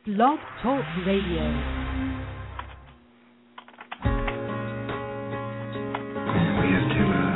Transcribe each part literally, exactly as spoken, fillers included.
Blog Talk Radio. We have to uh,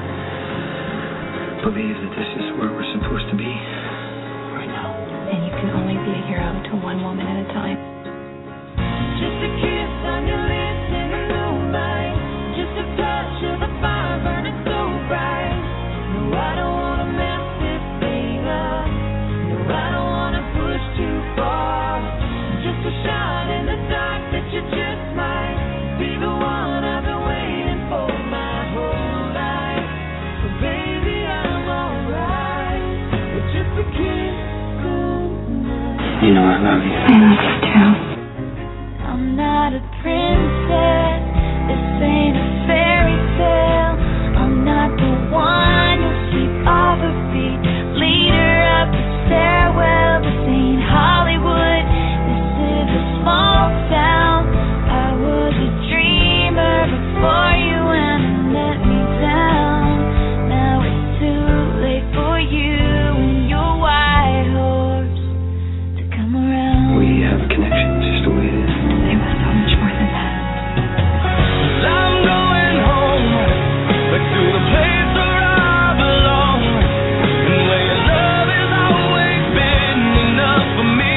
believe that this is where we're supposed to be right now. And you can only be a hero to one woman at a time. Just a kiss on your lips in the moonlight. Just a touch of the fire burning so bright. No, I don't want to mess this thing up. No, I don't want to push too far. Just a shot in the dark that you just might be the one I've been waiting for my whole life. So baby, I'm alright with just a kiss goodnight. You know I love you. I love you too. I'm not a princess. This ain't a fairy tale. I'm not the one who'll sweep off her feet, lead her up the stairwell. This ain't Hollywood. This is a small town. I was a dreamer before you went and let me down. Now it's too late for you and your white horse to come around. We have a connection, just the way it is. It was so much more than that. I'm going home, back to the place where I belong, and where your love has always been enough for me.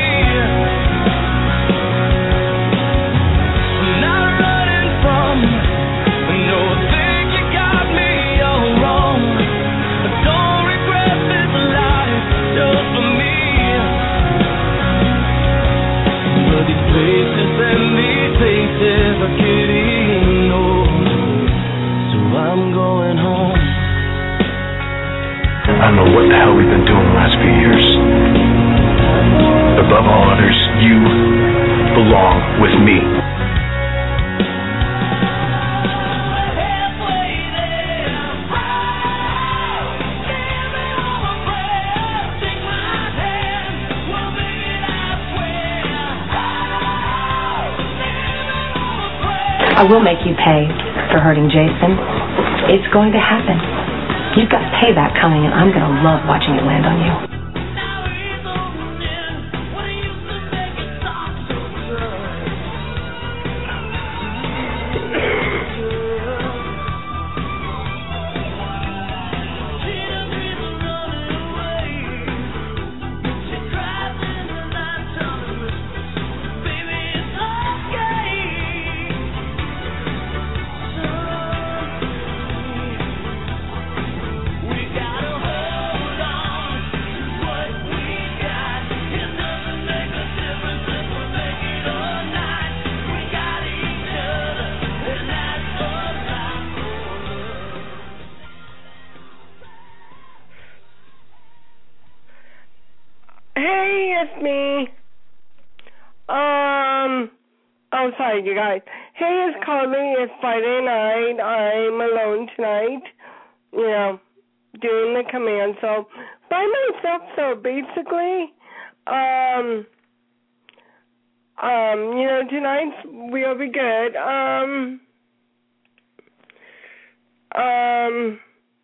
I'm not running from, no, I think you got me all wrong. I don't regret this life just for me. But these places and these faces are getting old, so I'm going home. I don't know what the hell we've been doing the last few years. Above all others, you belong with me. I will make you pay for hurting Jason. It's going to happen. You've got payback coming, and I'm going to love watching it land on you. Hey, it's me. Um, oh, sorry, you guys. Hey, it's Carly. It's Friday night. I'm alone tonight, you know, doing the command. So, by myself, so basically, um, um, you know, tonight's will be good. Um, um,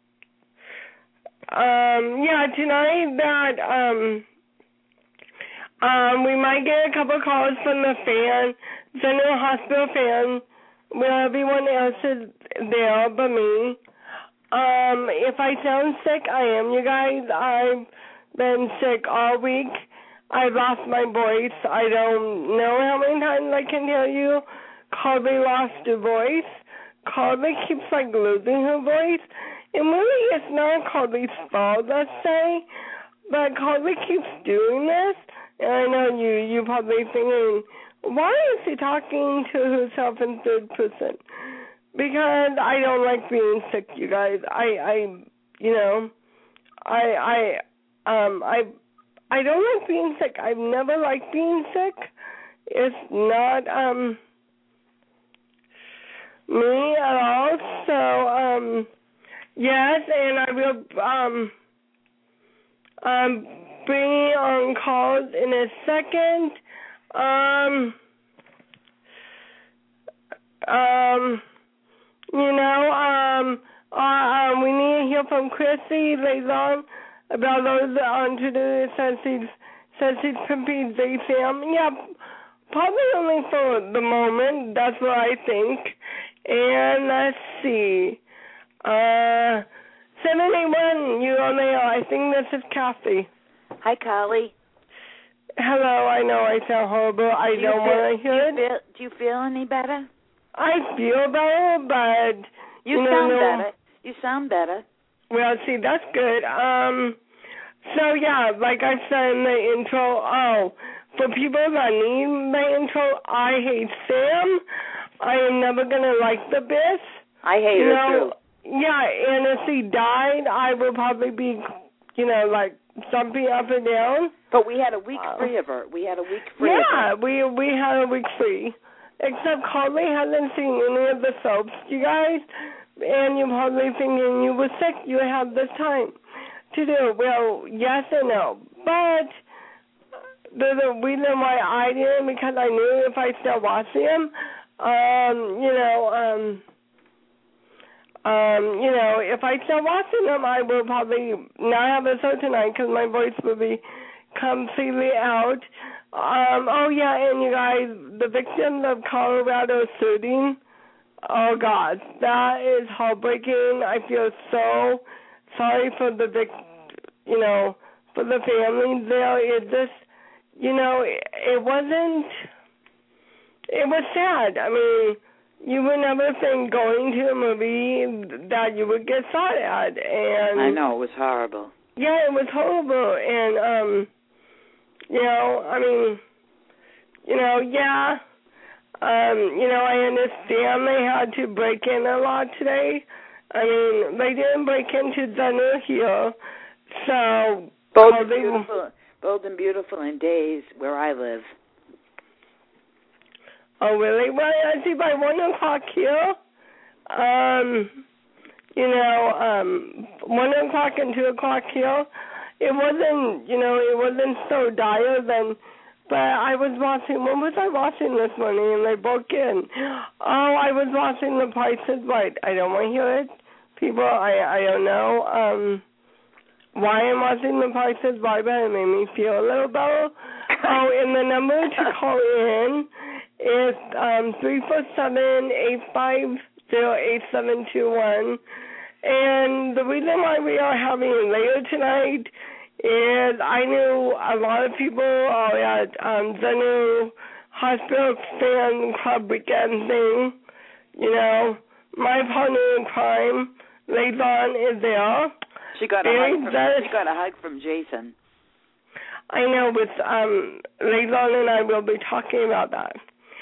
um, yeah, tonight that, um, Um, we might get a couple calls from the fan, General Hospital fan, where everyone else is there but me. Um, if I sound sick, I am, you guys. I've been sick all week. I lost my voice. I don't know how many times I can tell you. Carly lost her voice. Carly keeps, like, losing her voice. And really, it's not Carly's fault, let's say, but Carly keeps doing this. And I know you, you're probably thinking, why is he talking to herself in third person? Because I don't like being sick, you guys. I, I, you know, I, I, um, I, I don't like being sick. I've never liked being sick. It's not, um, me at all. So, um, yes, and I will, um, um, bringing on calls in a second. Um, um, you know, um, uh, um, we need to hear from Chrissy later on about those on to do since he's since he's pimping J Sam. Yeah, probably only for the moment. That's what I think. And let's see. Uh, seven eight one, you on the air. I think this is Kathy. Hi, Carly. Hello, I know I sound horrible. I do don't want to hear do you it. feel, do you feel any better? I feel better, but... You, you sound know, better. You sound better. Well, see, that's good. Um, so, yeah, like I said in the intro, oh, for people that need the intro, I hate Sam. I am never going to like the Biff. I hate you her, know, too. Yeah, and if he died, I would probably be, you know, like, jumping up and down. But we had a week uh, free of her. We had a week free Yeah, of her. we, we had a week free. Except Carly hasn't seen any of the soaps, you guys. And you're probably thinking you were sick, you have this time to do. Well, yes and no. But the, the reason why I didn't, because I knew if I still watched them, um, you know, um, um, you know, if I still watching them, I will probably not have a show tonight because my voice will be completely out. Um, oh, yeah, and you guys, the victims of Colorado shooting, oh, God, that is heartbreaking. I feel so sorry for the, vic- you know, for the families there. It just, you know, it, it wasn't, it was sad. I mean, you would never think going to a movie that you would get shot at. And I know, it was horrible. Yeah, it was horrible. And, um, you know, I mean, you know, yeah. Um, you know, I understand they had to break in a lot today. I mean, they didn't break into Center here, so... Bold and, beautiful, bold and beautiful in days where I live. Oh, really? Well, I see by one o'clock here, um, you know, um, one o'clock and two o'clock here, it wasn't, you know, it wasn't so dire then... But I was watching, what was I watching this morning? And they broke in. Oh, I was watching The Price is Right. I don't want to hear it. People, I, I don't know um, why I'm watching The Price is Right, but it made me feel a little better. Oh, and the number to call in is um, three four seven, eight five zero, eight seven two one. And the reason why we are having it later tonight is I knew a lot of people are at um, the new hospital fan club weekend thing. You know, my partner in crime, Leilon, is there. She got a hug from, she got a hug from Jason. I know, with um, Leilon and I will be talking about that.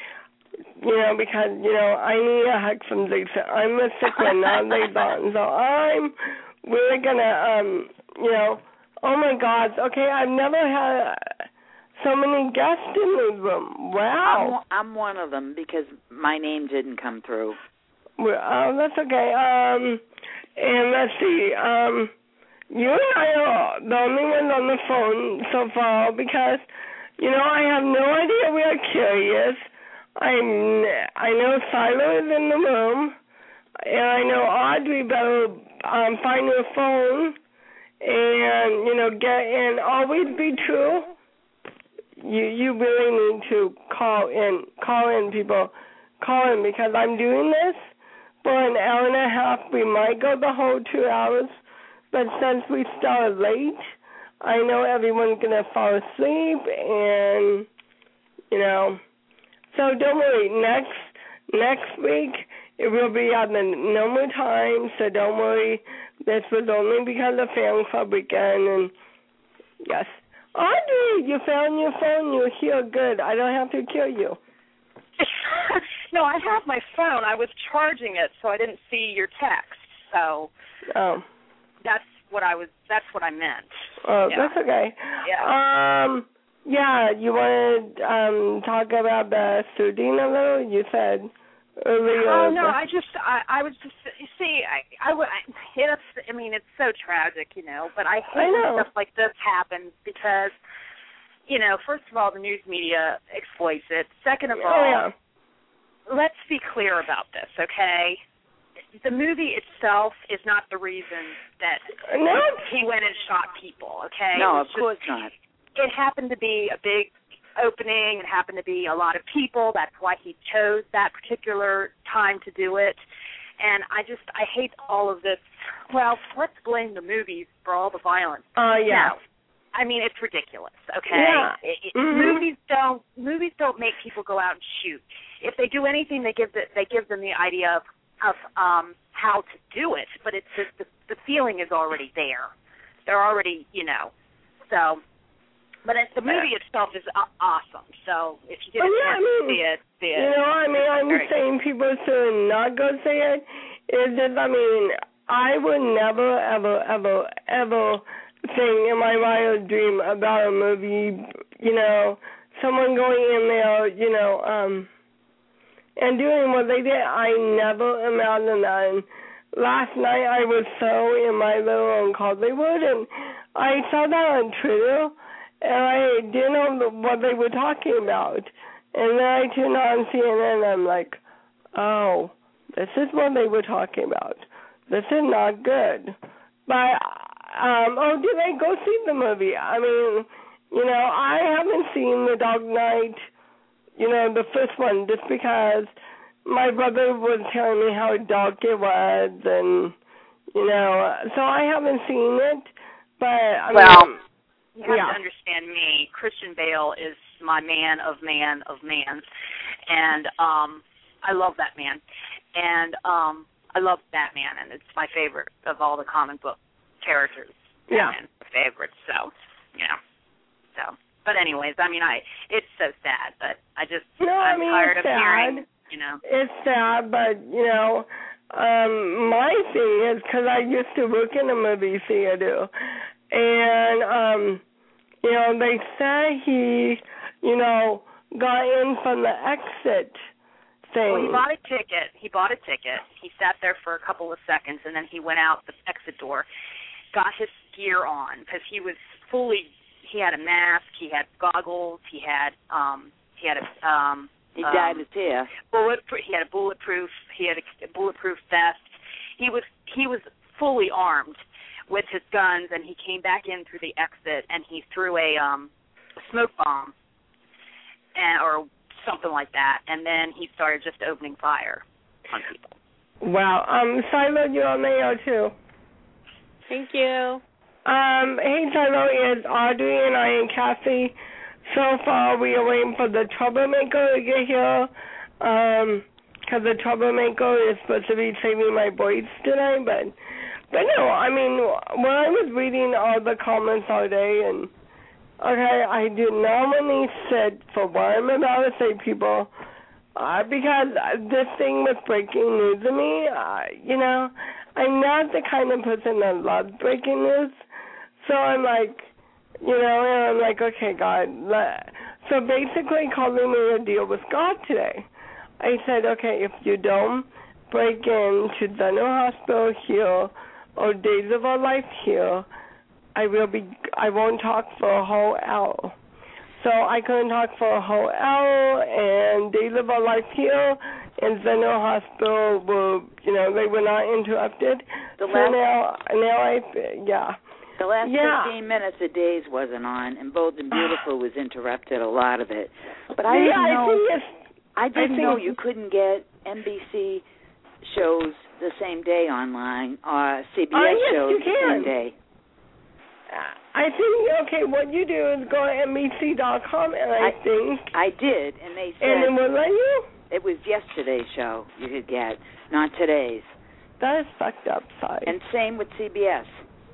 You know, because, you know, I need a hug from Jason. I'm a sick one, not Leilon. So I'm really going to, um, you know, oh, my God. Okay, I've never had so many guests in the room. Wow. I'm, I'm one of them because my name didn't come through. Well, uh, that's okay. Um, and let's see. Um, you and I are the only ones on the phone so far because, you know, I have no idea we are curious. I'm, I know Silo is in the room, and I know Audrey better um, find her phone. And, you know, get and always be true. You you really need to call in, call in, people. Call in because I'm doing this for an hour and a half. We might go the whole two hours, but since we started late, I know everyone's going to fall asleep and, you know. So don't worry. Next, next week, it will be at the normal time, so don't worry. This was only because of fan club weekend, and yes. Audrey, you found your phone. You're here. Good. I don't have to kill you. No, I have my phone. I was charging it, so I didn't see your text. So oh. that's what I was. That's what I meant. Oh, yeah. That's okay. Yeah. Um. Yeah. You want to um talk about the shooting a little? You said. Earlier, oh no! I just, I, I was just, you see, I, I, I, it's, I mean, it's so tragic, you know. But I hate I when stuff like this happens because, you know, first of all, the news media exploits it. Second of oh, all, yeah. let's be clear about this, okay? The movie itself is not the reason that no. he went and shot people, okay? No, of just, course not. It happened to be a big opening. It happened to be a lot of people. That's why he chose that particular time to do it. And I just, I hate all of this. Well, let's blame the movies for all the violence. Uh, yeah. No. I mean, it's ridiculous, okay? Yeah. It, it, mm-hmm. Movies don't movies don't make people go out and shoot. If they do anything, they give the, they give them the idea of, of um, how to do it, but it's just the, the feeling is already there. They're already, you know, so. But it, the movie itself is uh, awesome. So if you get a oh, yeah, chance I mean, to see it, see it. You know, I mean, I'm Very saying good. people should not go see it. It's just, I mean, I would never, ever, ever, ever thing in my wildest dream about a movie, you know, someone going in there, you know, um, and doing what they did. I never imagined that. And last night I was so in my little own Hollywood, and I saw that on Twitter, and I didn't know what they were talking about. And then I turned on C N N, and I'm like, oh, this is what they were talking about. This is not good. But Um, oh, did I go see the movie? I mean, you know, I haven't seen The Dark Knight, you know, the first one, just because my brother was telling me how dark it was, and, you know, so I haven't seen it, but, I well, mean, you have yeah. to understand me. Christian Bale is my man of man of mans, and um, I love that man, and um, I love Batman, and it's my favorite of all the comic book characters. Yeah. And favorites, so, you know. So, but anyways, I mean, I it's so sad, but I just, no, I'm I mean, tired of sad. hearing, you know. It's sad, but, you know, um, my thing is, because I used to work in a movie theater, and, um, you know, they say he, you know, got in from the exit thing. Well, he bought a ticket. He bought a ticket. He sat there for a couple of seconds, and then he went out the exit door, got his gear on, because he was fully, he had a mask, he had goggles, he had, um, he had a, um, He um, dyed his hair. Bullet, he had a bulletproof, he had a bulletproof vest. He was, he was fully armed with his guns, and he came back in through the exit, and he threw a, um, a smoke bomb, and, or something like that, and then he started just opening fire on people. Wow. Um, Silo, you're on the air, too. Thank you. Um, hey, Silo, it's Audrey and I and Kathy. So far, we are waiting for the troublemaker to get here, um, because the troublemaker is supposed to be saving my voice today, but, but no, I mean, when I was reading all the comments all day, and, okay, I do not want to sit for what I'm about to say, people, uh, because this thing was breaking news to me. Uh, you know, I'm not the kind of person that loves breaking news, so I'm like, you know, and I'm like, okay, God. Let... So basically, calling me a deal with God today. I said, okay, if you don't break into General Hospital here or Days of Our Life here, I will be. I won't talk for a whole hour. So I couldn't talk for a whole hour, and Days of Our Life here and General Hospital were, you know, they were not interrupted. The so last, now, now I, yeah. The last yeah. fifteen minutes of Days wasn't on, and Bold and Beautiful was interrupted, a lot of it. But I yeah, didn't I know. think it's, I didn't I know think you couldn't get N B C shows the same day online, or C B S oh, yes, shows you the can. same day. I think, okay, what you do is go to N B C dot com, and I, I think... I did, and they said... And it will let you? It was yesterday's show you could get, not today's. That is fucked up, side. And same with C B S.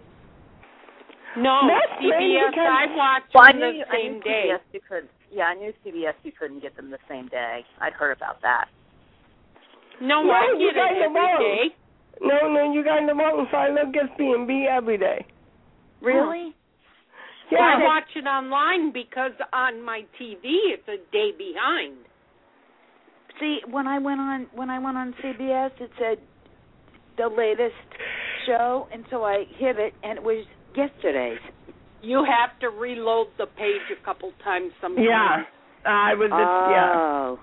No, That's C B S, because- I watched Well, I them knew, the I same knew day. C B S you could, yeah, I knew C B S you couldn't get them the same day. I'd heard about that. No, No, I you get guys it are every wrong. day. No, no, you got the wrong side. Look at B and B every day. Really? Yeah. I watch it online because on my T V it's a day behind. See, when I went on when I went on C B S, it said the latest show, and so I hit it, and it was yesterday's. You have to reload the page a couple times sometimes. Yeah. I was just, yeah. Oh.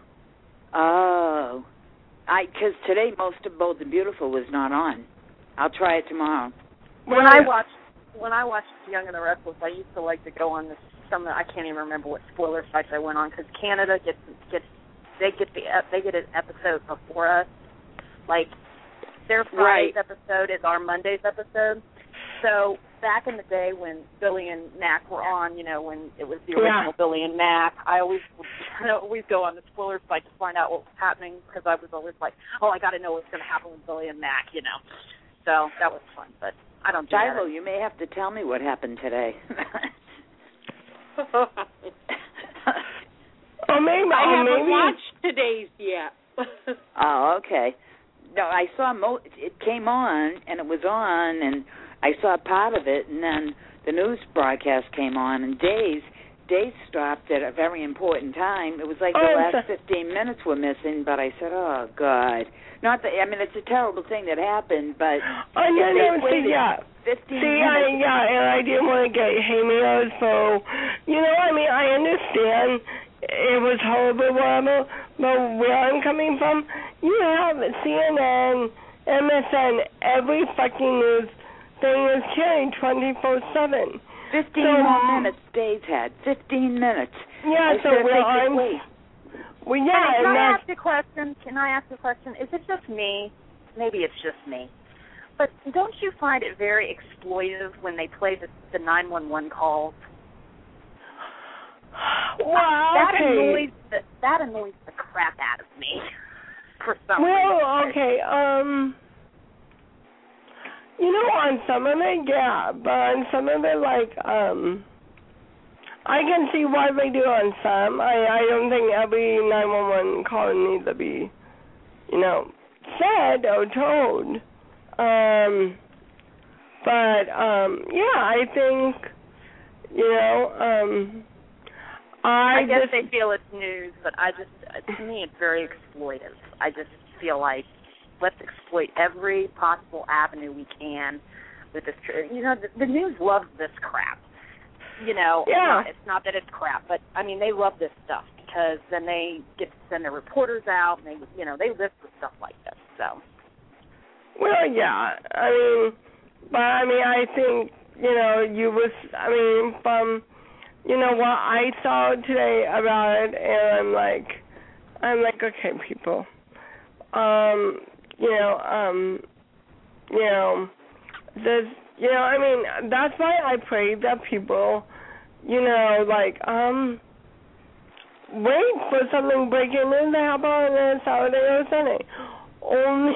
Oh. I because today most of Bold and Beautiful was not on. I'll try it tomorrow. When I watched when I watched Young and the Restless, I used to like to go on the some. I can't even remember what spoiler sites I went on because Canada gets gets they get the they get an episode before us. Like their Friday's right. episode is our Monday's episode. So back in the day when Billy and Mac were on, you know, when it was the original yeah. Billy and Mac, I always I always go on the spoiler site to find out what was happening because I was always like, oh, I got to know what's going to happen with Billy and Mac, you know. So that was fun, but I don't do Gyro, that. you may have to tell me what happened today. Oh, maybe. I oh, haven't maybe. watched today's yet. Oh, okay. No, I saw mo- it came on, and it was on, and I saw part of it, and then the news broadcast came on, and Days, Days stopped at a very important time. It was like Oh, the I'm last so- fifteen minutes were missing, but I said, oh, God. Not that, I mean, it's a terrible thing that happened, but Oh, no, if they no, see, waited yeah. fifteen See, I, minutes. yeah, and I didn't want to get Hamios, so, you know, I mean, I understand it was horrible, whatever, but where I'm coming from, you have C N N, M S N, every fucking news thing is carried twenty-four seven. Fifteen so, more minutes Days had. Fifteen minutes. Yeah, I so said if where they could I'm... wait. Well, yeah, Can and I that's... ask you a question? Can I ask you a question? Is it just me? Maybe it's just me. But don't you find it very exploitive when they play the, the nine one one calls? Well, that okay. annoys the, that annoys the crap out of me for some Well, reason. okay, um... You know, on some of it, yeah, but on some of it, like, um... I can see why they do on some. I, I don't think every nine one one call needs to be, you know, said or told. Um, but, um, yeah, I think, you know, um, I, I guess just, they feel it's news, but I just, to me, it's very exploitive. I just feel like let's exploit every possible avenue we can with this. You know, the, the news loves this crap. You know, Yeah. it's not that it's crap, but I mean, they love this stuff because then they get to send their reporters out, and they, you know, they live for stuff like this. So, well, yeah, I mean, but I mean, I think, you know, you was, I mean, from, you know, what I saw today about it, and I'm like, I'm like, okay, people, um, you know, um, you know, there's, you know, I mean, that's why I pray that people, you know, like, um, wait for something breaking news to happen on a Saturday or Sunday. Only,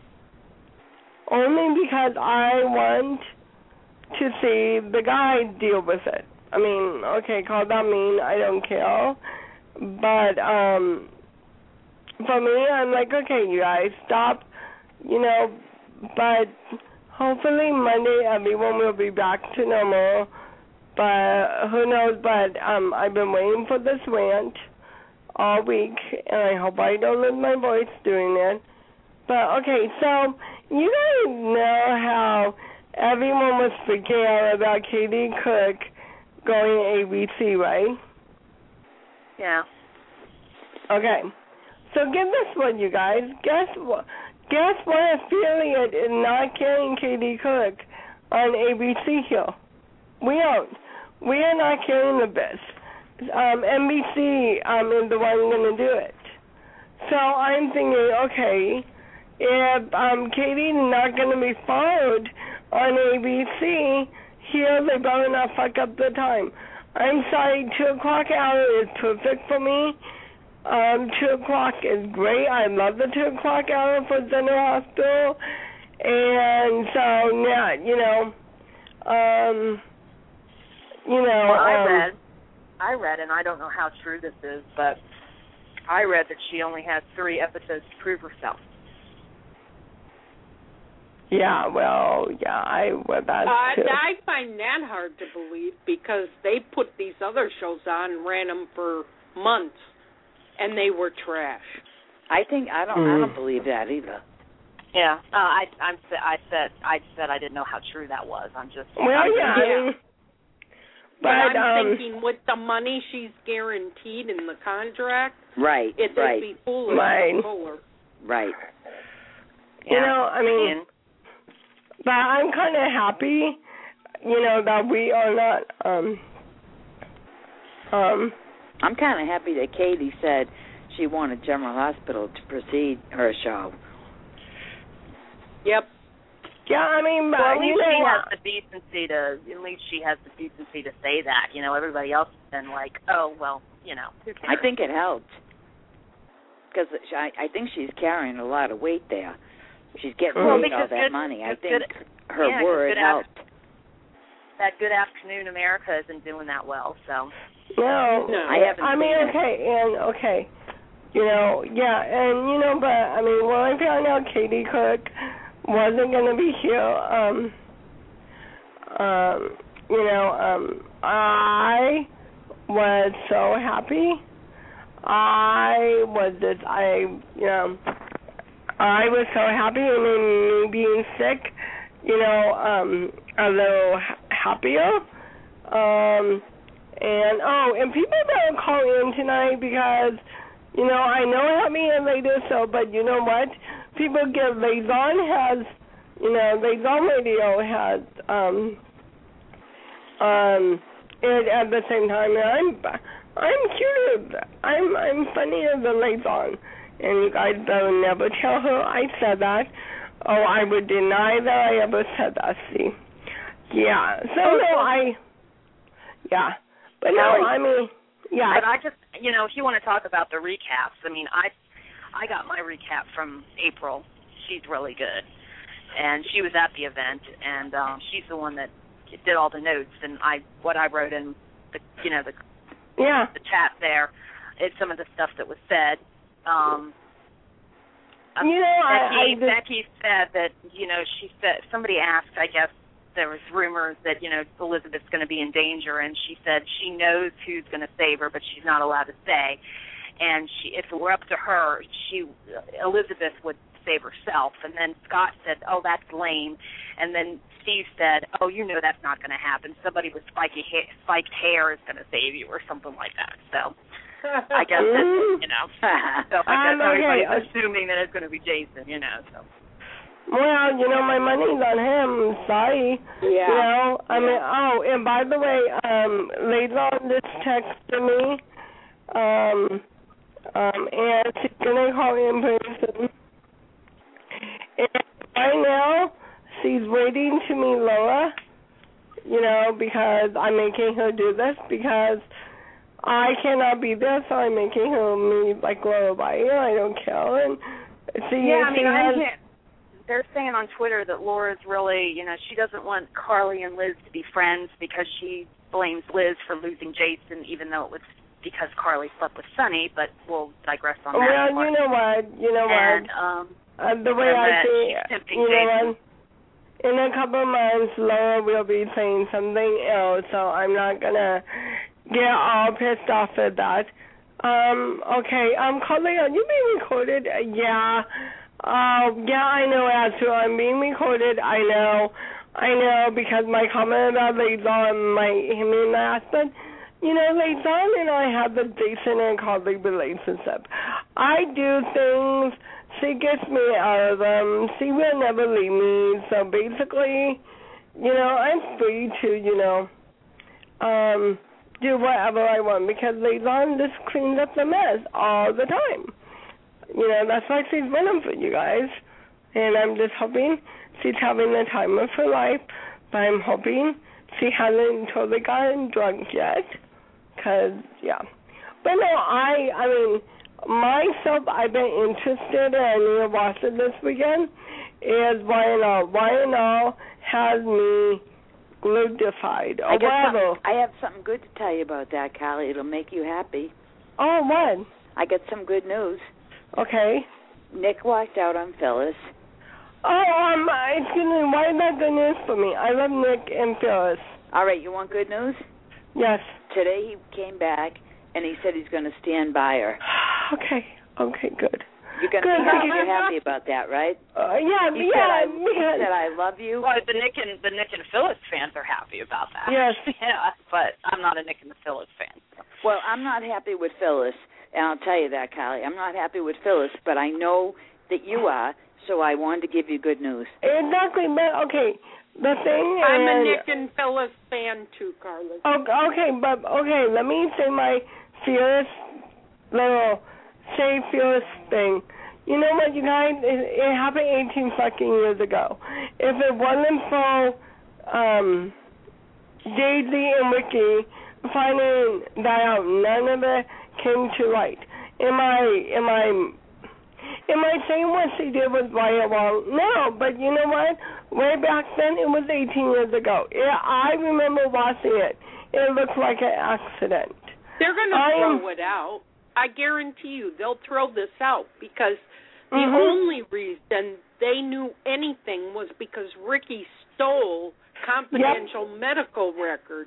only because I want to see the guy deal with it. I mean, okay, call that mean, I don't care. But, um, for me, I'm like, okay, you guys, stop, you know, but hopefully Monday everyone will be back to normal, but who knows, but um, I've been waiting for this rant all week, and I hope I don't lose my voice doing it. But, okay, so you guys know how everyone was freaking out about Katie Cook going A B C, right? yeah. Okay, so get this one, you guys. Guess what? Guess what affiliate is not carrying Katie Cook on A B C here? We aren't. We are not carrying the best. Um, N B C um, is the one going to do it. So I'm thinking, okay, if um, Katie's not going to be followed on A B C, here they better not fuck up the time. I'm sorry, two o'clock hour is perfect for me. Um, two o'clock is great. I love the two o'clock hour for General Hospital. And so, yeah, you know, um, you know. Well, I um, read, I read, and I don't know how true this is, but I read that she only has three episodes to prove herself. Yeah, well, yeah, I read that Uh, too. I find that hard to believe because they put these other shows on and ran them for months, and they were trash. I think I don't. Mm. I don't believe that either. Yeah, uh, I, I'm, I said, I said I didn't know how true that was. I'm just. Well, I'm yeah, just- I mean, But, but I'm um, thinking with the money she's guaranteed in the contract, Right. it right. would be foolish Right. to pull her. Right. you Yeah. know, I mean, And- but I'm kind of happy, you know, that we are not, um, Um, I'm kind of happy that Katie said she wanted General Hospital to proceed her show. Yep. Yeah, I mean, but, well, at least you know, she has the decency to. At least she has the decency to say that. You know, everybody else has been like, oh, well, you know, who cares? I think it helped because I, I think she's carrying a lot of weight there. She's getting well, rid of all that good, money. I think good, her yeah, word good helped. After, that Good Afternoon America isn't doing that well, so. No, no. I haven't. I mean, seen okay, it. and okay, you know, yeah, and you know, but I mean, when I found out Katie Cook wasn't going to be here, um, um, you know, um, I was so happy. I was just, I, you know, I was so happy, and then me being sick, you know, um, a little happier. Um, and, oh, and people don't call in tonight because, you know, I know I have me in later, so, but you know what? People get, Lazon has, you know, Lazon Radio has, um, um, it at the same time, and I'm, I'm cute. I'm, I'm funnier than Lazon. And you guys better never tell her I said that. Oh, I would deny that I ever said that, see. Yeah, so no, I, yeah. But no, I mean, yeah. But I just, you know, if you want to talk about the recaps, I mean, I, I got my recap from April. She's really good, and she was at the event, and um, she's the one that did all the notes, and I, what I wrote in the, you know, the, yeah, the chat there, is some of the stuff that was said. Um, you know, Becky, I, I just, Becky said that, you know, she said, somebody asked, I guess, there was rumors that, you know, Elizabeth's going to be in danger, and she said she knows who's going to save her, but she's not allowed to say. And she, if it were up to her, she Elizabeth would save herself. And then Scott said, oh, that's lame. And then Steve said, oh, you know that's not going to happen. Somebody with spiky ha- spiked hair is going to save you or something like that. So I guess that's, you know, so I guess um, okay. everybody's assuming that it's going to be Jason, you know, so. Well, you know, my money's on him. Sorry. Yeah. You know, I mean, oh, and by the way, um, Lazon just texted me, um, um, and she's gonna call in person. And right now, she's waiting to meet Laura. You know, because I'm making her do this because I cannot be there, so I'm making her meet like Laura by ear. I don't care. And see, yeah, I mean, has, I can't. They're saying on Twitter that Laura's really, you know, she doesn't want Carly and Liz to be friends because she blames Liz for losing Jason, even though it was because Carly slept with Sonny, but we'll digress on that. Well, part. you know what, you know and, what, um, uh, the way I think, you know what, in a couple of months, Laura will be saying something else, so I'm not going to get all pissed off at that. Um, okay, um, Carly, are you being recorded? Uh, yeah. Oh, uh, yeah, I know, Astro. I'm being recorded. I know. I know, because my comment about Lazon, my, him and my husband, you know, Lazon and I have a decent and godly relationship. I do things. She gets me out of them. She will never leave me. So basically, you know, I'm free to, you know, um, do whatever I want because Lazon just cleans up the mess all the time. You know, that's why she's running for you guys. And I'm just hoping she's having the time of her life. But I'm hoping she hasn't totally gotten drunk yet. Because, yeah. But no, I, I mean, myself, I've been interested, and I need to watch it this weekend, is Y N L. Y N L has me gludified. I, whatever. I have something good to tell you about that, Callie. It'll make you happy. Oh, what? I got some good news. Okay. Nick walked out on Phyllis. Oh, um, excuse me, why is that good news for me? I love Nick and Phyllis. All right, you want good news? Yes. Today he came back, and he said he's going to stand by her. Okay, okay, good. You're going to be happy, you're happy about that, right? Uh, yeah, he yeah. Said I, he said, I love you. Well, the Nick and the Nick and Phyllis fans are happy about that. Yes. Yeah, but I'm not a Nick and the Phyllis fan. So. Well, I'm not happy with Phyllis. And I'll tell you that, Callie. I'm not happy with Phyllis, but I know that you are, so I wanted to give you good news. Exactly, but okay. The thing I'm is, a Nick and Phyllis fan too, Carly. Okay, but okay, let me say my fierce little say fierce thing. You know what, you guys? It, it happened eighteen fucking years ago. If it wasn't for um, Daisy and Ricky finding that out, none of it came to light. Am I? Am I? Am I saying what she did was right or wrong? No, but you know what? Way back then, it was eighteen years ago. Yeah, I remember watching it. It looked like an accident. They're going to throw it out. I guarantee you they'll throw this out because the mm-hmm. only reason they knew anything was because Ricky stole confidential yep. medical records.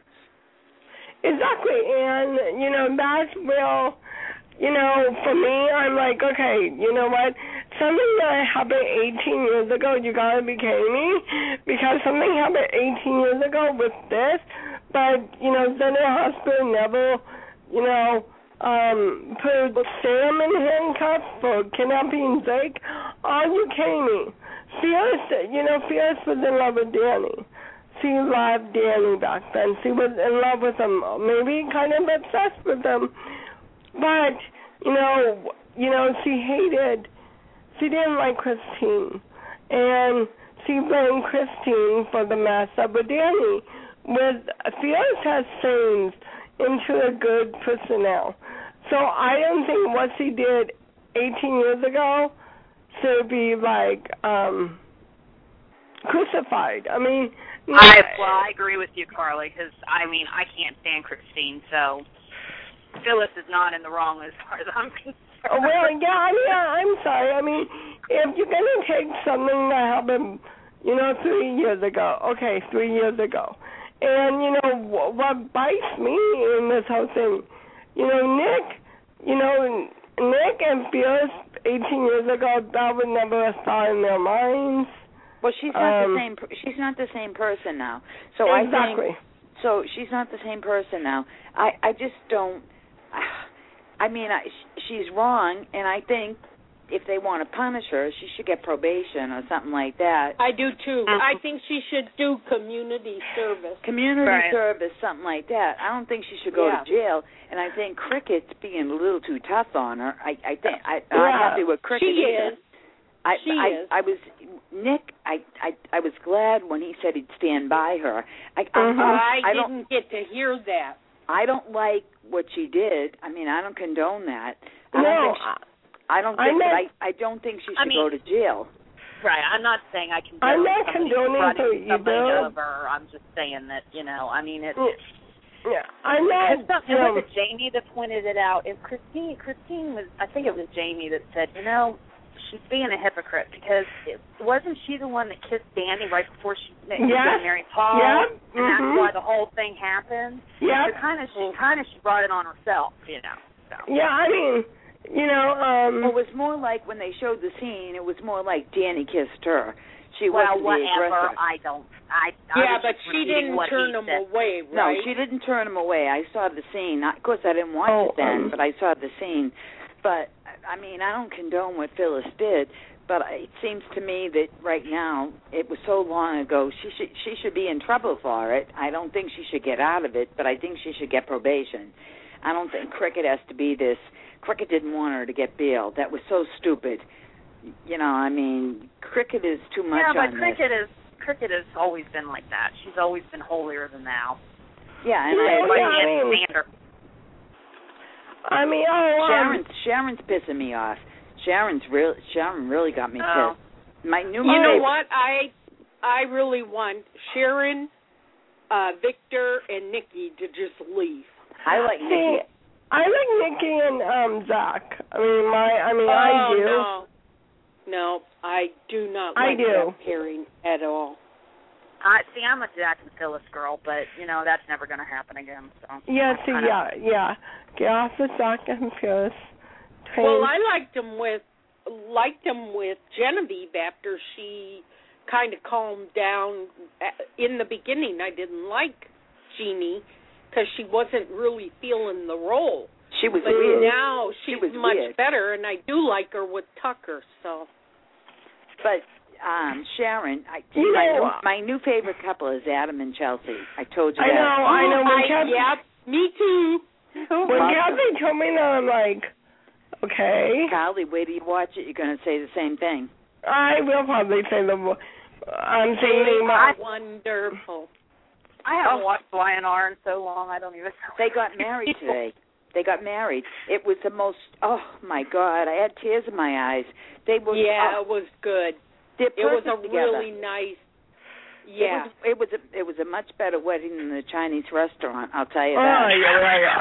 Exactly, and, you know, that's real... You know, for me, I'm like, okay, you know what? Something that happened eighteen years ago, you gotta be kidding me? Because something happened eighteen years ago with this, but, you know, Center Hospital never, you know, um, put Sam in handcuffs for kidnapping Zeke. Are you kidding me? Fierce, you know, Fierce was in love with Danny. She loved Danny back then. She was in love with him, maybe kind of obsessed with him. But, you know, you know, she hated, she didn't like Christine. And she blamed Christine for the mess up with Danny. With Fierce has changed into a good person now. So I don't think what she did eighteen years ago should be, like, um, crucified. I mean... I, well, I agree with you, Carly, because, I mean, I can't stand Christine, so... Phyllis is not in the wrong as far as I'm concerned. Oh, well, yeah, I mean, I'm sorry. I mean, if you're going to take something that happened, you know, three years ago, okay, three years ago, and, you know, what bites me in this whole thing, you know, Nick, you know, Nick and Fierce eighteen years ago, that was never a thought in their minds. Well, she's not um, the same. She's not the same person now. So exactly. I think, so she's not the same person now. I, I just don't. I mean, I, she's wrong, and I think if they want to punish her, she should get probation or something like that. I do, too. Uh-huh. I think she should do community service. Community right. service, something like that. I don't think she should go yeah. to jail, and I think Cricket's being a little too tough on her. I, I think I, yeah. I'm happy with Cricket. She is. I, she I, is. I was Nick. I, I I was glad when he said he'd stand by her. I mm-hmm. I, I didn't get to hear that. I don't like what she did. I mean, I don't condone that. I no, don't think she, I don't think. I'm not, I I don't think she should I mean, go to jail. Right. I'm not saying I condone. I'm not somebody condoning running her somebody either. over. I'm just saying that you know. I mean, it's. Yeah, I'm not. It um, was it Jamie that pointed it out. If Christine, Christine was. I think it was Jamie that said, you know, she's being a hypocrite because it, wasn't she the one that kissed Danny right before she met yes. Mary Paul? Yeah. And mm-hmm. that's why the whole thing happened. Yeah. So kind of, she kind of she brought it on herself, you know. So. Yeah, I mean, you know, um. Well, it was more like when they showed the scene. It was more like Danny kissed her. She well, wasn't whatever. the aggressor. I don't. I. I yeah, was but just she repeating didn't what turn he him said. away, right? No, she didn't turn him away. I saw the scene. Of course, I didn't watch oh, it then, um, but I saw the scene. But I mean, I don't condone what Phyllis did. But it seems to me that right now, it was so long ago, she should she should be in trouble for it. I don't think she should get out of it, but I think she should get probation. I don't think Cricket has to be this. Cricket didn't want her to get bail. That was so stupid. You know, I mean, Cricket is too much yeah, but on Cricket this. is Cricket has always been like that. She's always been holier than thou. Yeah, and yeah, I Like yeah, I can't mean, stand her. I mean, oh, um, Sharon's Sharon's pissing me off. Sharon's real. Sharon really got me Oh. pissed. My new. You know favorite- what? I I really want Sharon, uh, Victor, and Nikki to just leave. I like See, Nikki. I like Nikki and um Zach. I mean, my, I mean, oh, I do. No. no, I do not I like do. that pairing at all. I see. I'm a Jack and Phyllis girl, but you know that's never going to happen again. So Yeah, see, kinda, yeah, yeah. Get off the Zach and Fierce. Well, I liked him with liked him with Genevieve after she kind of calmed down. In the beginning, I didn't like Jeannie because she wasn't really feeling the role. She was But weird. now she's She was much weird. better, and I do like her with Tucker. So But um, Sharon, I, You my, know- new, my new favorite couple is Adam and Chelsea. I told you I that. know, I know. When I, Kathy, yep, me too. when Love Kathy told me that, I'm like, okay. Golly, wait till you watch it. You're going to say the same thing. I will probably say the. I'm They thinking are about. wonderful. I haven't watched Y and R in so long. I don't even. They got married today. They got married. It was the most. Oh my God! I had tears in my eyes. They were. Yeah, oh, it was good. they're It was a perfect together. really nice. Yeah. It was. It was a. It was a much better wedding than the Chinese restaurant. I'll tell you Oh, that. yeah, yeah, yeah.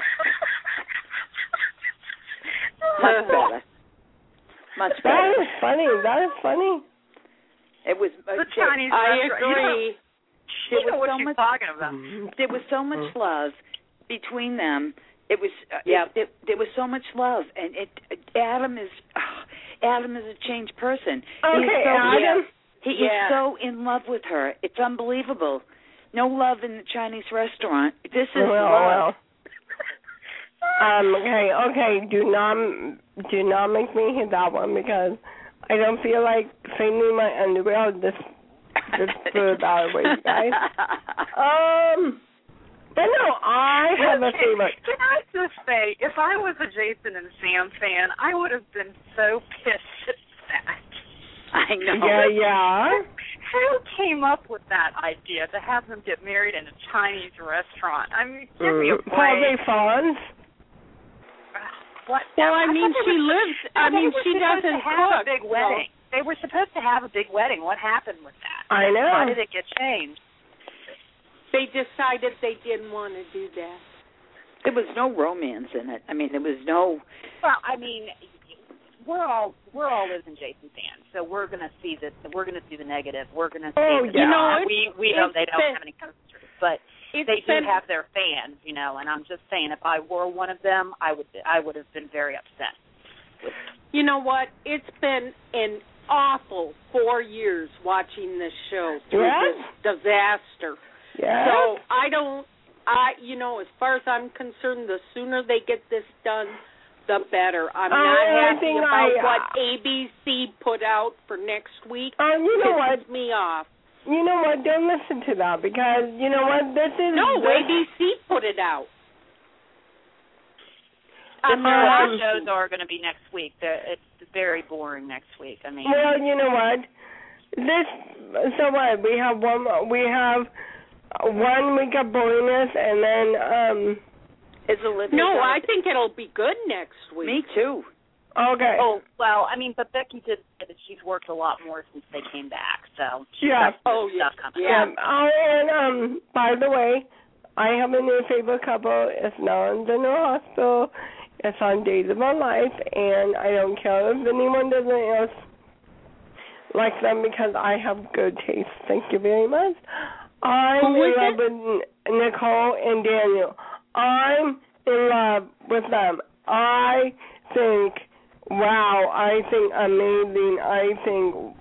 Much better. Much That better. is funny. That is funny. It was. Uh, The there- Chinese I restaurant. You know, agree. There you know was what so she's much. talking about. There was so much love between them. It was. Uh, Yep. it, it, there was so much love, and it. Adam is. Uh, Adam is a changed person. Okay, He's so, Adam. He is Yeah. so in love with her. It's unbelievable. No love in the Chinese restaurant. This is Well, love. well. Um. Okay. Okay. Do not. Do not make me hit that one because I don't feel like cleaning my underwear this. This food that way, guys. Um. But no, I have a favorite. Can I just say, if I was a Jason and Sam fan, I would have been so pissed at that. I know. Yeah. Yeah. Who came up with that idea to have them get married in a Chinese restaurant? I mean, give me a Mm. Probably break. Fonz. What? Well, I thought mean, they she were- lives. no, I they mean, were she supposed doesn't to have cook. a big so- wedding. They were supposed to have a big wedding. What happened with that? I know. Why did it get changed? They decided they didn't want to do that. There was no romance in it. I mean, there was no. Well, I mean, we're all we're all Liz and Jason fans, so we're gonna see the we're gonna see the negative. We're gonna see. Oh, the, yeah. You know, we we know it's they don't been- have any coasters, but It's they been, do have their fans, you know. And I'm just saying, if I were one of them, I would I would have been very upset. You know what? It's been an awful four years watching this show through Yes. this disaster. Yeah. So I don't. I you know, as far as I'm concerned, the sooner they get this done, the better. I'm Oh, not I happy think about I, uh, what A B C put out for next week. Um. You know Pisses what? me off. You know what? Don't listen to that because you know what? This is No, this, A B C put it out. The Um, um, shows are going to be next week. They're, it's very boring next week. I mean, Well, you know what? This. So what? We have one. We have one week of bonus, and then um. Is Olivia? No, gonna- I think it'll be good next week. Me too. Okay. oh well, I mean, but Becky did say that she's worked a lot more since they came back, so she's Yeah. got some Oh, yeah. stuff coming. Yeah. Um, oh, and um, by the way, I have a new favorite couple. It's now in the hospital. It's on Days of Our Life, and I don't care if anyone doesn't else like them because I have good taste. Thank you very much. I'm Who in is love it? with Nicole and Daniel. I'm in love with them. I think, wow, I think amazing. I think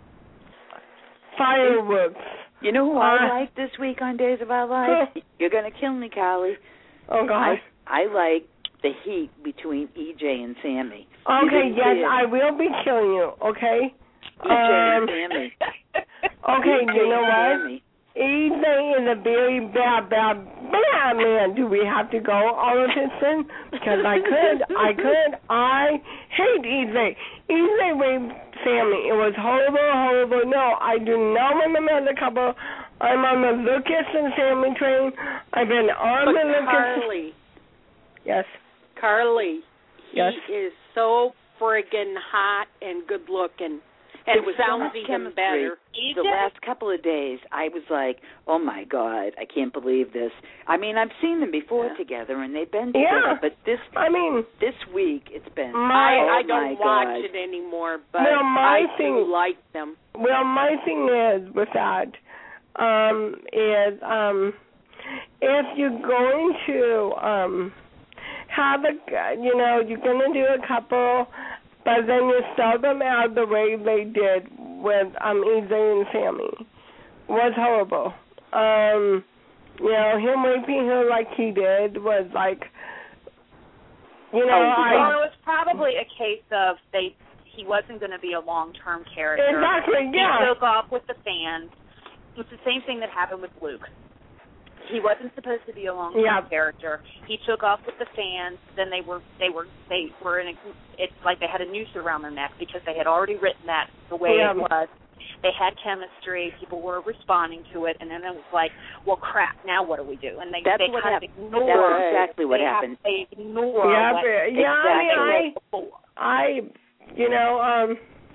fireworks. You know who Uh, I like this week on Days of Our Life? You're gonna kill me, Callie. Oh, gosh. I I like the heat between E J and Sammy. You Okay, didn't yes, see it. I will be killing you, okay? E J and Um, Sammy. okay, E J you know and what? Sammy. E J is a very bad, bad, bad man. Do we have to go all of his sin? Because I could, I could. I hate E J. E J raped Sammy. It was horrible, horrible. No, I do not want them as a couple. I'm on the Lucas and Sammy train. I've been on But the Lucas. Carly, Yes. Carly, he Yes. is so friggin' hot and good looking. And It was so sounds much even chemistry. better. The last couple of days, I was like, "Oh my God, I can't believe this." I mean, I've seen them before Yeah. together, and they've been together, Yeah. but this I mean, this week it's been. My- oh I, I my don't watch God. it anymore, but Well, my I thing- do like them. well, my thing is with that um, is um, if you're going to um, have a, you know, you're going to do a couple, but then you sell them out the way they did with um, E J and Sammy. Was horrible. Um, you know, him raping her like he did was like, you know, Oh, I. Well, it was probably a case of they he wasn't going to be a long-term character. Exactly, yeah. He took off with the fans. It's the same thing that happened with Luke. He wasn't supposed to be a long-term yeah. character. He took off with the fans. Then they were they were they were in a. It's like they had a noose around their neck because they had already written that the way yeah. it was. They had chemistry. People were responding to it, and then it was like, well, crap. Now what do we do? And they That's they what kind happened. of ignored. That's exactly what they happened. Have, they ignored. Yeah, what but, yeah. exactly I mean, before. I, you know, um,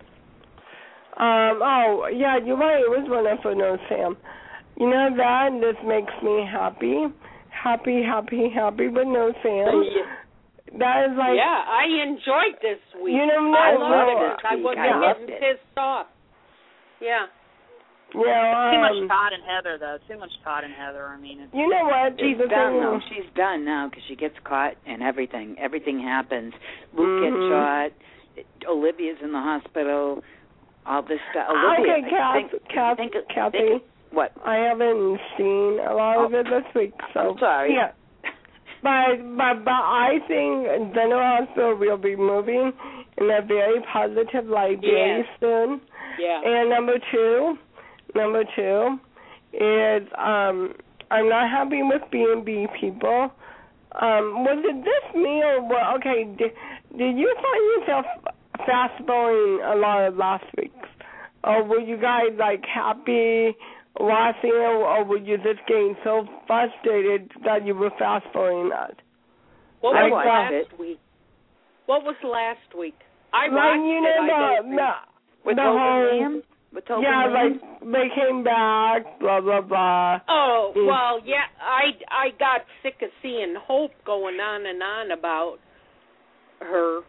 um. Oh, yeah. You're right. It was wonderful, no, Sam. You know that this makes me happy, happy, happy, happy. But no, Sam. That is like. Yeah, I enjoyed this week. You know, no, I no, loved it. I wasn't I loved getting it. pissed off. Yeah. You know, um, Too much Todd and Heather, though. Too much Todd and Heather. I mean, it's, you know what? She's the done, thing, though. She's done now because she gets caught and everything. Everything happens. Luke Mhm. gets shot. Olivia's in the hospital. All this stuff. Olivia, Okay, Kath, think, Kath, think, Kathy. think, what? I haven't seen a lot of it this week, so. I'm sorry. Yeah. But, but, but I think General Hospital will be moving in a very positive light very Yes. soon. Yeah. And number two, number two is um, I'm not happy with B and B people. Um, was it this me or what? Okay, did, did you find yourself fast forwarding a lot of last week's? Or were you guys like happy watching it, or were you just getting so frustrated that you were fast forwarding that? What I was watched last it. week? What was last week? I like, watched you it. know, I the, didn't- the, With the Hope whole, and Liam? With Hope yeah, and like Liam? they came back, blah blah blah. Oh, Mm. well, yeah, I, I got sick of seeing Hope going on and on about her,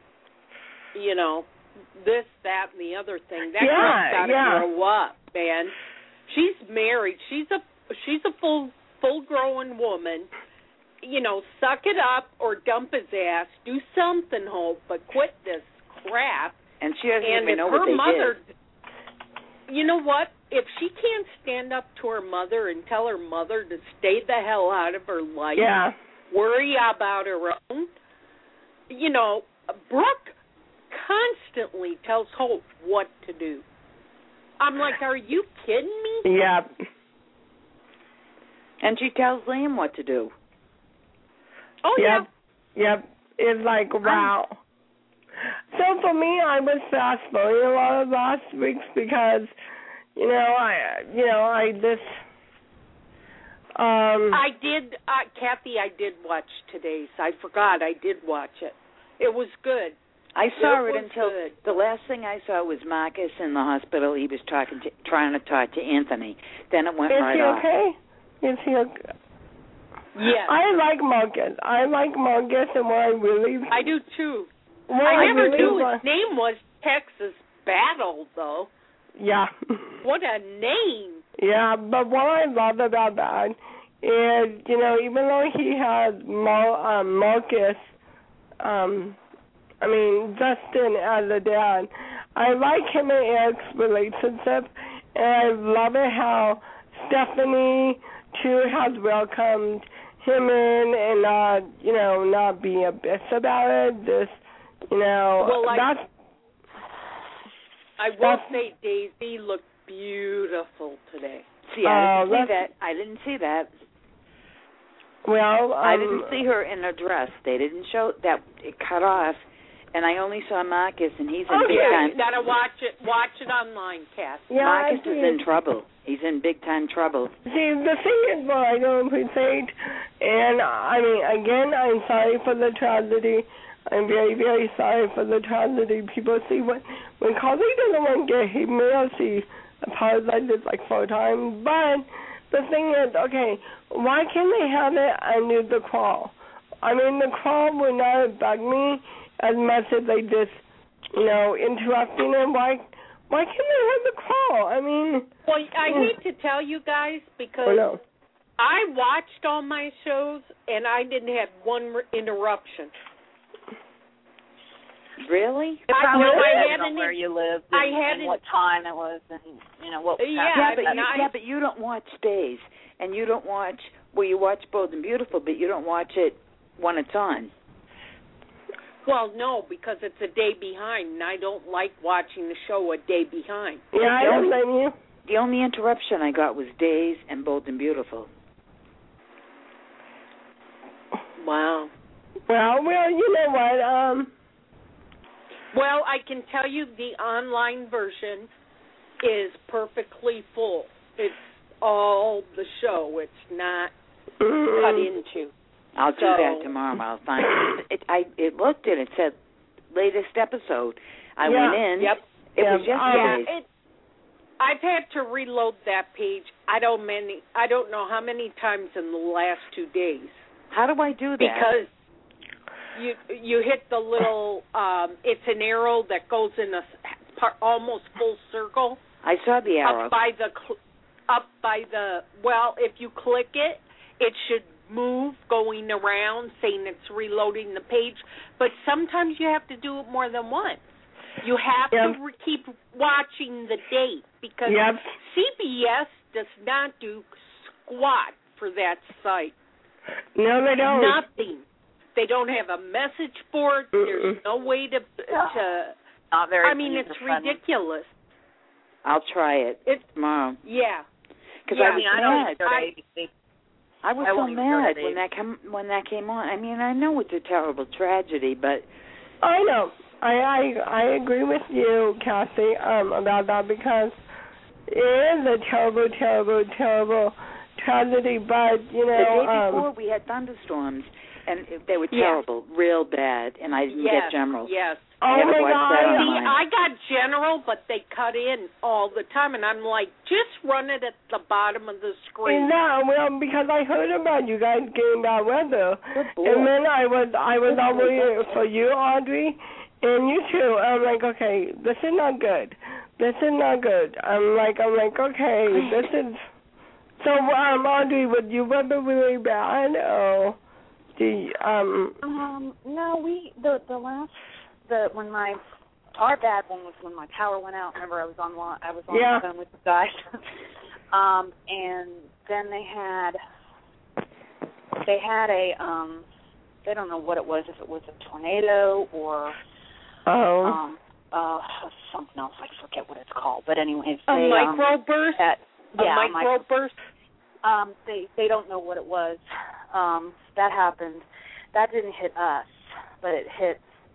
you know, this, that, and the other thing. That Yeah, girl's got to yeah. grow up, man. She's married. She's a she's a full full grown woman. You know, suck it up or dump his ass. Do something, Hope, but quit this crap. And she doesn't And even if know her what they mother, did. you know what? If she can't stand up to her mother and tell her mother to stay the hell out of her life, Yeah. worry about her own, you know, Brooke constantly tells Hope what to do. I'm like, are you kidding me? Yeah. And she tells Liam what to do. Oh, yeah. Yep. Yep. It's like, wow. So for me, I was fast forwarding a lot of last week's because, you know, I, you know, I just, um. I did, uh, Kathy, I did watch today's. I forgot I did watch it. It was good. I saw it, It was until good. the last thing I saw was Marcus in the hospital. He was talking to, trying to talk to Anthony. Then it went Is right he off. okay? Is he okay? Yes. I like Marcus. I like Marcus, and what I really, I do, too. what I never really knew wa- his name was Texas Battle, though. Yeah. What a name. Yeah, but what I love about that is, you know, even though he has Mar- um, Marcus, um, I mean, Justin as a dad, I like him and Eric's relationship, and I love it how Stephanie, too, has welcomed him in and not, you know, not being a bitch about it. Just, you know, Well, like- that's, I will say Daisy looked beautiful today. See, I didn't Uh, see that's- that. I didn't see that. well, um, I didn't see her in a dress. They didn't show that. It cut off, and I only saw Marcus, and he's in Oh, big yeah, time. You gotta watch it. Watch it online, Cass. yeah, Marcus I is see. in trouble. He's in big time trouble. See, the thing is what I don't appreciate, and I mean, again, I'm sorry for the tragedy. I'm very, very sorry for the tragedy. People see when when Carly doesn't want to get hate mail, she apologizes like four times. But the thing is, okay, why can't they have it under the crawl? I mean, the crawl would not bug me as much as they just, you know, interrupting it. Why? Why can't they have the crawl? I mean, Well, I hate to tell you guys because oh no. I watched all my shows and I didn't have one re- interruption. Really? It I probably know I depends had on an- where you lived I and, had and an- what time it was and, you know, what was Yeah, happening. Yeah, but and you, I- yeah, but you don't watch days, and you don't watch. Well, you watch Bold and Beautiful, but you don't watch it when it's on. Well, no, because it's a day behind, and I don't like watching the show a day behind. Yeah, I don't blame you. The only interruption I got was Days and Bold and Beautiful. Wow. Well, well, you know what? Um. Well, I can tell you the online version is perfectly full. It's all the show. It's not Mm-hmm. cut into. I'll so, do that tomorrow. I'll find it. it. I it looked and it said latest episode. I yeah. went in. Yep. It yeah. was yesterday's. Yeah, it, I've had to reload that page. I don't many. I don't know how many times in the last two days. How do I do that? Because you you hit the little. Um, it's an arrow that goes in a par, almost full circle. I saw the arrow. Up by the up by the. Well, if you click it, it should move going around saying it's reloading the page, but sometimes you have to do it more than once. You have yep. to re- keep watching the date because yep. C B S does not do squat for that site. No, they don't. Nothing. They don't have a message board. Mm-mm. There's no way to to. Not very. I mean, it's ridiculous. I'll try it it's, tomorrow. Yeah. Because yeah, I I mean, was I don't mad. even go to A B C. I was I so won't even go mad to when that came when that came on. I mean, I know it's a terrible tragedy, but I know. I I I agree with you, Cassie, um, about that because it is a terrible, terrible, terrible tragedy. But you know, the day um, before we had thunderstorms, and they were yeah. terrible, real bad, and I didn't yes, get General. Yes. Oh I my God! See, I got General, but they cut in all the time, and I'm like, just run it at the bottom of the screen. No, well, because I heard about you guys getting bad weather, and then I was I was all worried for you, Audrey, and you too. I'm like, okay, this is not good. This is not good. I'm like, I'm like, okay, this is. So, um, Audrey, would you weather really bad, or do you, um? Um, no, we the the last the when my our bad one was when my power went out. Remember, I was on I was on yeah. the phone with the guys, um, and then they had they had a um, they don't know what it was, if it was a tornado or oh um, uh, something else. I forget what it's called, but anyways, a they, microburst. Um, at, yeah, a microburst. Um, they they don't know what it was. Um, that happened. That didn't hit us, but it hit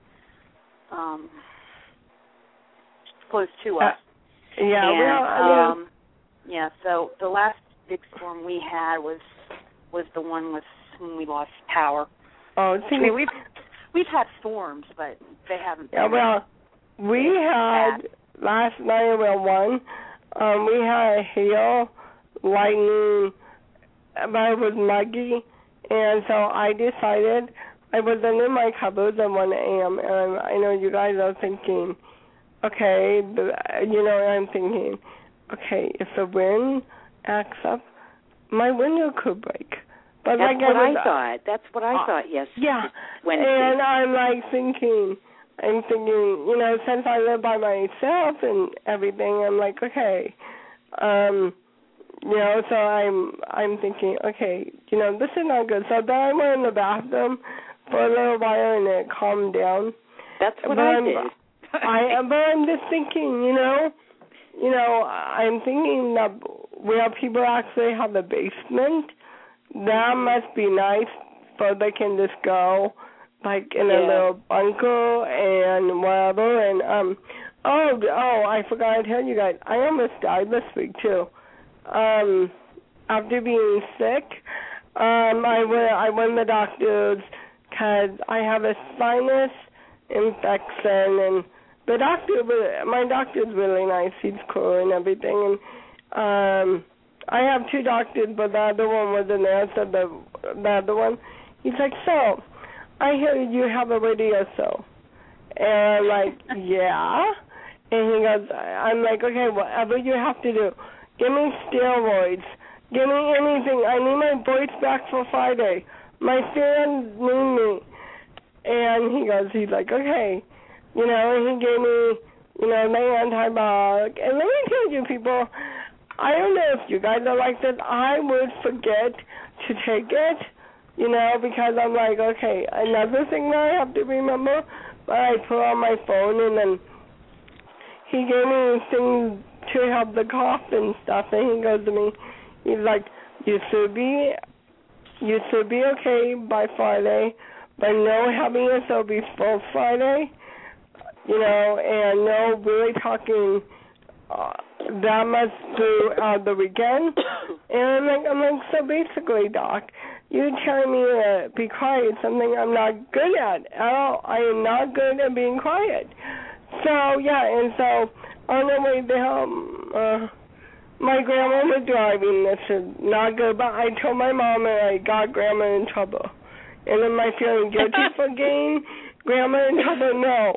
um, close to us. Uh, yeah, and, well, I um, yeah. So the last big storm we had was was the one with when we lost power. Oh, see, I mean, we've we've had storms, but they haven't. Yeah, well, we had bad. last night. Well, one, um, we had hail, lightning, but it was muggy, and so I decided I was in my cupboards at one a.m. and I know you guys are thinking, okay, the, you know, I'm thinking, okay, if the wind acts up, my window could break. But That's like what I, was, I thought. That's what I uh, thought. Yes. Yeah. Wednesday. And I'm like thinking, I'm thinking, you know, since I live by myself and everything, I'm like, okay, um, you know, so I'm I'm thinking, okay, you know, this is not good. So then I went in the bathroom for a little while and it calmed down. That's what but I I'm, did. I but I'm just thinking, you know, you know, I'm thinking that where people actually have a basement, that must be nice, so they can just go like in yeah. a little bunker and whatever. And um, oh, oh, I forgot to tell you guys, I almost died this week too. Um, after being sick, um, I went I went to the doctors because I have a sinus infection, and the doctor, my doctor's really nice. He's cool and everything, and um. I have two doctors, but the other one was a nurse, and the, the other one, he's like, so, I hear you have a radio show. And I'm like, yeah. And he goes, I'm like, okay, whatever you have to do. Give me steroids. Give me anything. I need my voice back for Friday. My fans need me. And he goes, he's like, okay. You know, and he gave me, you know, the antibiotic. And let me tell you, people, I don't know if you guys are like this. I would forget to take it you know, because I'm like, okay, another thing that I have to remember, but I put on my phone, and then he gave me things to help the cough and stuff, and he goes to me, he's like, you should be, you should be okay by Friday, but no having yourself before Friday, you know, and no really talking uh, that much through uh, the weekend. And I'm like, I'm like, so basically, Doc, you telling me to be quiet, something I'm not good at at all. I am not good at being quiet. So, yeah, and so on the way down, uh, my grandma was driving. This is not good, but I told my mom and I got grandma in trouble. And am I feeling guilty for getting grandma in trouble? No.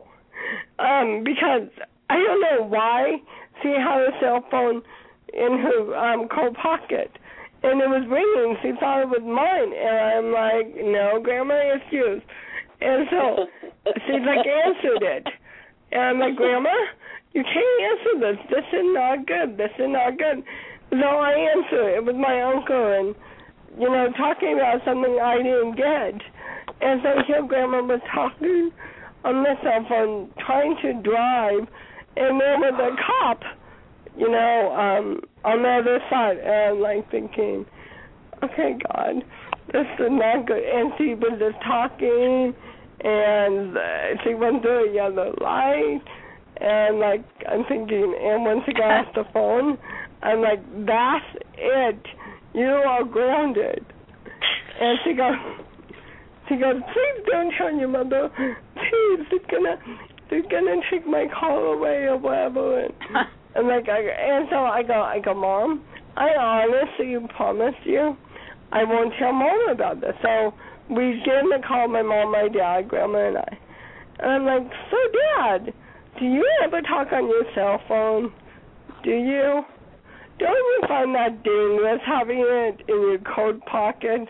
Um, because I don't know why she had a cell phone in her um, coat pocket. And it was ringing. She thought it was mine. And I'm like, no, grandma, it's yours. And so she's like, answered it. And I'm like, grandma, you can't answer this. This is not good. This is not good. So I answered. It was my uncle and, you know, talking about something I didn't get. And so here grandma was talking on the cell phone, trying to drive, and there was a cop, you know, um, on the other side. And I'm like thinking, okay, God, this is not good. And she was just talking, and uh, she went through a yellow light. And, like, I'm thinking, and when she got off the phone, I'm like, that's it. You are grounded. And she goes, she goes, please don't tell your mother. Please, they're gonna, they're gonna take my car away or whatever. And, and like, I, and so I go, I go, Mom, I honestly promise you, I won't tell Mom about this. So we get in the car, my mom, my dad, grandma, and I. And I'm like, so Dad, do you ever talk on your cell phone? Do you? Don't you find that dangerous having it in your coat pocket?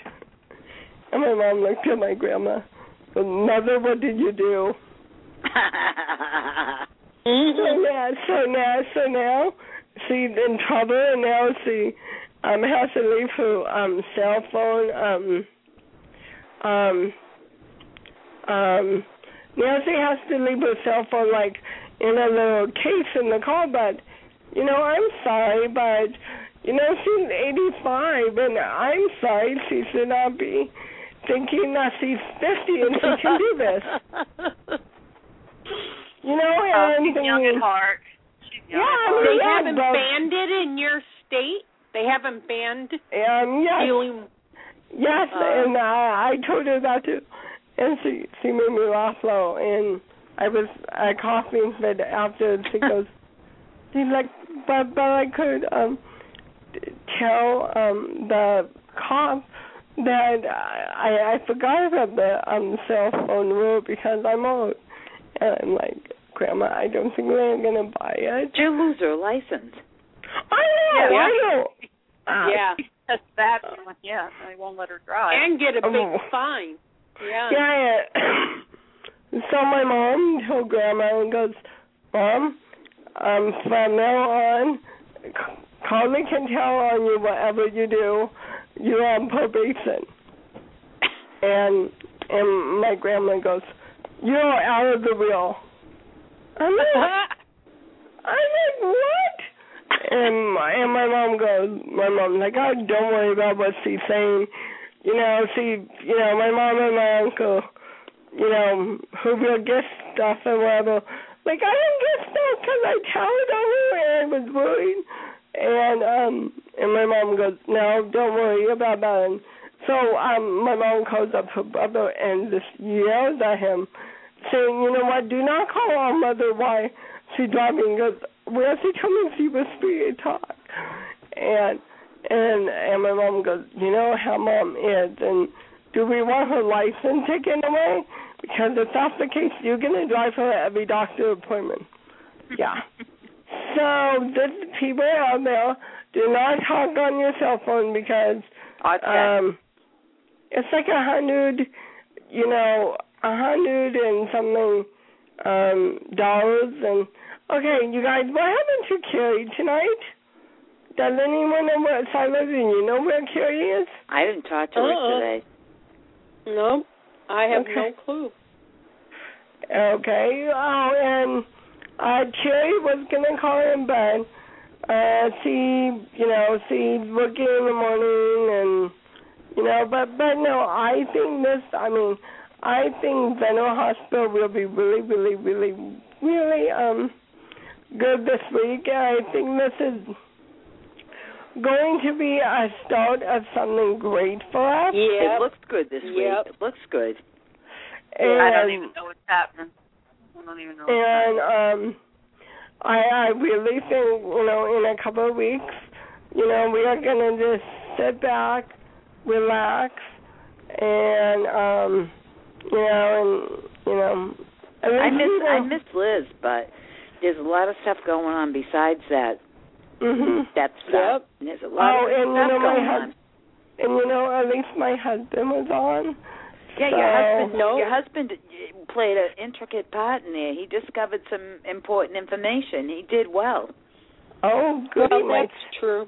And my mom looked at my grandma. Well, Mother, what did you do? so now, so now, so now, she's in trouble, and now she um, has to leave her um, cell phone. Um, um, um, now she has to leave her cell phone, like, in a little case in the car, but, you know, I'm sorry, but, you know, she's eighty-five, and I'm sorry she should not be thinking that she's fifty and she can do this. You know, uh, and she's thinking, young at heart. She's young yeah, at heart. They yeah, haven't but, banned it in your state? They haven't banned um, yes, stealing? yes, uh, and I, I told her that too, and she, she made me laugh though, and I was uh, coughing, but after she goes, she's like, but, but I could um, tell um, the cop that I, I forgot about the um, cell phone rule because I'm old. And I'm like, Grandma, I don't think we're going to buy it. Did you lose her license? I know, yeah. I know. Uh, yeah, that's that. Yeah, they won't let her drive. And get a big oh. fine. Yeah. Yeah, yeah. So my mom told Grandma and goes, Mom, um, from now on, Carly can tell on you whatever you do. You're on probation. And and my grandma goes, you're out of the wheel. I'm like, I'm like, what? And my, and my mom goes, my mom's like, oh, don't worry about what she's saying. You know, she, you know, my mom and my uncle, you know, who will get stuff and whatever. Like, I didn't get stuff because I told her and I was worried. And um, and my mom goes, no, don't worry about that. And so um, my mom calls up her brother and just yells at him, saying, you know what, do not call our mother while she's driving. Because where she told me she was free to talk. And, and, and my mom goes, you know how Mom is, and do we want her license taken away? Because if that's the case, you're going to drive her at every doctor appointment. Yeah. So, the people out there, do not talk on your cell phone because okay. um, it's like a hundred, you know, a hundred and something um, dollars. And okay, you guys, what happened to Carrie tonight? Does anyone know where Silas and you know where Carrie is? I didn't talk to her Uh-uh. today. No, I have Okay. no clue. Okay. Oh, and uh, Cherry was gonna call him, but uh, see, you know, see working in the morning, and you know, but but no, I think this. I mean, I think Veno Hospital will be really, really, really, really um good this week. I think this is going to be a start of something great for us. Yeah. It looks good this Yep. week. It looks good. And, I don't even know what's happening. I don't even know what's And happening. um, I I really think, you know, in a couple of weeks, you know, we are gonna just sit back, relax, and um, you know, and you know, at I least miss we I will- miss Liz, but there's a lot of stuff going on besides that. Mhm. That stuff. Yep. And there's a lot Oh, of and you stuff know, my going hus- on. and you know, at least my husband was on. Yeah, so, your husband. No. Your husband played an intricate part in there. He discovered some important information. He did well. Oh, good. Well, that's true.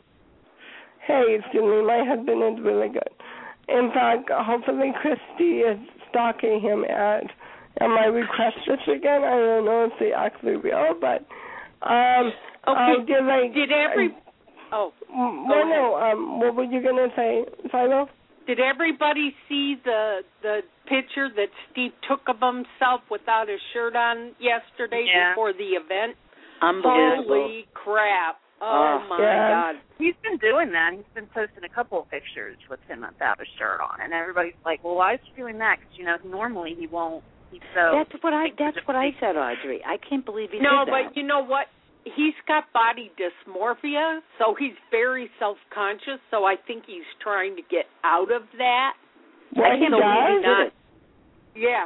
Hey, excuse me, my husband is really good. In fact, hopefully Christy is stalking him at at my request this weekend. I don't know if they actually will, but um, Okay. I did like. Did every oh Well, no. Um, what were you gonna say, Philo? did everybody see the the picture that Steve took of himself without his shirt on yesterday Yeah. before the event? Unbelievable. Holy crap! Oh, Oh, my yeah. God! He's been doing that. He's been posting a couple of pictures with him without a shirt on, and everybody's like, "Well, why is he doing that?" Because you know, normally he won't. He's so. That's what I. That's what I said, Audrey. I can't believe he No, did that. but you know what? He's got body dysmorphia, so he's very self-conscious. So I think he's trying to get out of that. What I he can't believe he does? did Not- it. Yeah,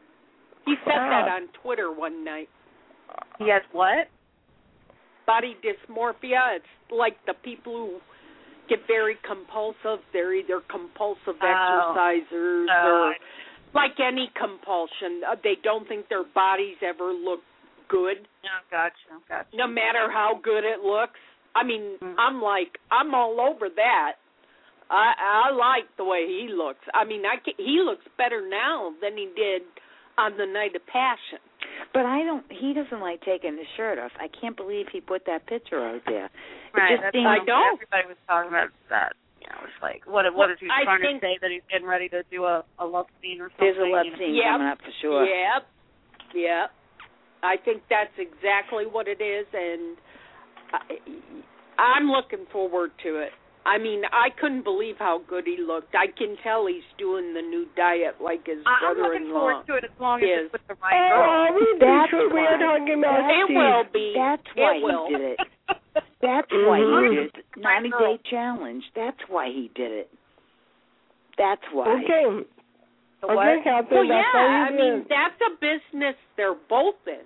he said Wow. that on Twitter one night. He has what? Body dysmorphia. It's like the people who get very compulsive. They're either compulsive Oh. exercisers Oh, or like any compulsion. Uh, They don't think their bodies ever look good, No, gotcha, gotcha. no matter how good it looks. I mean, Mm. I'm like, I'm all over that. I I like the way he looks. I mean, I can, he looks better now than he did on the night of Passion. But I don't. He doesn't like taking his shirt off. I can't believe he put that picture out there. It Right, just that's seems. what I don't. Everybody was talking about that. You know, it's like, what? What is he I trying think- to say that he's getting ready to do a, a love scene or something? There's a love you know? scene Yep. coming up for sure. Yep. Yep. I think that's exactly what it is, and I, I'm looking forward to it. I mean, I couldn't believe how good he looked. I can tell he's doing the new diet like his I- I'm looking brother-in-law. forward to it as long as is. it's with the right girl. Oh, we That's because we why. are talking about It Steve. will be. That's why it will. he did it. That's why Mhm. he did it. ninety day challenge. That's why he did it. That's why. Okay. The Okay, what? Captain. Well, that's yeah, all I you mean, did. that's a business they're both in.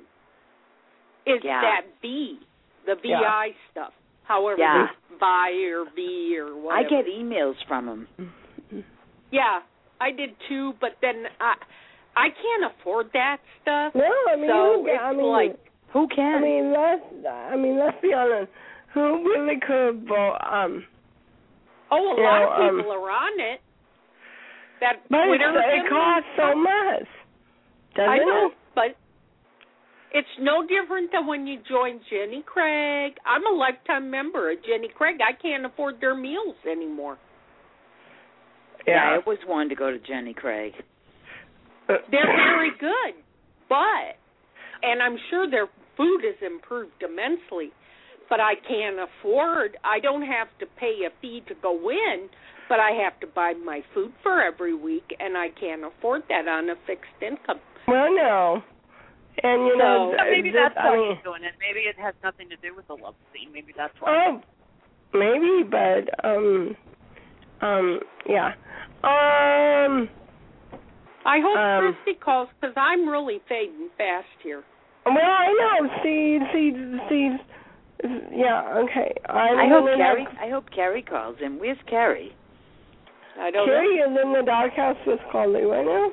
Is Yeah. that V, the V I stuff, however Yeah. they buy or V or I whatever. get emails from him. Yeah, I did too, but then I I can't afford that stuff. No, I mean, So who, I it's mean, like- Who can? I mean, let's. I mean, let's be honest. Who really could vote? Um, Oh, a you lot know, of um, people are on it. That but Twitter it's, it thing- costs so much. Doesn't I know, it? but it's no different than when you join Jenny Craig. I'm a lifetime member of Jenny Craig. I can't afford their meals anymore. yeah, I Yeah. always wanted to go to Jenny Craig. Uh, They're very good, but, and I'm sure their food has improved immensely, but I can't afford, I don't have to pay a fee to go in, but I have to buy my food for every week, and I can't afford that on a fixed income. Well, no. And, you know, So, So maybe th- that's I why mean, he's doing it. Maybe it has nothing to do with the love scene. Maybe that's why. oh, maybe, but, um, um, yeah. Um, I hope Um, Christy calls, because I'm really fading fast here. well, I know. See, see, see, yeah, okay. I'm I hope gonna Carrie. have- I hope Carrie calls him. Where's Carrie? I don't Carrie know. is in the doghouse with Carly right now.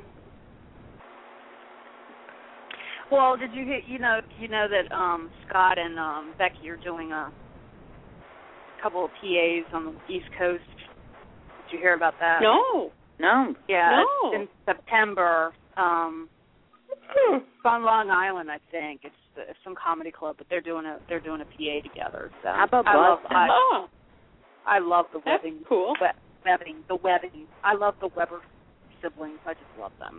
Well, did you hear? You know, you know that um, Scott and um, Becky are doing a couple of P As on the East Coast. Did you hear about that? No. No. Yeah, No. it's in September. Um, Hmm. it's on Long Island, I think. It's, it's some comedy club, but they're doing a they're doing a P A together. So How about I love Boston? I, Oh, I love the that's webbing. cool. We, webbing the webbing. I love the Weber siblings. I just love them.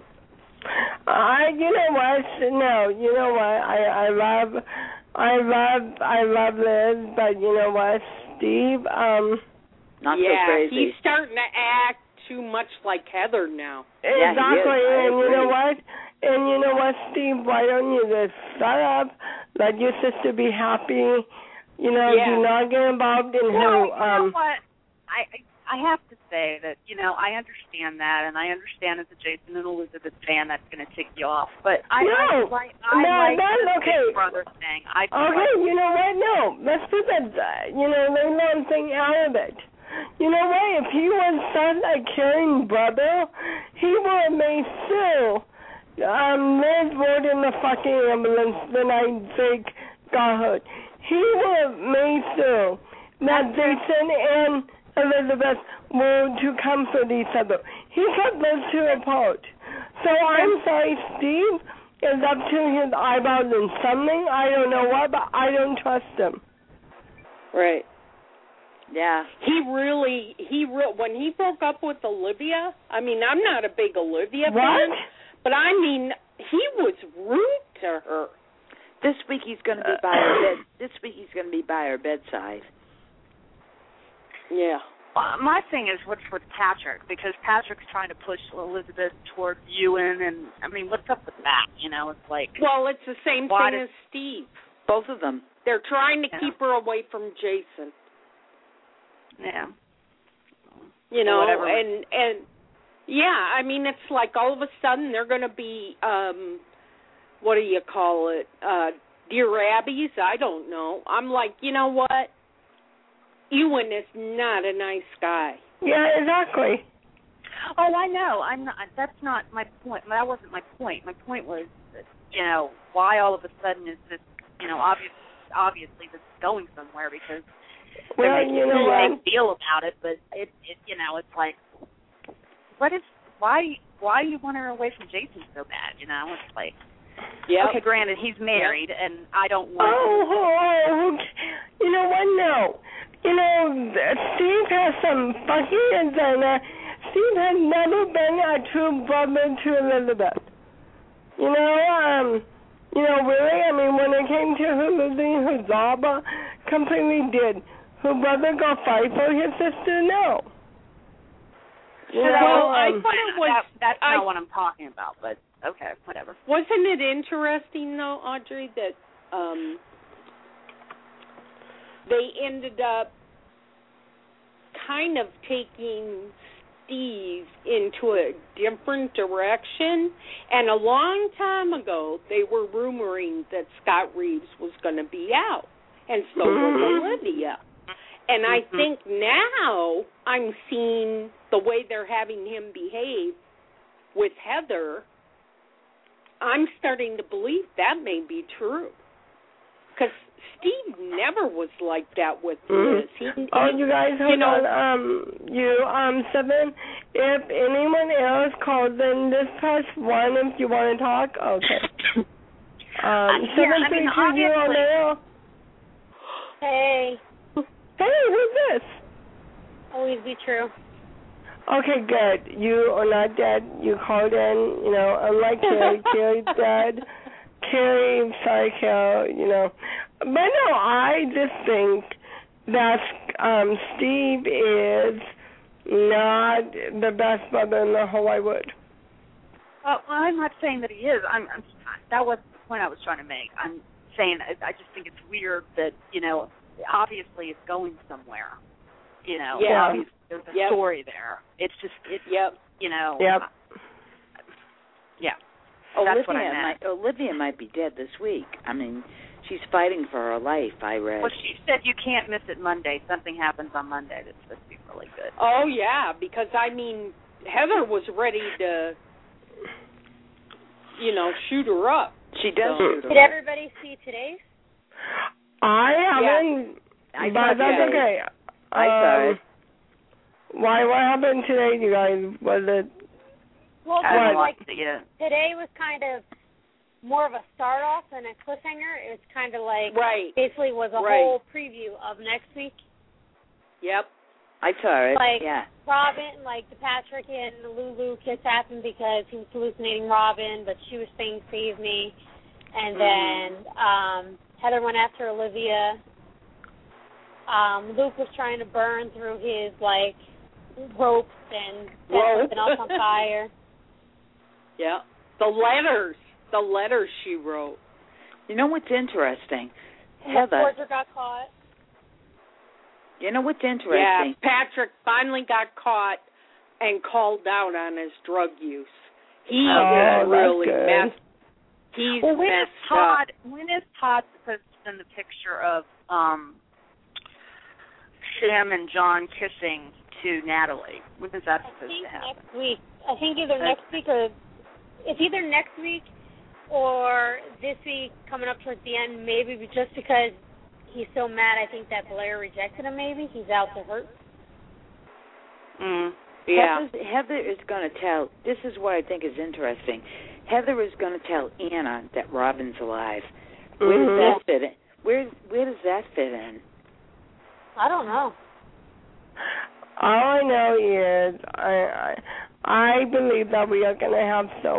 I, you know what? No, you know what? I, I love, I love, I love Liz, but you know what, Steve? Um, Not yeah, so crazy. he's starting to act too much like Heather now. Yeah, he exactly. is. I And you know agree. what? And you know what, Steve? Why don't you just shut up? Let your sister be happy. You know, Yeah. do not get involved in Well, her. you know Um, what? I I have to say that, you know, I understand that, and I understand as a Jason and Elizabeth fan that's going to tick you off. But I, No. I like I No, like that's the okay. Big Brother thing. I Okay, like, you know what? No, let's put that, uh, you know, the one thing out of it. You know what? If he was such a caring brother, he would have made Sue um, Liz rode in the fucking ambulance the night Jake got hurt. He would have made Sue that Jason and Elizabeth were to comfort each other. He cut those two apart. So I'm sorry, Steve is up to his eyeballs in something. I don't know what, but I don't trust him. Right. Yeah. He really, he re- when he broke up with Olivia, I mean, I'm not a big Olivia What? fan, but I mean, he was rude to her. This week he's going to be by her bed. This week he's going to be by her bedside. Yeah. Uh, my thing is what's with Patrick, because Patrick's trying to push Elizabeth toward Ewan, and I mean, what's up with that? You know, it's like, Well, it's the same Why thing did- as Steve. Both of them. They're trying to Yeah. keep her away from Jason. yeah, You know, Whatever. and and yeah, I mean, it's like all of a sudden they're going to be, um, what do you call it, uh, dear Abbeys? I don't know. I'm like, you know what? Ewan is not a nice guy. Yeah, exactly. Oh, I know. I'm not. That's not my point. That wasn't my point. My point was, that, you know, why all of a sudden is this? You know, obvious, obviously this is going somewhere because they're Well, making you know a what? big deal about it. But it, it, you know, it's like, what is? Why? Why you want her away from Jason so bad? You know, it's like, Yeah. okay, granted, he's married, and I don't want. Oh, oh, okay. You know what? No. You know, Steve has some fucking agenda. Steve has never been a true brother to Elizabeth. You know, um, you know, really, I mean, when it came to her losing her job, uh, completely did. Her brother go fight for his sister? No. You know, Well, I um, thought it was. that, that's I- not what I'm talking about. But okay, whatever. Wasn't it interesting though, Audrey, that um, they ended up kind of taking Steve into a different direction? And a long time ago, they were rumoring that Scott Reeves was going to be out, and so was Olivia. And I Mhm. think now I'm seeing the way they're having him behave with Heather. I'm starting to believe that may be true. Because Steve never was like that with Liz. He, he, Oh, you guys, hold you know, on. Um, you, um, seven. If anyone else calls in, just press one if you want to talk. Okay. Um, yeah, seven I three mean, two you on there. Hey, Hey, who's this? always be true. Okay, good. You are not dead. You called in. You know, unlike Carrie. Carrie's dead. Carrie, sorry, Carol. You know, but no, I just think that um, Steve is not the best brother in the whole wide world. Uh, well, I'm not saying that he is. I'm, I'm. That wasn't the point I was trying to make. I'm saying I, I just think it's weird that, you know, obviously it's going somewhere. You know, Yeah. obviously there's a Yep. story there. It's just, it's, Yep. you know. Yep. uh, yeah. That's what I Olivia meant. might, Olivia might be dead this week. I mean, she's fighting for her life, I read. Well, she said you can't miss it Monday. Something happens on Monday that's supposed to be really good. Oh, yeah, because, I mean, Heather was ready to, you know, shoot her up. She does So- shoot her Did up. everybody see today's? I haven't, I but saw that's today. okay. I saw Um, it. Why? What happened today, you guys? Was it? Well, I haven't like watched it yet. today was kind of more of a start off than a cliffhanger. It was kind of like right. basically was a right. whole preview of next week. Yep. I saw it. Like yeah. Robin, like the Patrick and the Lulu kiss happened because he was hallucinating Robin, but she was saying "save me," and then um, Heather went after Olivia. Um, Luke was trying to burn through his like ropes and set Rope. something else on fire. Yeah. The letters. The letters she wrote. You know what's interesting? And the Heather. forger got caught. You know what's Yeah, interesting? Patrick finally got caught and called out on his drug use. He Oh, is really that's good. messed. He's Well, when is messed Todd? up. When is Todd supposed to send the picture of um, Sam and John kissing to Natalie? When is that I supposed think to happen? next week. I think either That's- next week or it's either next week or this week coming up towards the end. Maybe just because he's so mad. I think that Blair rejected him. Maybe he's out to hurt. Mm. Yeah. Heather's, Heather is going to tell. This is what I think is interesting. Heather is going to tell Anna that Robin's alive. Where Mhm. does that fit in? Where Where does that fit in? I don't know. All I know is I I, I believe that we are going to have so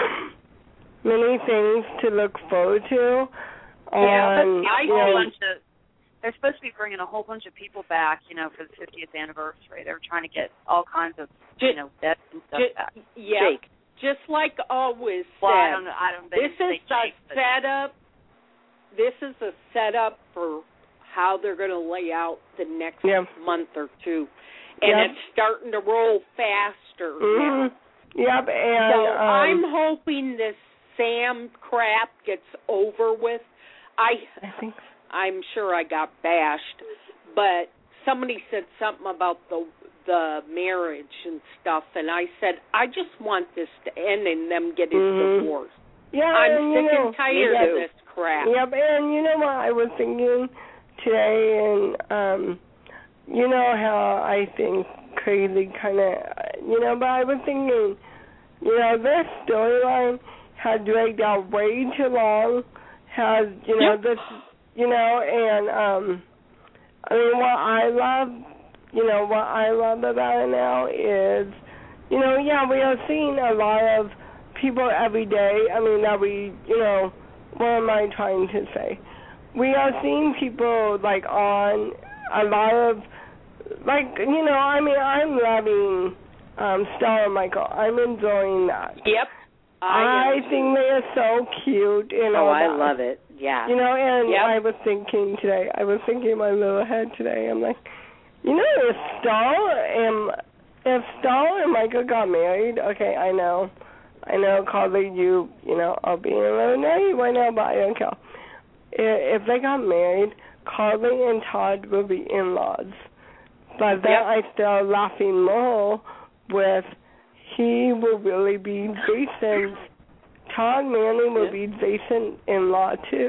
many things to look forward to. Yeah, On, but I you know a know, bunch of. They're supposed to be bringing a whole bunch of people back, you know, for the fiftieth anniversary. They're trying to get all kinds of, you know, deaths and stuff Ju- back. Yeah. Jake. Just like always Well, I said, don't know. I don't. They this didn't is say a Jake, but- setup. This is a setup for how they're going to lay out the next Yeah. month or two, and Yep. it's starting to roll faster Mhm. now. Yep, and So um, I'm hoping this Sam crap gets over with. I, I think I'm sure I got bashed, but somebody said something about the the marriage and stuff, and I said I just want this to end and them getting Mhm. divorced. yeah, I'm and, you sick know, and tired yep. of this crap. Yep, and you know what I was thinking today, and um, you know how I think crazy kind of, you know, but I was thinking, you know, this storyline has dragged out way too long. Has you know Yep. this, you know, and um, I mean, what I love, you know, what I love about it now is, you know, yeah, we are seeing a lot of people every day. I mean, that we, you know, what am I trying to say? We are seeing people, like, on a lot of, like, you know, I mean, I'm loving um, Stella and Michael. I'm enjoying that. Yep. I, think they are so cute and Oh, all I that. love it. Yeah. You know, and Yep. I was thinking today, I was thinking in my little head today, I'm like, you know, if Stella and, if Stella and Michael got married, okay, I know, I know, Carly, you, you know, I'll be in a little nutty right now, but I don't care. If, if they got married, Carly and Todd will be in-laws. But then Yep. I start laughing more with, he will really be Jason's, Todd Manning will be Jason's in-law too.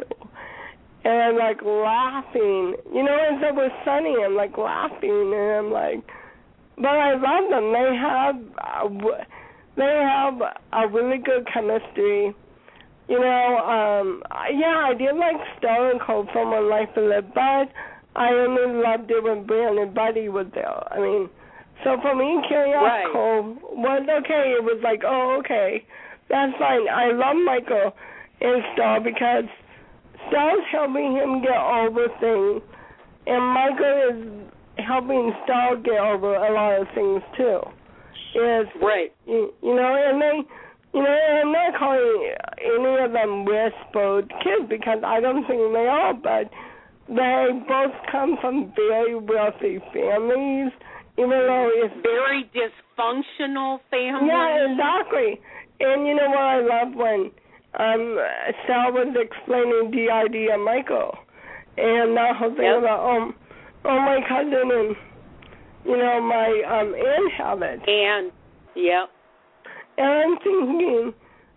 And I'm like laughing, you know, as it was sunny, I'm like laughing, and I'm like, but I love them. They have, uh, they have a really good chemistry. You know, um, yeah, I did like Stella and Cole from One Life to Live, but I only loved it when Brandon Buddy was there. I mean, so for me, Carrie Right. Cole was okay. It was like, oh, okay, that's fine. I love Michael and Stella because Stella's helping him get over things, and Michael is helping Stella get over a lot of things too. Is Right. you, you know, and they, you know, I'm not calling any of them whispered kids because I don't think they are, but they both come from very wealthy families, even though it's Very dysfunctional family. yeah, exactly. And you know what I love when um Sal was explaining D I D and Michael, and that whole thing Yep. about um oh my cousin and you know my um aunt have it. And, yep. And I'm thinking,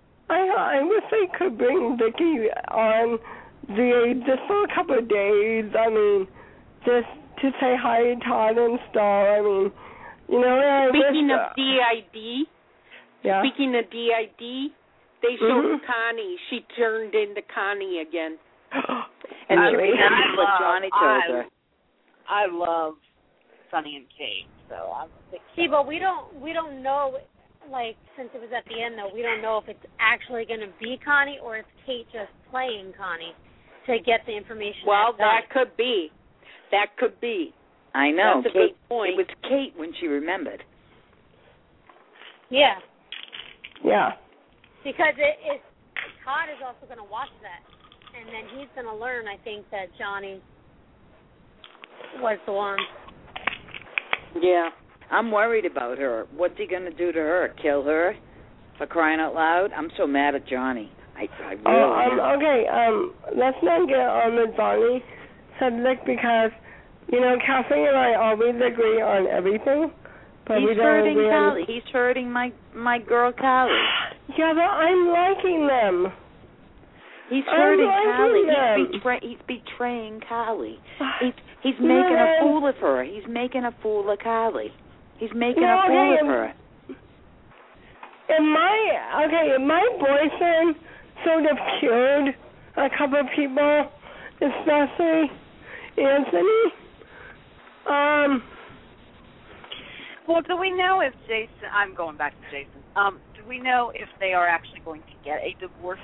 I I wish they could bring Vicky on the just for a couple of days. I mean, just to say hi to Todd and Star. I mean, You know, I Speaking wish, of uh, D I D, yeah. speaking of D I D, they showed Mhm. Connie. She turned into Connie again. And I she mean, remembers I what love- Johnny told I- her. I love Sonny and Kate, so I'm a big See, fan. but we don't we don't know, like, since it was at the end, though, we don't know if it's actually going to be Connie or it's Kate just playing Connie to get the information. Well, out done. that could be. That could be. I know. That's a Kate, good point. It was Kate when she remembered. Yeah, Yeah. because it, it Todd is also going to watch that, and then he's going to learn, I think, that Johnny was the one. Yeah. I'm worried about her. What's he going to do to her? Kill her? For crying out loud? I'm so mad at Johnny. I, I really Oh, um, am. okay, um, let's not get on the Johnny subject because, you know, Kathleen and I always agree on everything, but we He's don't hurting agree on... Callie. He's hurting my my girl Callie. Yeah, but I'm liking them. He's I'm hurting liking Callie. them. He's, betray- he's betraying Callie. He's he's You making know, a fool of her. He's making a fool of Callie. He's making No, a fool okay, of her. And my, okay, and my boyfriend sort of cured a couple of people, especially Anthony. Um, Well, do we know if Jason? I'm going back to Jason. Um, do we know if they are actually going to get a divorce?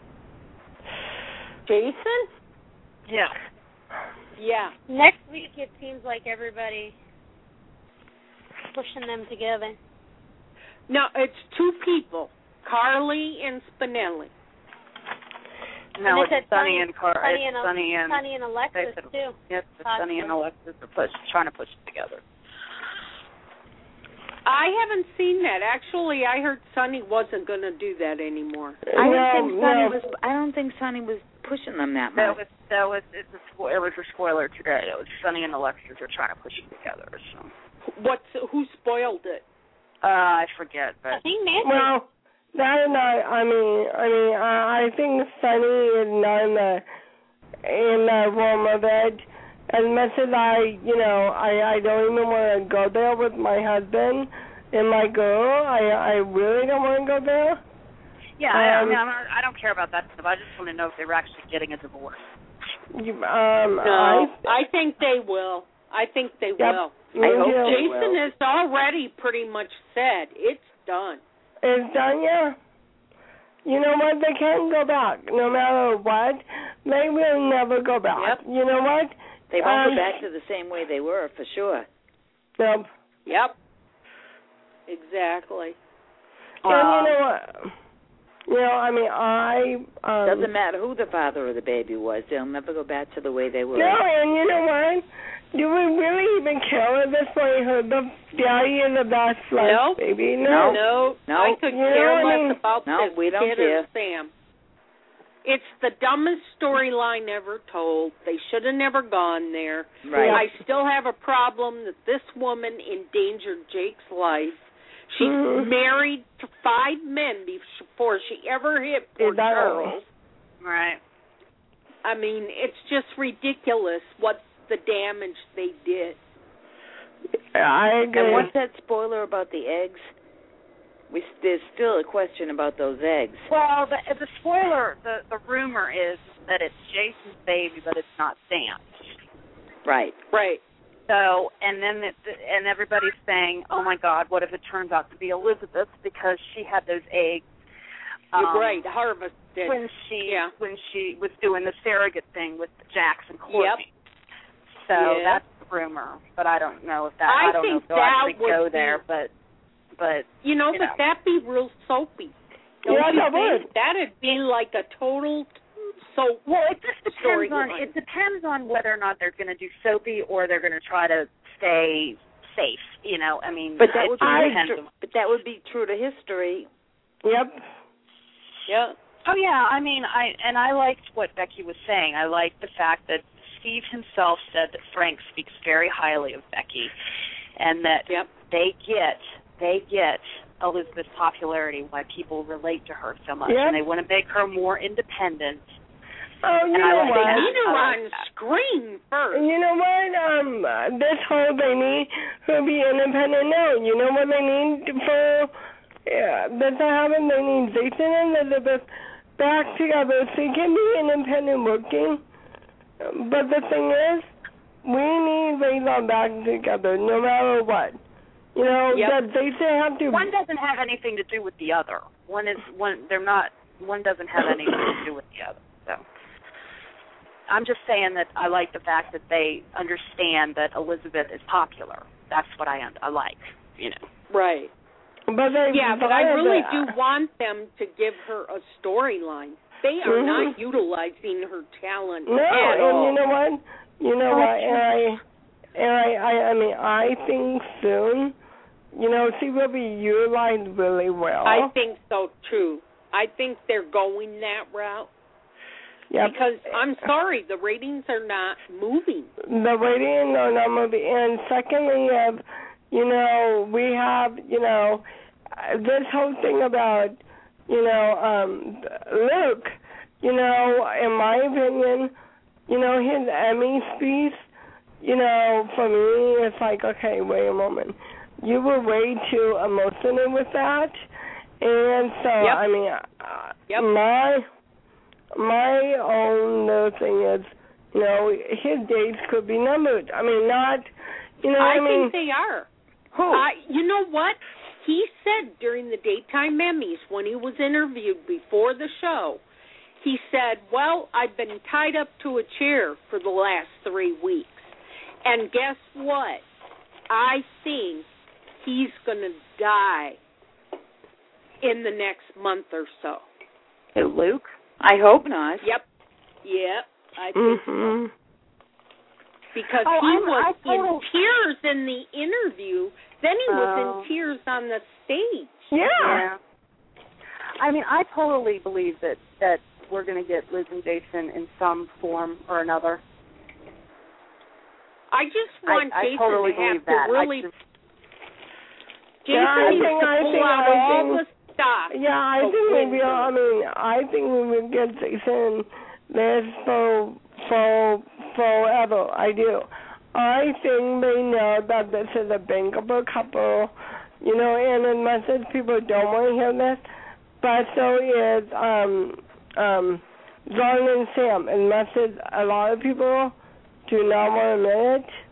Jason? Yeah. Yeah. Next week, it seems like everybody pushing them together. No, it's two people, Carly and Spinelli. No, And they it's said Sonny Sonny- and Car. Sonny It's and, Sonny and Sonny and Alexis, they said- too. Yes, it's Sonny and Alexis are push, trying to push it together. I haven't seen that. Actually, I heard Sonny wasn't going to do that anymore. I don't no, think Sonny no. was. I don't think Sonny was pushing them that That much. was that was it's a spo- it was a spoiler today. It was Sonny and Alexis are trying to push it together. So What's who spoiled it? uh, I forget, but I think Nancy. well, that and I, I mean, I mean, I, I think Sunny is not in the, in the realm of it. As much as I, you know, I, I don't even want to go there with my husband and my girl. I, I really don't want to go there. yeah, I, I Um, mean, I'm not, I don't care about that stuff. I just want to know if they were actually getting a divorce. You, um, No, I, I think they will. I think they Yep. will. me I hope too. they Jason will. has already pretty much said it's done. It's done, yeah. You know what? They can't go back. No matter what, they will never go back. Yep. You know what? They won't Um, go back to the same way they were for sure. Yep. Yep. Exactly. And Um, you know what? You know, I mean, I um, Doesn't matter who the father of the baby was. They'll never go back to the way they were. No, and you know what? Do we really even care at this point who the daddy is the best life Nope. baby? No. No. No, No. I could You know care what I less mean? about No, this we don't kid care. and Sam. It's the dumbest storyline ever told. They should have never gone there. Right. I still have a problem that this woman endangered Jake's life. She's Mhm. married to five men before she ever hit poor Exactly. Charles. right. I mean, it's just ridiculous what the damage they did. I agree. And what's that spoiler about the eggs? We there's still a question about those eggs. Well, the the spoiler, the the rumor is that it's Jason's baby, but it's not Sam's. Right. Right. So, and then it, and everybody's saying, "Oh my God, what if it turns out to be Elizabeth because she had those eggs?" You're um, right. Harvested. When she Yeah. when she was doing the surrogate thing with Jackson Courtney. So Yeah. that's the rumor, but I don't know if that. I I, don't know think if they'll that actually would go be- there, but but You know, You but know. that'd be real soapy. Don't Yeah, you that think? would. That'd be like a total soap. well, it just depends on storyline. it depends on whether or not they're going to do soapy or they're going to try to stay safe. You know, I mean, But that it would just be depends tru- on- but that would be true to history. Yep. Yeah. Oh yeah, I mean, I and I liked what Becky was saying. I liked the fact that Steve himself said that Frank speaks very highly of Becky, and that Yep. they get they get Elizabeth's popularity, why people relate to her so much, Yep. and they want to make her more independent. Oh, you and know I like what? that. They need her I on like that. screen first. You know what? Um, this whole they need to be independent now. You know what they need for yeah, this to happen? They need Jason and Elizabeth back together so they can be independent working. But the thing is, we need Raylan back together no matter what. You know, Yep. that they should have to. One doesn't have anything to do with the other. One is one. They're not. One doesn't have anything to do with the other. So, I'm just saying that I like the fact that they understand that Elizabeth is popular. That's what I I like. You know. Right. But they Yeah, but I really that. do want them to give her a storyline. They are Mhm. not utilizing her talent No, at and all. you know what? You know what? And I, and I, I, I mean, I think soon, you know, she will be utilized really well. I think so too. I think they're going that route. Yeah. Because I'm sorry, the ratings are not moving. The rating are not moving. And secondly, uh, you know, we have, you know, uh, this whole thing about, you know, um, Luke, you know, in my opinion, you know, his Emmy speech, you know, for me, it's like, okay, wait a moment. You were way too emotional with that. And so, Yep. I mean, uh, Yep. my my own little thing is, you know, his days could be numbered. I mean, not, you know I, what I mean? think they are. Who? Uh, you know what? He said during the daytime Emmys when he was interviewed before the show, he said, well, I've been tied up to a chair for the last three weeks. And guess what? I think he's going to die in the next month or so. Hey, Luke? I hope not. Yep. Yep. I think Mm-hmm. so. Because Oh, he I'm- was I totally- in tears in the interview. Then he was Oh. in tears on the stage. Yeah. Yeah. I mean, I totally believe that that we're going to get Liz and Jason in some form or another. I just want I, I Jason totally to have believe that. to really. I just, Jason Yeah, I needs think- to I pull think- out I all think- the stops. Yeah, I to think we win will. her. I mean, I think we will get Jason this for for forever. I do. I think they know that this is a bankable couple, you know, and as much as people don't want to hear this, but so is um um John and Sam. As much as a lot of people do not want to admit it,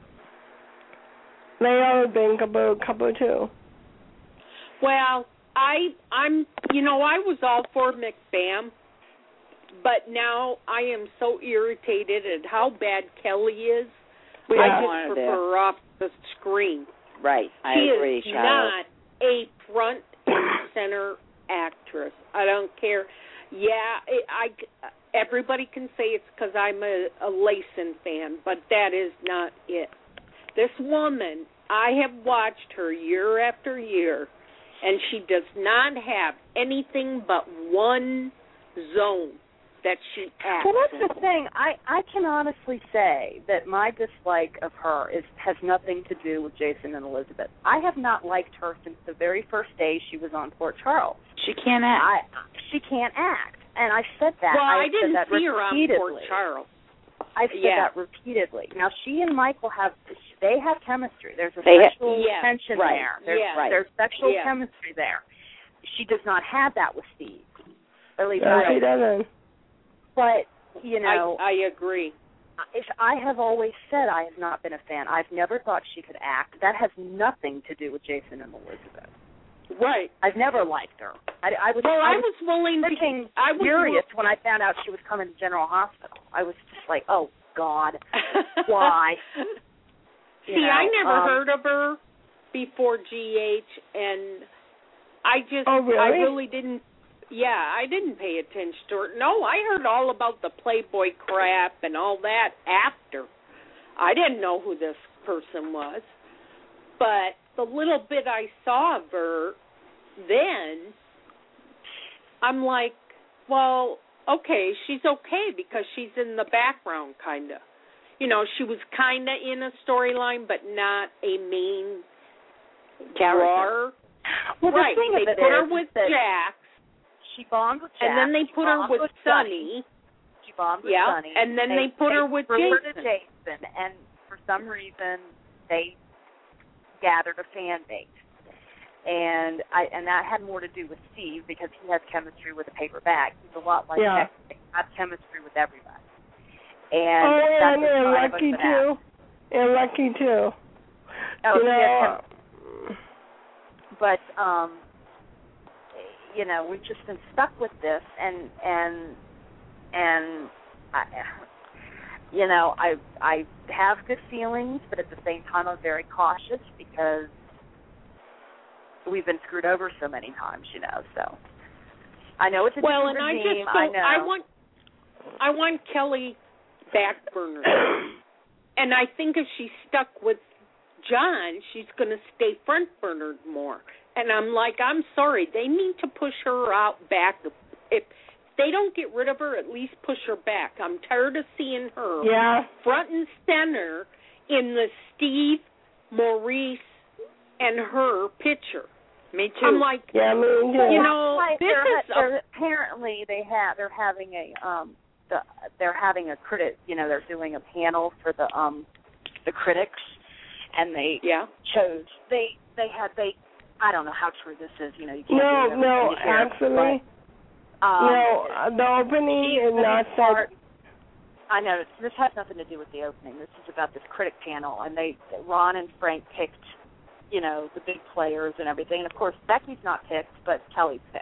they are a bankable couple too. Well, I, I'm, you know, I was all for McBam, but now I am so irritated at how bad Kelly is. We I don't just want her prefer her off the screen. Right. I she agree, is Charlotte. not a front and center actress. I don't care. Yeah, it, I, everybody can say it's because I'm a, a Layson fan, but that is not it. This woman, I have watched her year after year, and she does not have anything but one zone that she acts well, that's in. the thing. I, I can honestly say that my dislike of her is has nothing to do with Jason and Elizabeth. I have not liked her since the very first day she was on Port Charles. She can't act. I, she can't act, and I said that. Well, I, I didn't said that see her on repeatedly. Port Charles. I've said Yeah. that repeatedly. Now, she and Michael have, they have chemistry. There's a They ha- sexual yes, tension right, there. There's, yes, there's sexual yes. chemistry there. She does not have that with Steve. Or at least No, I she don't. doesn't. But, you know, I, I agree. if I have always said I have not been a fan. I've never thought she could act. That has nothing to do with Jason and Elizabeth. Right. I've never liked her. I, I was, Well, I I was was willing to. freaking I was furious when I found out she was coming to General Hospital. I was just like, oh, God, why? See, You know, I never um, heard of her before G H, and I just, Oh, really? I really didn't. Yeah, I didn't pay attention to her. No, I heard all about the Playboy crap and all that after. I didn't know who this person was, but the little bit I saw of her then, I'm like, well, okay, she's okay because she's in the background, kind of. You know, she was kind of in a storyline, but not a main drawer. Well, right, the thing they of it put her is with that Jax, she bonded with Jax. and then they she put her bonded with Sonny. Sonny. She bond with Yeah, Sonny. and then they, they put they her with threw her Jason. to Jason, and for some reason they gathered a fan base. And I and that had more to do with Steve because he has chemistry with a paper bag. He's a lot like yeah. that. He has chemistry with everybody. And oh, that's and, and Lucky too. And Lucky too. Oh, you know, yeah, but um, you know, we've just been stuck with this, and and and I, you know, I I have good feelings, but at the same time, I'm very cautious because we've been screwed over so many times, you know. So I know it's a well, different and regime. I just don't, I know. I want I want Kelly backburner, and I think if she's stuck with John, she's going to stay front burnered more. And I'm like, I'm sorry, they need to push her out back. If they don't get rid of her, at least push her back. I'm tired of seeing her yeah. front and center in the Steve, Maurice, and her picture. Me too. I'm like, yeah, me too. You know, like this they're, is they're, a, apparently they have they're having a um the, they're having a critic. You know, they're doing a panel for the um the critics, and they yeah. chose they they had they I don't know how true this is. You know, you can't no, do no, here, actually, but, um, no. The opening is not start. I know this has nothing to do with the opening. This is about this critic panel, and they Ron and Frank picked, you know, the big players and everything. And of course, Becky's not picked, but Kelly's picked.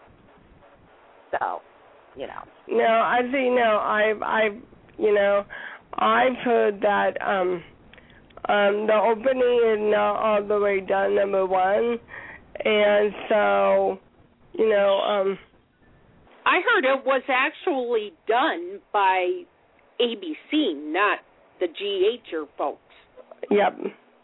So, you know. No, I see. No, I've, I've, you know, I've heard that um, um, the opening is not all the way done. Number one, and so, you know, um. I heard it was actually done by A B C, not the G H R folks. Yep.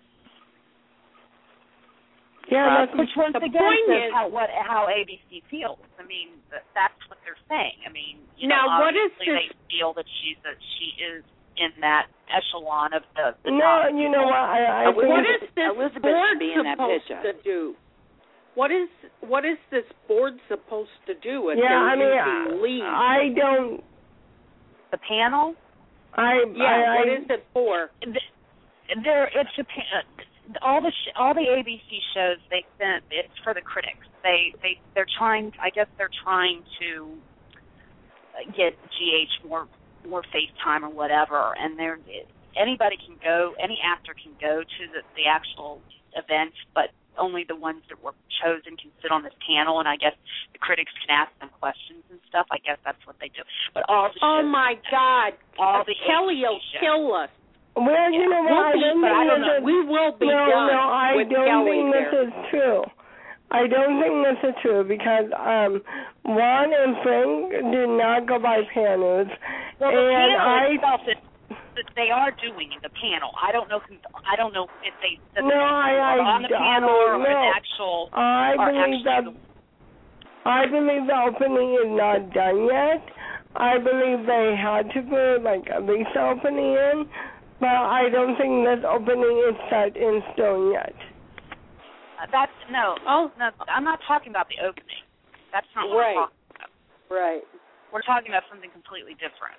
Yeah, uh, that's which once the again point says is, how what how A B C feels. I mean, that, that's what they're saying. I mean, you now know, what is obviously this? they feel that she's that she is in that echelon of the. the no, top you know people. what? I, I Elizabeth, What is this Elizabeth board should be in that supposed picture. to do? What is what is this board supposed to do? If yeah, they're I mean, using leads? I don't. The panel. I yeah, I, what I, is it for? There, it's a, all the sh- all the A B C shows they sent. It's for the critics. They they they're trying. I guess they're trying to get G H more more FaceTime or whatever. And they're anybody can go. Any actor can go to the, the actual event, but only the ones that were chosen can sit on this panel, and I guess the critics can ask them questions and stuff. I guess that's what they do. But all the Oh shows, my God! all the Kelly will shows. kill us. well, you know what? I don't We'll be, think I don't this know. is, We will be no, done no, I with don't Kelly think this there. is true. I don't think this is true because um, Ron and Frank did not go by panels, Well, the and panel I. itself is that they are doing in the panel. I don't know who. I don't know if they that No, I, I, are on the I panel mean, or no. an actual. I or believe that. actually I believe the opening is not done yet. I believe they had to put like at least the opening in, but I don't think this opening is set in stone yet. Uh, that's no. Oh, no. I'm not talking about the opening. That's not what Right. we're talking about. right. We're talking about something completely different.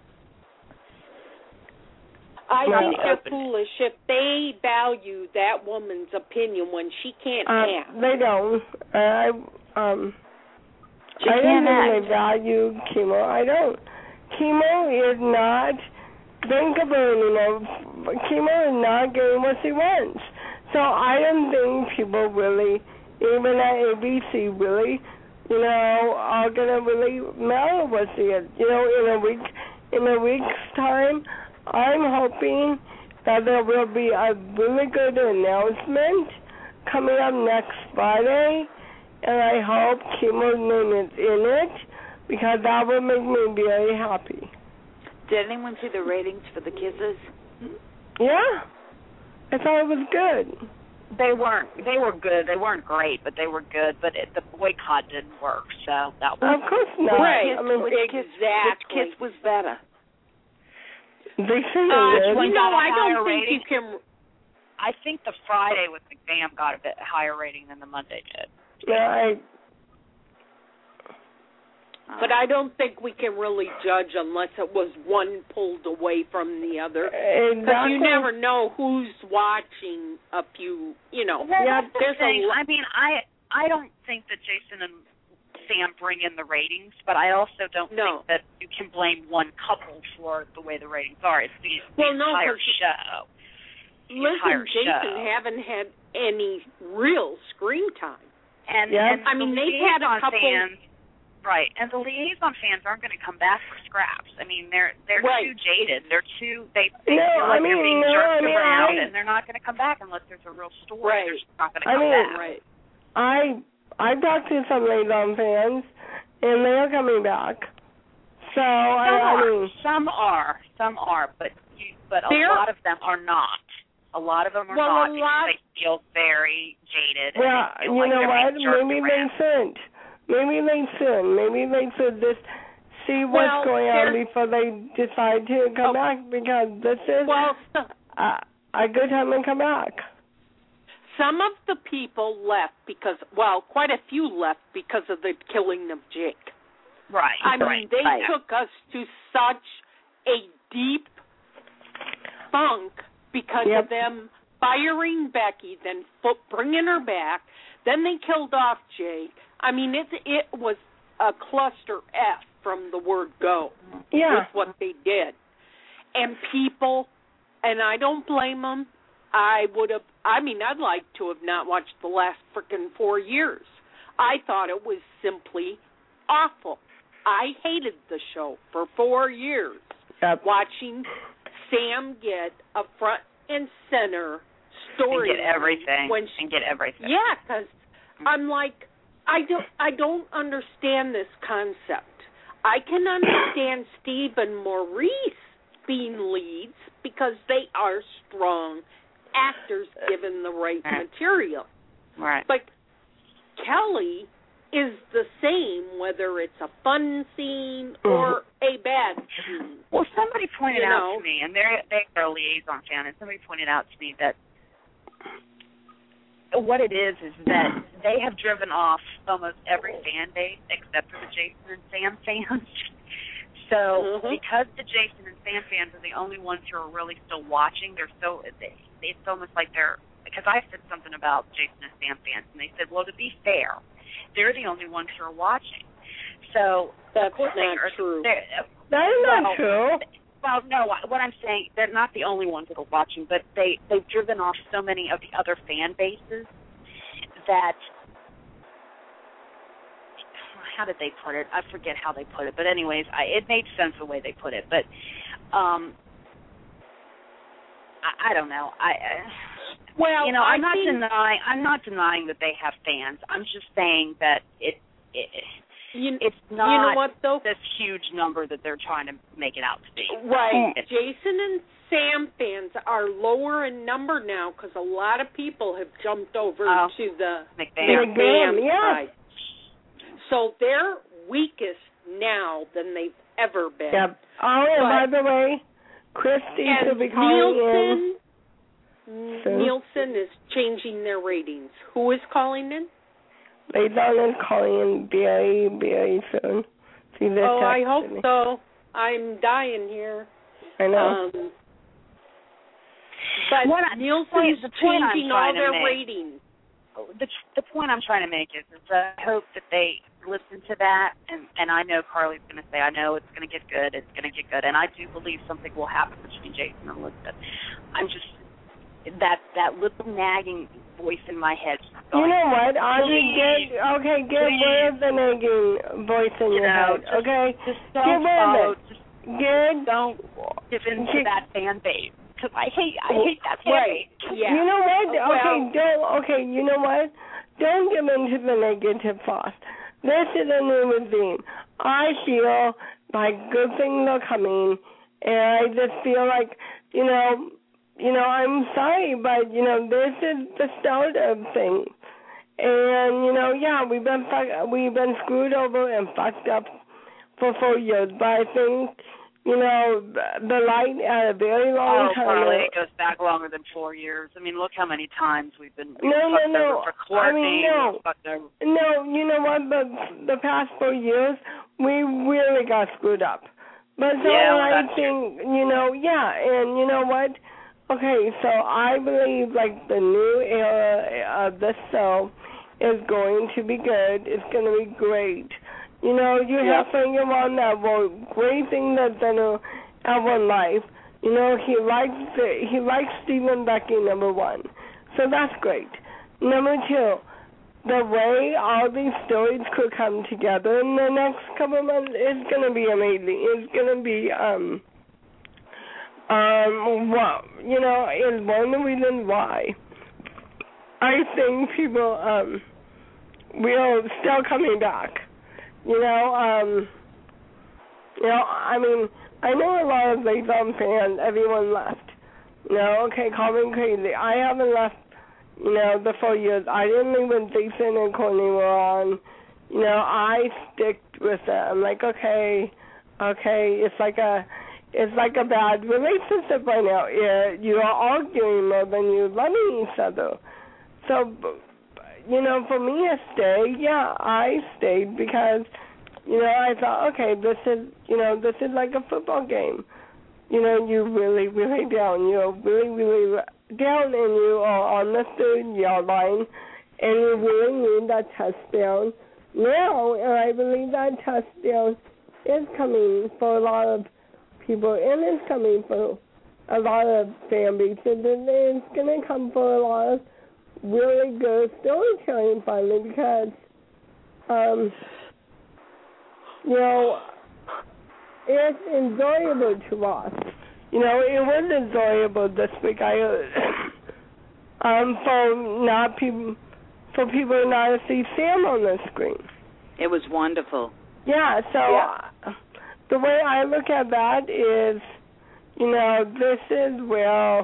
I Well, think they're opening. foolish if they value that woman's opinion when she can't Um, act. they don't. I um. She I don't can't think act. they value chemo. I don't. Chemo is not thinkable anymore. Chemo is not getting what she wants. So I don't think people really, even at A B C, really, you know, are gonna really matter what she is. You know, in a week, in a week's time, I'm hoping that there will be a really good announcement coming up next Friday, and I hope Kim's name is in it, because that will make me very happy. Did anyone see the ratings for the kisses? Yeah, I thought it was good. They weren't. They were good. They weren't great, but they were good. But it, the boycott didn't work, so that was. Of course not. Right. I mean, Which kiss, which Exactly. kiss was better? they say Uh, it one is. you know, got a I don't higher think rating? you can. I think the Friday with McBam got a bit higher rating than the Monday did. Yeah, I. But I don't think we can really judge unless it was one pulled away from the other. Because Exactly. you never know who's watching a few, you know. Well, yeah, that's the there's thing. a I mean, I I don't think that Jason and Sam bring in the ratings, but I also don't no. think that you can blame one couple for the way the ratings are. It's the, the well, no, entire show. The Liz entire and Jason show. haven't had any real screen time. And, Yep. and I mean, the they've had a liaison couple. Fans, right, and the liaison fans aren't going to come back for scraps. I mean, they're they're right. too jaded. They're too they, they No, feel like I mean, they're being no, jerked I mean, around, I- and they're not going to come back unless there's a real story. Right. They're just not going to I come mean, back. Right. I I talked to some liaison fans, and they are coming back. So Some I, I are, mean, some are, some are, but you, but a They're- lot of them are not. A lot of them are Well, not a because lot- they feel very jaded. yeah, and they feel you like know they're what? being jerked Maybe around. they shouldn't. Maybe they should. Maybe they should just see what's Well, going on there's- before they decide to come Oh. back, because this is Well, a, a good time to come back. some of the people left because, well, quite a few left because of the killing of Jake. Right. I mean, right, they right. took us to such a deep funk because Yep. of them firing Becky, then fo- bringing her back. Then they killed off Jake. I mean, it it was a cluster F from the word go. Yeah. With what they did, and people, and I don't blame them. I would have. I mean, I'd like to have not watched the last frickin' four years. I thought it was simply awful. I hated the show for four years. Yep. Watching Sam get a front and center story and get everything. when she, and get everything. yeah, because I'm like, I don't, I don't understand this concept. I can understand Steve and Maurice being leads because they are strong actors given the right material. Right. But Kelly is the same whether it's a fun scene or a bad scene. Well, somebody pointed You out know. to me, and they're they're a liaison fan, and somebody pointed out to me that what it is is that they have driven off almost every fan base except for the Jason and Sam fans. So Mhm. because the Jason and Sam fans are the only ones who are really still watching, they're so they, it's almost like they're, because I said something about Jason and Sam fans, and they said, well, to be fair, they're the only ones who are watching. So That's of course not they are, true. they're- That is not well, true. Well, no, what I'm saying, they're not the only ones that are watching, but they, they've driven off so many of the other fan bases that, how did they put it? I forget how they put it, but anyways, I, it made sense the way they put it. But um, I, I don't know. I, I Well, you know, I I'm not think, denying. I'm not denying that they have fans. I'm just saying that it, it you, it's not you know what though? this huge number that they're trying to make it out to be. Right. It's- Jason and Sam fans are lower in number now because a lot of people have jumped over Oh. to the McBam. McBam, yes. side. So they're weakest now than they've ever been. Yep. Oh, and But- by the way, Christy And should be calling Nielsen, in. Sue? Nielsen is changing their ratings. Who is calling in? They done is calling in very, very soon. See this Oh, I text hope to me. so. I'm dying here. I know. Um, but What I- Nielsen's point- the point I'm changing all trying to their make- ratings. The the point I'm trying to make is, is I hope that they listen to that, and and I know Carly's going to say, I know it's going to get good, it's going to get good, and I do believe something will happen between Jason and Elizabeth. I'm just that that little nagging voice in my head. You Going, know what? Audrey, please, get okay. Get please. rid of the nagging voice in you your know, head. just, Okay. just Get don't rid of follow, it. just Get. don't give into Get- that fan base because I hate I hate that fan Right. base. Yeah. You know what? Well- Okay. Don't. Okay. You know what? Don't give into the negative thoughts. This is a new regime. I feel like good things are coming, and I just feel like, you know, you know, I'm sorry, but you know, this is the start of things. And you know, yeah, we've been fuck, we've been screwed over and fucked up for four years, but I think, you know, the, the light at a very long oh, time. Carly, it goes back longer than four years. I mean, look how many times we've been we've no, fucked no, no. over for Courtney. I mean, no. We've fucked over. No, you know what? The the past four years, we really got screwed up. But so yeah, I think, you know, yeah, and you know what? Okay, so I believe like the new era of the show is going to be good. It's going to be great. You know, you yep. have someone on that will great thing that's going to have one life. You know, he likes the, he likes Stephen Becky, number one. So that's great. Number two, the way all these stories could come together in the next couple of months is going to be amazing. It's going to be, um, um, well, you know, is one of the reasons why I think people, um, will still coming back. You know, um, you know, I mean, I know a lot of Layton fans, everyone left. You know, okay, call me crazy. I haven't left, you know, the four years. I didn't leave when Jason and Courtney were on. You know, I stick with them. Like, okay, okay, it's like a, it's like a bad relationship right now. Yeah, you are arguing more than you're loving each other. So, you know, for me to stay, yeah, I stayed because, you know, I thought, okay, this is, you know, this is like a football game. You know, you're really, really down. You're really, really down, and you are on the third yard line, and you really need that touchdown now. And I believe that touchdown is coming for a lot of people, and it's coming for a lot of fan bases, and it's going to come for a lot of really good storytelling finally because, um, you know, it's enjoyable to watch. You know, it was enjoyable this week. I, um, for not people, for people not to see Sam on the screen. It was wonderful. Yeah. So yeah. Uh, the way I look at that is, you know, this is where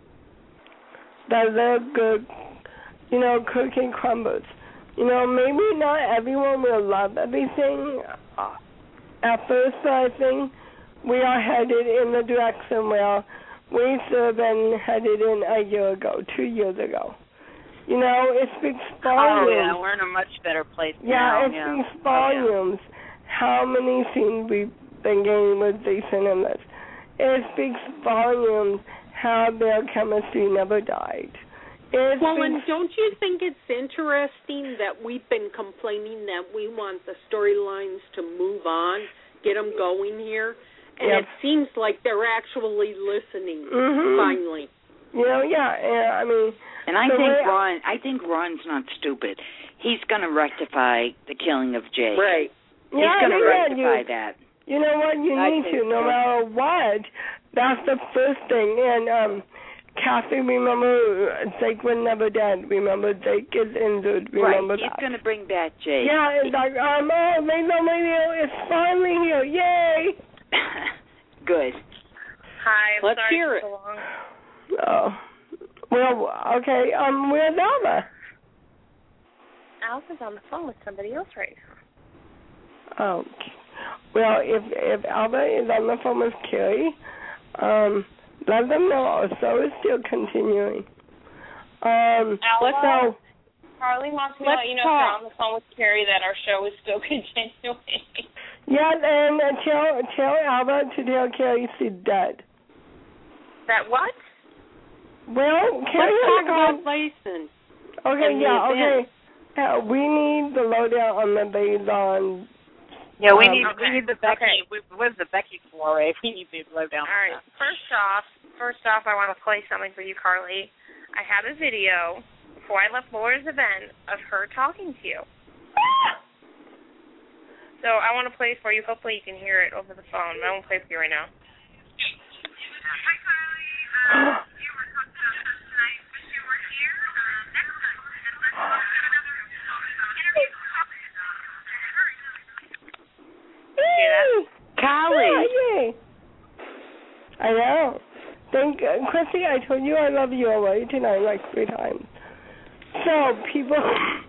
the little good, you know, cooking crumbles. You know, maybe not everyone will love everything uh, at first, but I think we are headed in the direction where we should have been headed in a year ago, two years ago. You know, it speaks volumes. Oh, yeah, we're in a much better place yeah, now. It yeah, speaks it speaks volumes oh, yeah. how many scenes we've been getting with Jason and this. It speaks volumes how their chemistry never died. It well, speaks, and don't you think it's interesting that we've been complaining that we want the storylines to move on, get them going here, and yep. it seems like they're actually listening mm-hmm. finally. You know, yeah, yeah, I mean... And I think Ron, I think Ron's not stupid. He's going to rectify the killing of Jake. Right. He's yeah, going to rectify you, that. You know what? You I need to, so. no matter what. That's the first thing. And, um, Kathy, remember, Jake was never dead. Remember, Jake is injured. Remember right. that. He's going to bring back Jake. Yeah, it's like, um, oh, Laser Radio is finally here. Yay! Good. Hi, I'm Let's sorry hear for it. so long. Oh. Well, okay, um, where's Alva? Alva's on the phone with somebody else right now. Oh. Well, if if Alva is on the phone with Carrie, um, let them know our show is still continuing. Um, Alva, so, Carly wants me to let's let you know talk. if you're on the phone with Carrie that our show is still continuing. yeah, and uh, tell, tell Alva to tell Carrie she's dead. That what? Well, Carrie Let's talk on. about Layson. Okay, and yeah, the okay. Uh, we need the lowdown on the Liaison. Yeah, we um, need okay. we need the Becky. Okay. We, what's the Becky foray? We need to slow down. All right. First off, first off, I want to play something for you, Carly. I have a video before I left Laura's event of her talking to you. So I want to play it for you. Hopefully you can hear it over the phone. I won't play it for you right now. Hi, Carly. Um, you were supposed to have tonight. Wish you were here uh, next time. And let's uh, get another interview. Hear that? Callie. Yeah, yay. I know. Thank uh, Chrissy, I told you I love you already tonight like three times. So people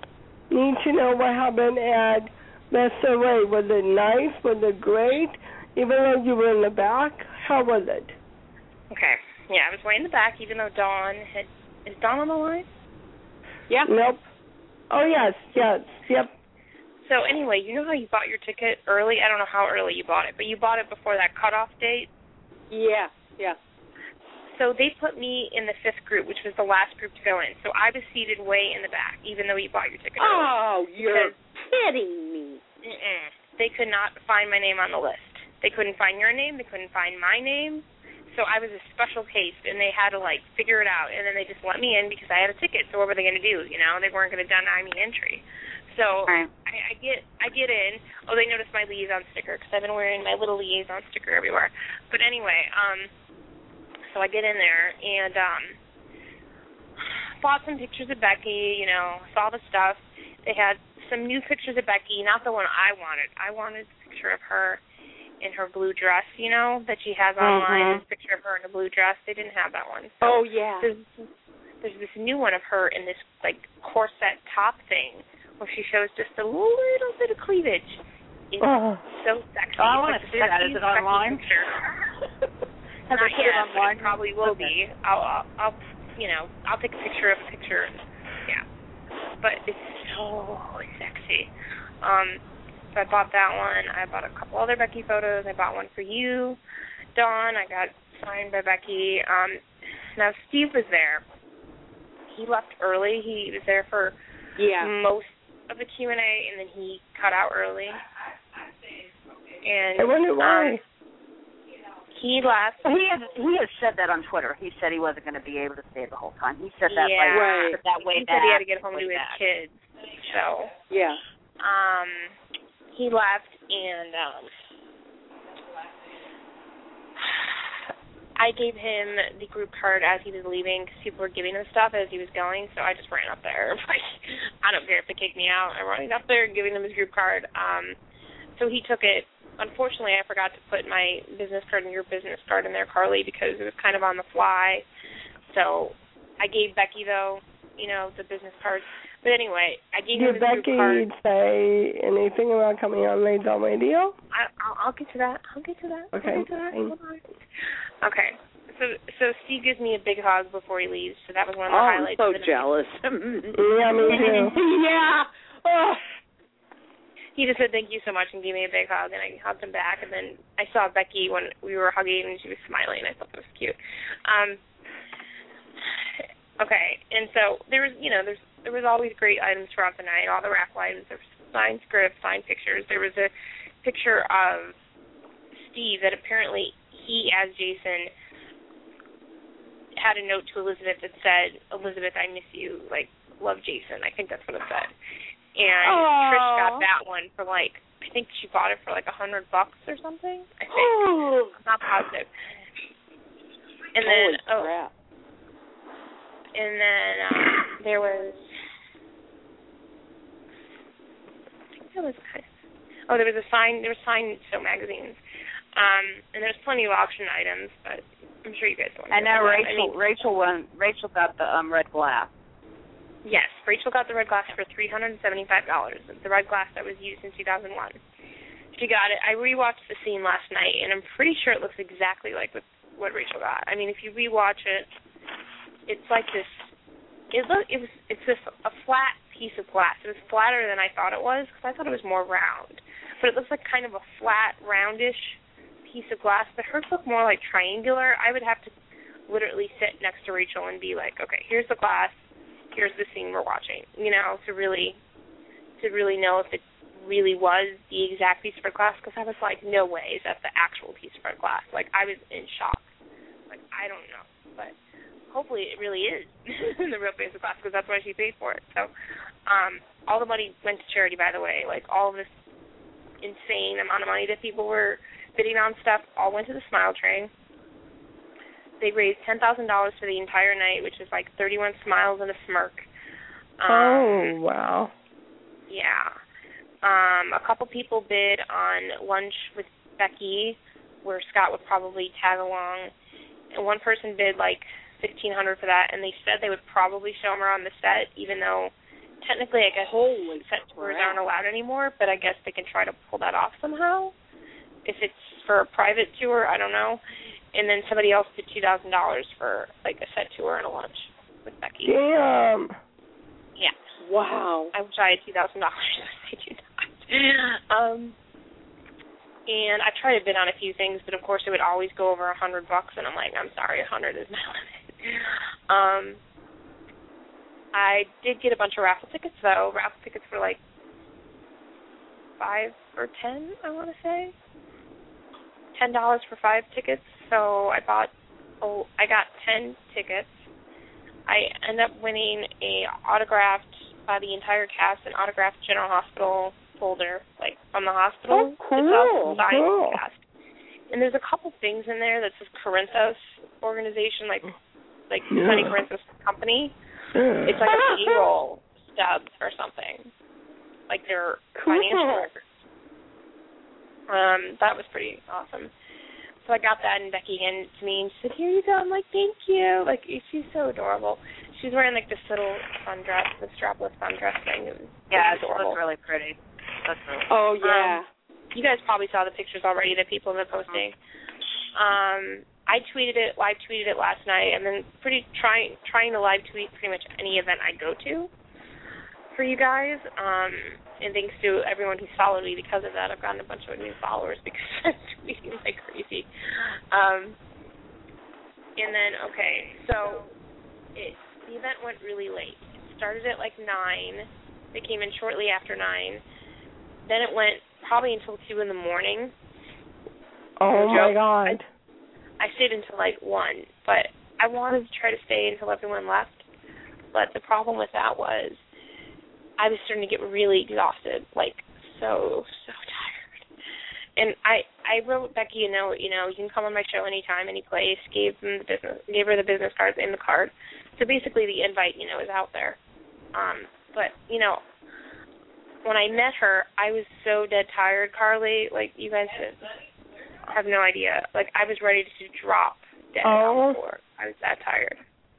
need to know what happened at the survey. Was it nice? Was it great? even though you were in the back? How was it? Okay. Yeah, I was way in the back, even though Dawn had... Is Dawn on the line? Yeah. Nope. Oh, yes, yes, yep. So anyway, you know how you bought your ticket early? I don't know how early you bought it, but you bought it before that cutoff date? Yeah, yeah. So they put me in the fifth group, which was the last group to go in. So I was seated way in the back, even though you bought your ticket early. Oh, you're kidding me. Mm-mm. They could not find my name on the list. They couldn't find your name. They couldn't find my name. So I was a special case, and they had to, like, figure it out. And then they just let me in because I had a ticket. So what were they going to do? You know, they weren't going to deny me entry. So right. I, I get I get in. Oh, they noticed my liaison sticker because I've been wearing my little liaison sticker everywhere. But anyway, um, so I get in there and um, bought some pictures of Becky, you know, saw the stuff. They had some new pictures of Becky, not the one I wanted. I wanted a picture of her in her blue dress, you know, that she has online. Mm-hmm. A picture of her in a blue dress. They didn't have that one. So oh, yeah. There's, there's this new one of her in this, like, corset top thing where she shows just a little bit of cleavage. It's oh. so sexy. Oh, I want like to see that. Is it online? Not yet, online? It probably will okay. be. I'll, I'll, I'll, you know, I'll take a picture of a picture. Yeah. But it's so sexy. Um... So I bought that one. I bought a couple other Becky photos. I bought one for you, Dawn. I got signed by Becky. Um, now, Steve was there. He left early. He was there for yeah. most of the Q and A, and then he cut out early. And I wonder why. Um, he left. He has, he has said that on Twitter. He said he wasn't going to be able to stay the whole time. He said that yeah. like, right. that way he back. said he had to get home to his back. kids. So, yeah. Um... He left, and um, I gave him the group card as he was leaving because people were giving him stuff as he was going, so I just ran up there. Like, I don't care if they kick me out. I'm running up there and giving him his group card. Um, so he took it. Unfortunately, I forgot to put my business card and your business card in there, Carly, because it was kind of on the fly. So I gave Becky, though, you know, the business card. But anyway, I gave Did him his Becky group card. say anything about coming on Ladies on Radio? I, I'll, I'll get to that. I'll get to that. Okay. I'll get to that. Hold on. Okay. So so Steve gives me a big hug before he leaves, so that was one of the oh, highlights. I'm so of jealous. Yeah, me too. yeah. Oh. He just said thank you so much and gave me a big hug, and I hugged him back. And then I saw Becky when we were hugging, and she was smiling. I thought that was cute. Um. Okay, and so there was, you know, there's there was always great items throughout the night, all the raffle items. There was signed scripts, signed pictures. There was a picture of Steve that apparently he, as Jason, had a note to Elizabeth that said, Elizabeth, I miss you, like, love Jason. I think that's what it said. And Aww. Trish got that one for, like, I think she bought it for, like, a hundred bucks or something, I think. Oh. I'm not positive. And then, Holy oh, crap. and then um, there was, I think there was, oh, there was a sign, there was signed So magazines. Um, and there's plenty of auction items, but I'm sure you guys don't want to. And now Rachel, I mean, Rachel won. Rachel got the um, red glass. Yes, Rachel got the red glass for three hundred and seventy-five dollars. The red glass that was used in two thousand one. She got it. I rewatched the scene last night, and I'm pretty sure it looks exactly like what, what Rachel got. I mean, if you rewatch it, it's like this. It look. It was. It's this a flat piece of glass. It was flatter than I thought it was because I thought it was more round, but it looks like kind of a flat, roundish piece of glass, but hers looked more like triangular. I would have to literally sit next to Rachel and be like, okay, here's the glass, here's the scene we're watching, you know, to really to really know if it really was the exact piece of red glass, because I was like, no way is that the actual piece of red glass. Like, I was in shock. Like, I don't know, but hopefully it really is the real piece of glass, because that's why she paid for it. So um, all the money went to charity, by the way. Like, all of this insane amount of money that people were bidding on stuff all went to the Smile Train. They raised ten thousand dollars for the entire night, which is like thirty-one smiles and a smirk. Um, oh, wow. Yeah. Um, a couple people bid on lunch with Becky, where Scott would probably tag along. And one person bid like fifteen hundred dollars for that, and they said they would probably show him around the set, even though technically I guess Holy set tours aren't allowed anymore, but I guess they can try to pull that off somehow. If it's for a private tour. I don't know. And then somebody else did two thousand dollars for like a set tour and a lunch with Becky. Damn. Yeah. Wow. I wish I had two thousand dollars. I do not. Um, and I tried to bid on a few things, but of course it would always go over a hundred bucks, and I'm like, I'm sorry, a hundred is my limit. Um, I did get a bunch of raffle tickets though. Raffle tickets for like five or ten, I want to say. Ten dollars for five tickets. So I bought. Oh, I got ten tickets. I ended up winning a autographed by the entire cast, an autographed General Hospital folder, like from the hospital. Oh, cool. It's signed cool. cast. And there's a couple things in there that says Corinthos organization, like like Yeah. Sonny Corinthos company. Yeah. It's like a payroll stub or something, like their Cool. financial records. Um, that was pretty awesome. So I got that, and Becky handed it to me, and she said, here you go. I'm like, thank you. Like, she's so adorable. She's wearing, like, this little sundress, the strapless sundress thing. It was, Yeah, it was she adorable. looks really pretty. Looks really Oh, yeah. Um, you guys probably saw the pictures already that people have been posting. Um, I tweeted it, live tweeted it last night, and then pretty trying trying to live tweet pretty much any event I go to for you guys. Um, and thanks to everyone who's followed me because of that. I've gotten a bunch of new followers because I'm tweeting like crazy. Um, and then, okay, so it, the event went really late. It started at like nine. They came in shortly after nine. Then it went probably until two in the morning. Oh, No my joke. God. I stayed until like one, but I wanted to try to stay until everyone left. But the problem with that was I was starting to get really exhausted, like so, so tired. And I, I wrote Becky a note, you know, you can come on my show anytime, any place. Gave them the business, gave her the business cards in the card. So basically, the invite, you know, is out there. Um, but you know, when I met her, I was so dead tired, Carly. Like you guys have no idea. Like I was ready to drop dead on the floor. I was that tired.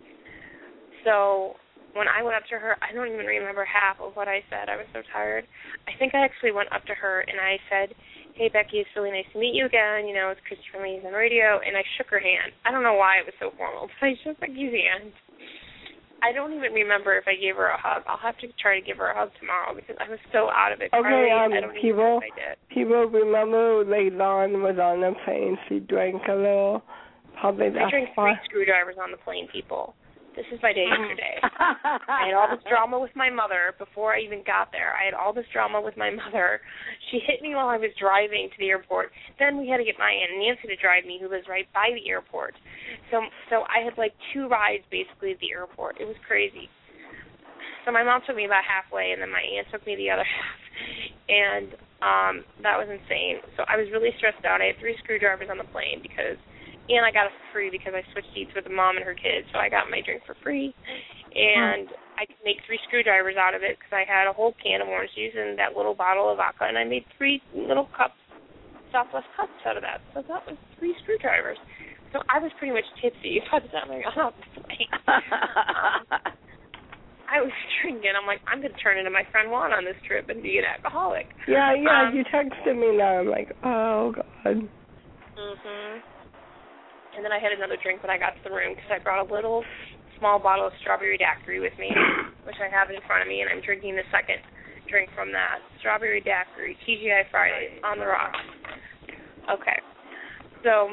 So when I went up to her, I don't even remember half of what I said. I was so tired. I think I actually went up to her and I said, hey, Becky, it's really nice to meet you again. You know, it's Christy from Ladies on Radio. And I shook her hand. I don't know why it was so formal, but I shook Becky's hand. I don't even remember if I gave her a hug. I'll have to try to give her a hug tomorrow because I was so out of it. Okay, Carly, um, I don't people, even know if I did. people remember later on was on the plane. She drank a little. Probably I that's drank why. three screwdrivers on the plane, people. This is my day yesterday. I had all this drama with my mother before I even got there. I had all this drama with my mother. She hit me while I was driving to the airport. Then we had to get my Aunt Nancy to drive me, who lives right by the airport. So so I had like two rides basically at the airport. It was crazy. So my mom took me about halfway, and then my aunt took me the other half. And um, that was insane. So I was really stressed out. I had three screwdrivers on the plane because and I got it for free because I switched seats with the mom and her kids, so I got my drink for free. And I could make three screwdrivers out of it because I had a whole can of orange juice and that little bottle of vodka, and I made three little cups, Southwest cups out of that. So that was three screwdrivers. So I was pretty much tipsy by the time I got off the plane. um, I was drinking. I'm like, I'm going to turn into my friend Juan on this trip and be an alcoholic. Yeah, yeah, Um, you texted me now. I'm like, oh, God. Mhm. And then I had another drink when I got to the room because I brought a little small bottle of strawberry daiquiri with me, which I have in front of me, and I'm drinking the second drink from that. Strawberry daiquiri, T G I Fridays, on the rocks. Okay. So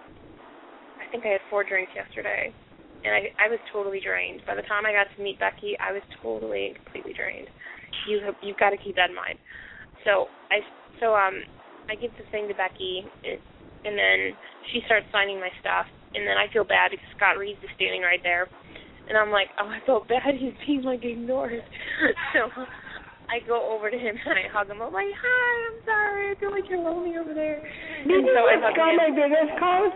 I think I had four drinks yesterday, and I I was totally drained. By the time I got to meet Becky, I was totally and completely drained. You have, you've got to keep that in mind. So I so um I give this thing to Becky. It, And then she starts signing my stuff. And then I feel bad because Scott Reeves is standing right there. And I'm like, oh, I felt bad. He's being, like, ignored. So I go over to him and I hug him. I'm like, hi, I'm sorry. I feel like you're lonely over there. Did and you so I just hug got him. my business card?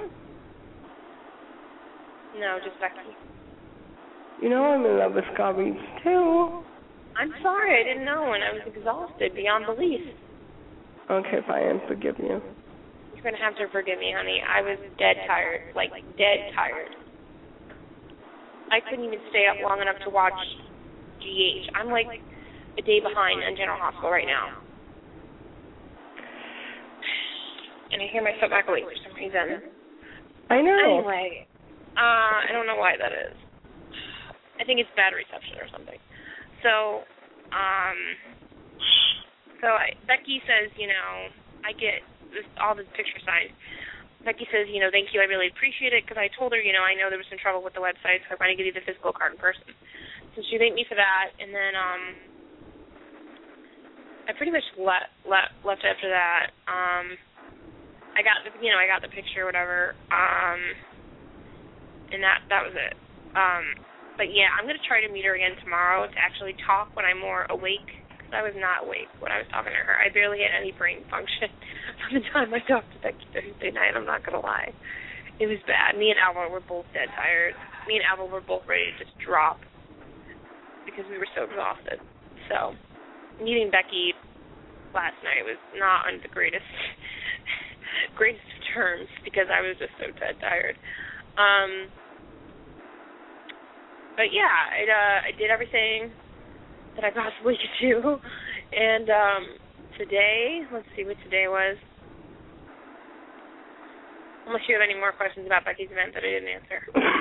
No, just Becky. You know I'm in love with Scott Reeves, too. I'm sorry. I didn't know. And I was exhausted beyond belief. Okay, fine. Forgive you. You're going to have to forgive me, honey. I was dead tired, like dead tired. I couldn't even stay up long enough to watch G H. I'm like a day behind on General Hospital right now. and I hear myself echoing for some reason. I know. Anyway, uh, I don't know why that is. I think it's bad reception or something. So, um, so I, Becky says, you know, I get this, all the picture signed. Becky says, you know, thank you, I really appreciate it, because I told her, you know, I know there was some trouble with the website, so I'm going to give you the physical card in person. So she thanked me for that, and then um, I pretty much let, let, left after that. Um, I got, the, you know, I got the picture, whatever, um, and that that was it. Um, but yeah, I'm going to try to meet her again tomorrow to actually talk when I'm more awake, because I was not awake when I was talking to her. I barely had any brain function from the time I talked to Becky Thursday night, I'm not going to lie. It was bad. Me and Alva were both dead tired. Me and Alva were both ready to just drop because we were so exhausted. So, meeting Becky last night was not on the greatest greatest of terms because I was just so dead tired. Um, but yeah, I, uh, I did everything that I possibly could do. And um, today, let's see what today was. Unless you have any more questions about Becky's event that I didn't answer.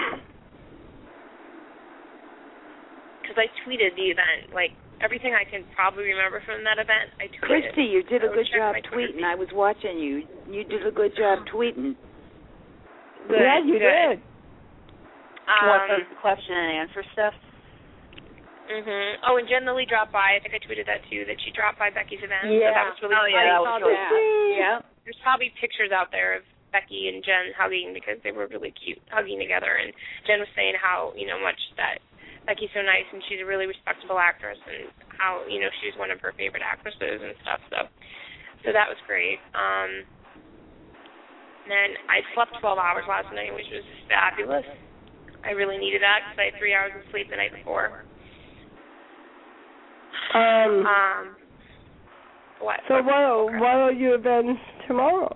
Because I tweeted the event, like, everything I can probably remember from that event, I tweeted. Christy, you did a I good job tweeting. I was watching you. You did a good job tweeting. Good, yeah, you good. did. Um, what, the question and answer stuff? Mm-hmm. Oh, and Jen Lilly dropped by. I think I tweeted that, too, that she dropped by Becky's event. Yeah. So that was really oh, funny. yeah, that was really that. Yeah. There's probably pictures out there of Becky and Jen hugging because they were really cute hugging together. And Jen was saying how, you know, much that Becky's so nice and she's a really respectable actress and how, you know, she was one of her favorite actresses and stuff. So so that was great. Um, and then I slept twelve hours last night, which was fabulous. I really needed that because I had three hours of sleep the night before. Um, um what? So what, what are your events tomorrow?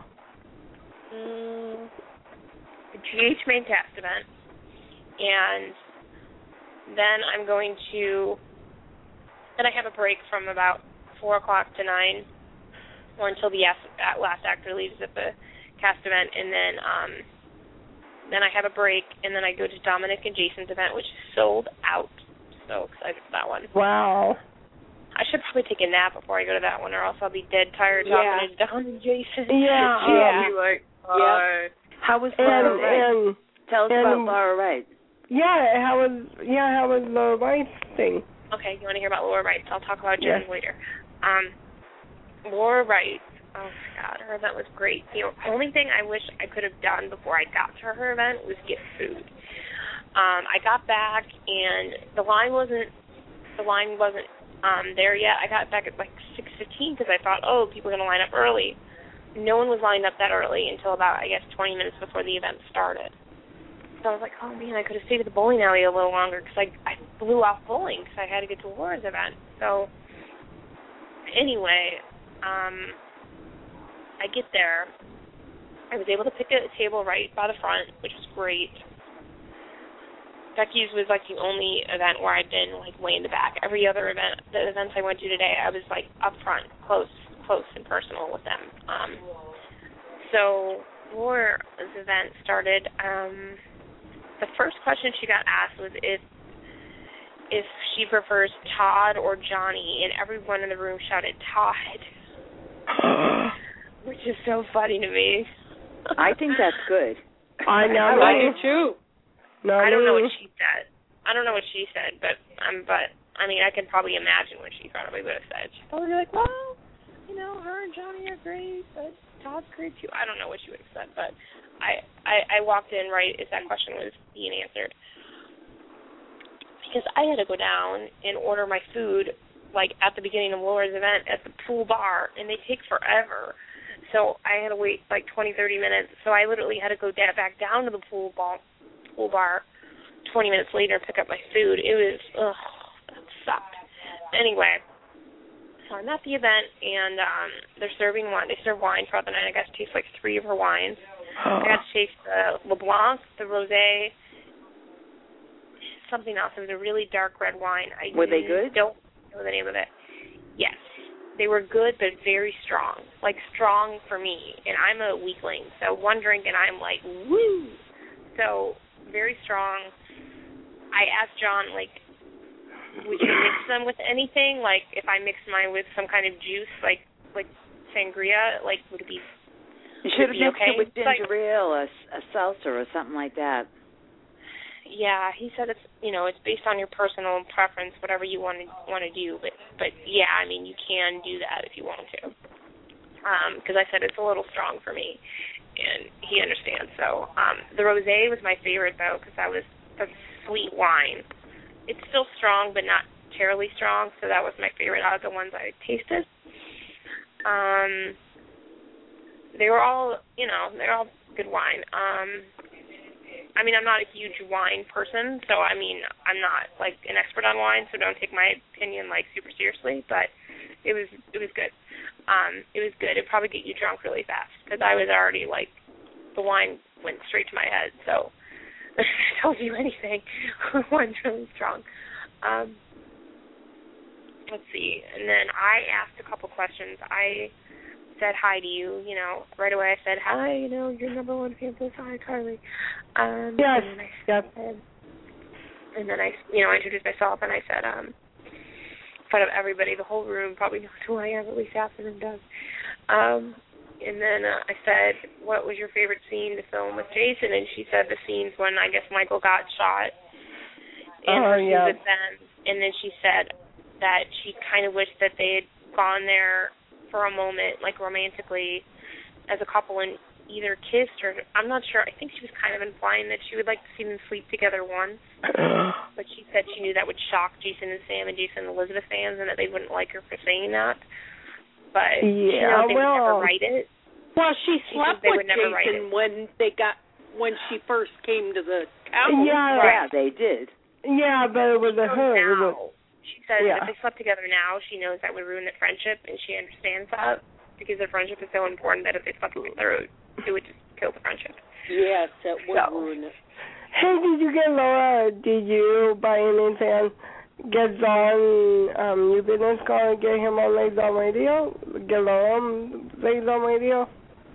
Mm, the G H main cast event. And then I'm going to, then I have a break from about four o'clock to nine, or until the last actor leaves at the cast event, and then um, then I have a break, and then I go to Dominic and Jason's event, which is sold out. So excited for that one. Wow. I should probably take a nap before I go to that one, or else I'll be dead tired Yeah. talking to Dom and Jason. Yeah. I'll Yeah. be like, Yeah. uh, How was And, Laura Wright? and Tell us and- about Laura Wright. yeah, how was yeah, how was the wife thing? Okay, you want to hear about Laura Wright? So I'll talk about Jen Yes. later. Um, Laura Wright, oh my God, her event was great. The only thing I wish I could have done before I got to her event was get food. Um, I got back and the line wasn't the line wasn't um, there yet. I got back at like six fifteen because I thought, oh, people are going to line up early. No one was lined up that early until about, I guess, twenty minutes before the event started. So I was like, oh, man, I could have stayed at the bowling alley a little longer because I, I flew off bowling because I had to get to Laura's event. So anyway, um, I get there. I was able to pick a table right by the front, which was great. Becky's was like the only event where I'd been like way in the back. Every other event, the events I went to today, I was like up front, close, close and personal with them. Um, so Laura's event started. Um, the first question she got asked was if if she prefers Todd or Johnny, and everyone in the room shouted Todd, which is so funny to me. I think that's good. I know. I do too. No, I don't know no. what she said. I don't know what she said, but um, but I mean, I can probably imagine what she probably would have said. She'd probably be like, "Well, you know, her and Johnny are great, but Todd's great too." I don't know what she would have said, but I, I I walked in right as that question was being answered because I had to go down and order my food like at the beginning of Laura's event at the pool bar, and they take forever. So I had to wait like twenty, thirty minutes. So I literally had to go da- back down to the pool bar. pool bar twenty minutes later and pick up my food. It was, ugh, that sucked. Anyway, so I'm at the event, and um, they're serving wine. They serve wine throughout the night. I got to taste like three of her wines. I got to taste the LeBlanc, the Rosé, something else. It was a really dark red wine. I Were they good? don't know the name of it. Yes. they were good but very strong, like strong for me, and I'm a weakling, so one drink and I'm like, woo! So very strong. I asked John, like, would you mix them with anything? Like, if I mixed mine with some kind of juice, like like sangria, like, would it be You should have mixed okay? it with ginger like, ale or a seltzer or something like that. Yeah, he said it's, you know, it's based on your personal preference, whatever you want to want to do. But, but yeah, I mean, you can do that if you want to. Because um, I said it's a little strong for me, and he understands. So um, the rosé was my favorite, though, because that was a sweet wine. It's still strong, but not terribly strong, so that was my favorite out of the ones I tasted. Um, they were all, you know, they're all good wine. Um, I mean, I'm not a huge wine person, so, I mean, I'm not, like, an expert on wine, so don't take my opinion, like, super seriously, but it was it was good. Um, it was good. It'd probably get you drunk really fast, because I was already, like, the wine went straight to my head, so if it tells you anything, wine's really strong. Um, let's see. And then I asked a couple questions. I said hi to you, you know, right away I said, hi, you know, your number one fan says hi, Carly. Um, yes, and then I yep. said, and then I, you know, I introduced myself, and I said, um, in front of everybody, the whole room probably knows who I am, at least half of them does. Um, and then uh, I said, what was your favorite scene to film with Jason? And she said the scenes when, I guess, Michael got shot and oh, her yeah. with them. And then she said that she kind of wished that they had gone there for a moment, like romantically, as a couple, and either kissed or, I'm not sure, I think she was kind of implying that she would like to see them sleep together once, but she said she knew that would shock Jason and Sam and Jason and Elizabeth fans, and that they wouldn't like her for saying that, but yeah, she knows they well, would never write it. Well, she She slept they with would never write Jason it. when they got, when she first came to the house. Yeah, yeah, they did. Yeah, but it was a her. It was, She says yeah. if they slept together now, she knows that would ruin their friendship, and she understands that because their friendship is so important that if they slept together, it would just kill the friendship. Yes, it would So. ruin it. Hey, did you get Laura? Did you, by any chance, get Zon, um, your business card, get him on Lays on Radio? Get Laura on Lays on Radio?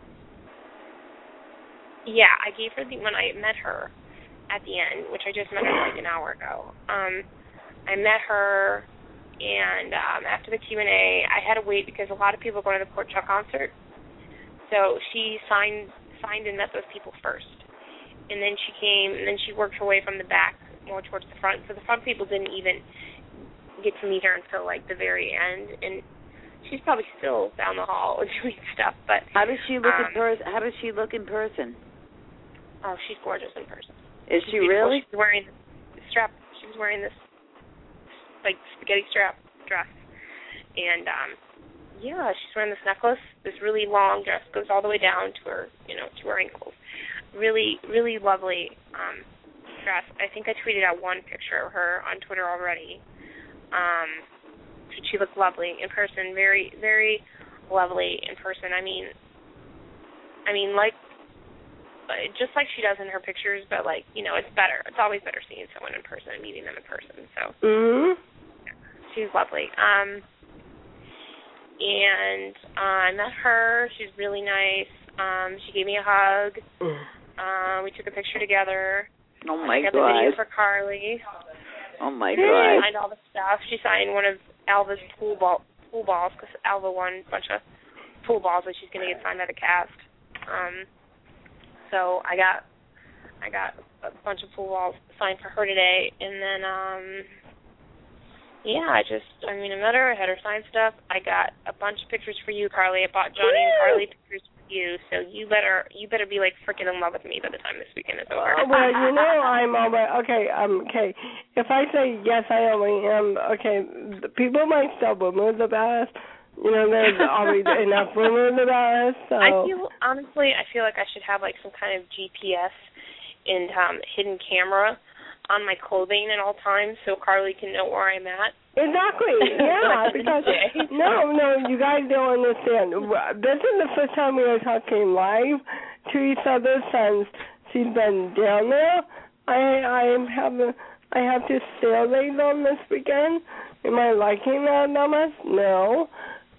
Yeah, I gave her the when I met her at the end, which I just met her like an hour ago. Um, I met her, and um, after the Q and A, I had to wait because a lot of people go to the Port Chuck concert. So she signed signed and met those people first. And then she came, and then she worked her way from the back more towards the front. So the front people didn't even get to meet her until, like, the very end. And she's probably still down the hall doing stuff. But How does she look um, in person? How does she look in person? Oh, she's gorgeous in person. Is She's she beautiful. really? She's wearing this strap. She was wearing this, like, spaghetti strap dress. And, um, yeah, she's wearing this necklace. This really long dress goes all the way down to her, you know, to her ankles. Really, really lovely um, dress. I think I tweeted out one picture of her on Twitter already. Um, she looked lovely in person. Very, very lovely in person. I mean, I mean, like, just like she does in her pictures, but, like, you know, it's better. It's always better seeing someone in person and meeting them in person. So Mm-hmm. she's lovely. Um, and uh, I met her. She's really nice. Um, she gave me a hug. Uh, we took a picture together. Oh my I got the video God. for Carly. Oh my She God. signed all the stuff. She signed one of Alva's pool ball pool balls because Alva won a bunch of pool balls that she's going to get signed by the cast. Um, so I got I got a bunch of pool balls signed for her today, and then um, yeah, I just I mean I met her. I had her sign stuff. I got a bunch of pictures for you, Carly. I bought Johnny and Carly pictures for you, so you better you better be like freaking in love with me by the time this weekend is over. Well, you know I'm all right. Okay, um, okay. If I say yes, I only am. Okay, the people might still rumors about us. You know, there's always enough rumors about us. So. I feel honestly, I feel like I should have like some kind of G P S and um, hidden camera on my clothing at all times, so Carly can know where I'm at. Exactly. Yeah, because no, no, you guys don't understand. This is the first time we are talking live to each other since she's been down there. I I am having I have to sail Lays on this weekend. Am I liking that that much? No.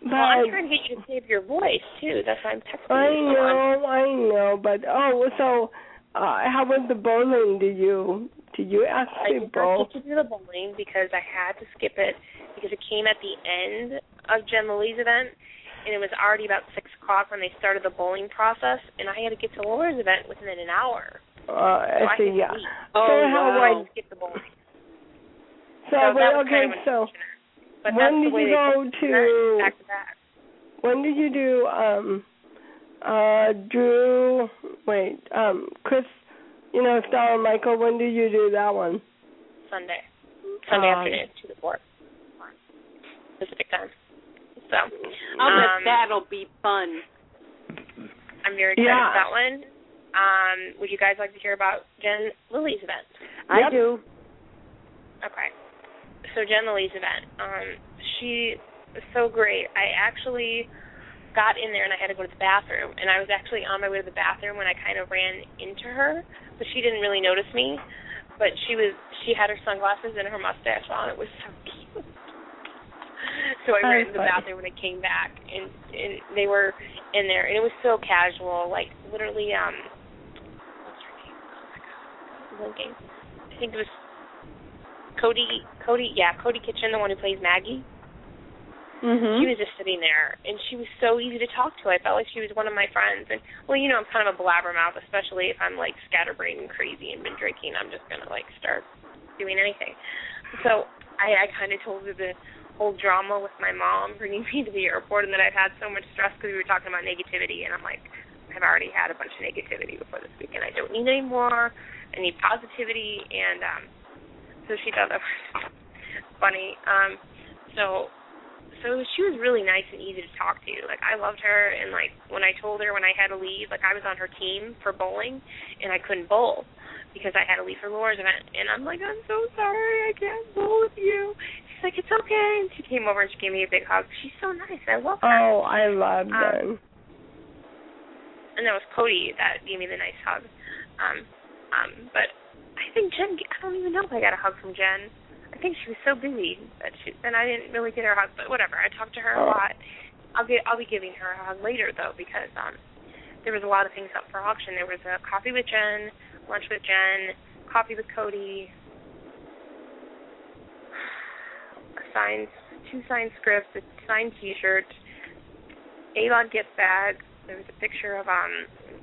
But well, I'm trying to get you to save your voice too. That's why I'm texting I you. know, I know, but oh, so uh, how was the bowling? Did you did you actually I did bowl? not get to do the bowling because I had to skip it because it came at the end of Jen Lily's event, and it was already about six o'clock when they started the bowling process, and I had to get to Laura's event within an hour. Uh, so I see, yeah. Oh, so wow. how I had to skip the bowling. So, so wait, that was okay, kind of so but when that's did the way you they go booked to? it, back to back. When did you do? Um, uh, Drew. Wait, um, Chris. You know, Star and Michael. When did you do that one? Sunday. Sunday um, afternoon, two to four Pacific time. So, I'll um, bet that'll be fun. I'm very excited Yeah. for that one. Um, would you guys like to hear about Jen Lily's event? I Yep. do. Okay. So Jen Lily's event, um, she was so great. I actually got in there and I had to go to the bathroom, and I was actually on my way to the bathroom when I kind of ran into her, but she didn't really notice me. But she was she had her sunglasses and her mustache on. It was so cute. So I ran into the bathroom when I came back, and, and they were in there, and it was so casual, like literally. Um, what's her name? Oh my God, I'm blinking. I think it was Cody. Cody, yeah, Cody Kitchen, the one who plays Maggie. Mm-hmm. She was just sitting there, and she was so easy to talk to. I felt like she was one of my friends. And, well, you know, I'm kind of a blabbermouth, especially if I'm, like, scatterbrained and crazy and been drinking. I'm just going to, like, start doing anything. So I, I kind of told her the whole drama with my mom bringing me to the airport and that I'd had so much stress because we were talking about negativity. And I'm like, I've already had a bunch of negativity before this weekend. I don't need any more. I need positivity. And um, so she thought that was funny. Um, so... So she was really nice and easy to talk to. Like, I loved her, and, like, when I told her when I had to leave, like, I was on her team for bowling, and I couldn't bowl because I had to leave for Laura's event. And I'm like, I'm so sorry, I can't bowl with you. She's like, it's okay. And she came over and she gave me a big hug. She's so nice. I love her. Oh, I love um, them. And that was Cody that gave me the nice hug. Um, um, but I think Jen, I don't even know if I got a hug from Jen. I think she was so busy that she, and I didn't really get her hug, but whatever. I talked to her a lot. I'll get, I'll be giving her a hug later though, because um, there was a lot of things up for auction. There was a coffee with Jen, lunch with Jen, coffee with Cody, a signed, two signed scripts, a signed T-shirt, A-Log gift bag. There was a picture of um,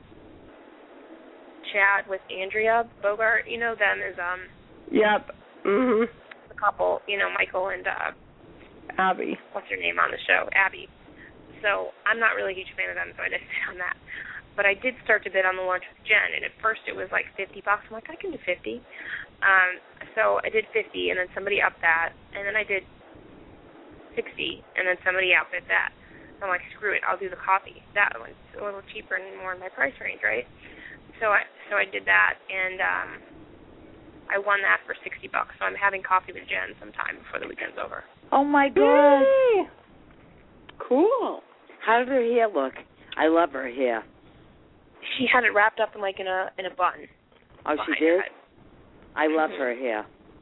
Chad with Andrea Bogart. You know them as um. Yep. Mhm. couple, you know, Michael and uh, Abby. What's her name on the show? Abby. So I'm not really a huge fan of them, so I didn't bid on that. But I did start to bid on the lunch with Jen, and at first it was like fifty bucks. I'm like, I can do fifty. Um, so I did fifty, and then somebody upped that, and then I did sixty, and then somebody outbid that. So I'm like, screw it, I'll do the coffee. That one's a little cheaper and more in my price range, right? So I so I did that, and um, I won that for sixty bucks, so I'm having coffee with Jen sometime before the weekend's over. Oh, my God. Yay! Cool. How did her hair look? I love her hair. She had it wrapped up in like in a in a bun. Oh, she did? I love mm-hmm. her hair.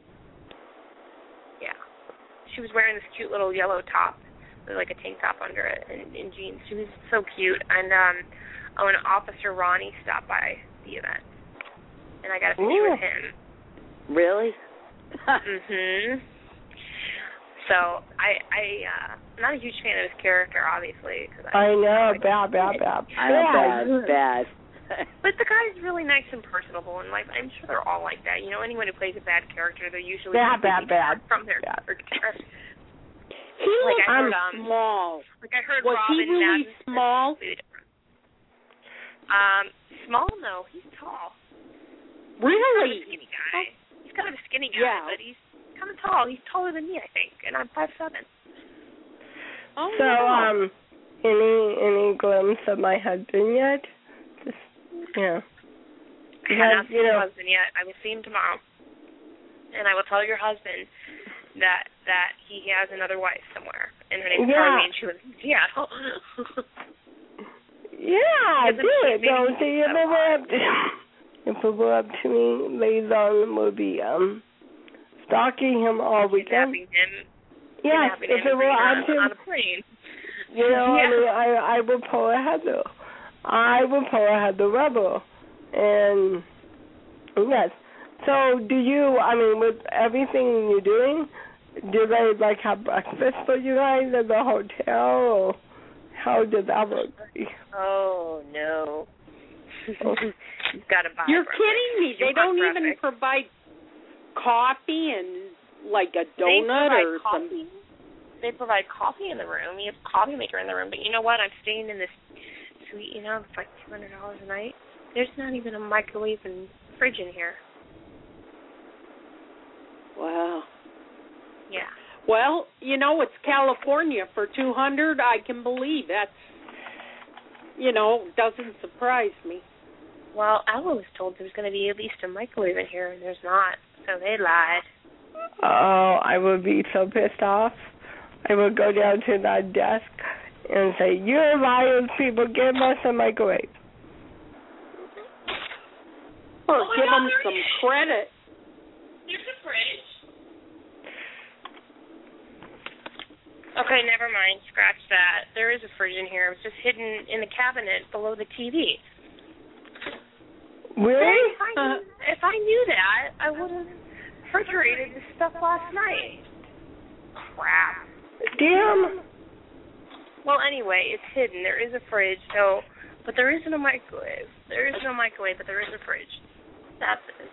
Yeah. She was wearing this cute little yellow top with like a tank top under it and, and jeans. She was so cute. And um, oh, and Officer Ronnie stopped by the event, and I got a picture Ooh. with him. Really? mhm. So I I uh, I'm not a huge fan of his character, obviously. Cause I, I know, like, bad, bad, bad. I know, bad, bad. But the guy's really nice and personable, and like I'm sure they're all like that. You know, anyone who plays a bad character, they're usually bad, bad, bad from their bad. character. He like was I heard, um, um, small. Like I heard was Robin he really Madden small? Um, small? No, he's tall. Really? He's kind of a skinny guy. He's kind of a skinny guy, Yeah. but he's kind of tall. He's taller than me, I think, and I'm five seven. Oh, so, wow. um, any any glimpse of my husband yet? Just, yeah. I have not seen your husband yet. I will see him tomorrow, and I will tell your husband that that he has another wife somewhere, and her name's Yeah. Carly, and she lives in Seattle. Yeah, do it. maybe Don't he see if said a it were lot. up to if it were up to me, Liaison would be um stalking him all weekend. Kidnapping him. Yes, Kidnapping if him it were and up bringing to him on a plane. You know, Yeah. I mean, I I will pull a Heather. I will pull a Heather Rebel, and yes. So, do you? I mean, with everything you're doing, do they like have breakfast for you guys at the hotel, or how did that work? Oh no. You've got to buy. You're breakfast. kidding me. You They want don't breakfast. even provide coffee and like a They donut provide or coffee. some. They provide coffee in the room. You have a coffee maker in the room. But you know what? I'm staying in this suite, you know, it's like two hundred dollars a night. There's not even a microwave and fridge in here. Wow. Yeah. Well, you know, it's California for two hundred. I can believe that's, you know, doesn't surprise me. Well, Alva was told there was going to be at least a microwave in here, and there's not. So they lied. Oh, I would be so pissed off. I would go down to that desk and say, "You're liars, people. Give us a microwave." Or Oh my give God, them there some is. credit. There's a fridge. Okay, never mind. Scratch that. There is a fridge in here. It was just hidden in the cabinet below the T V. Really? If I knew, if I knew that, I would have refrigerated this stuff last night. Crap. Damn. Well, anyway, it's hidden. There is a fridge, so, but there isn't a microwave. There is no microwave, but there is a fridge. That's it.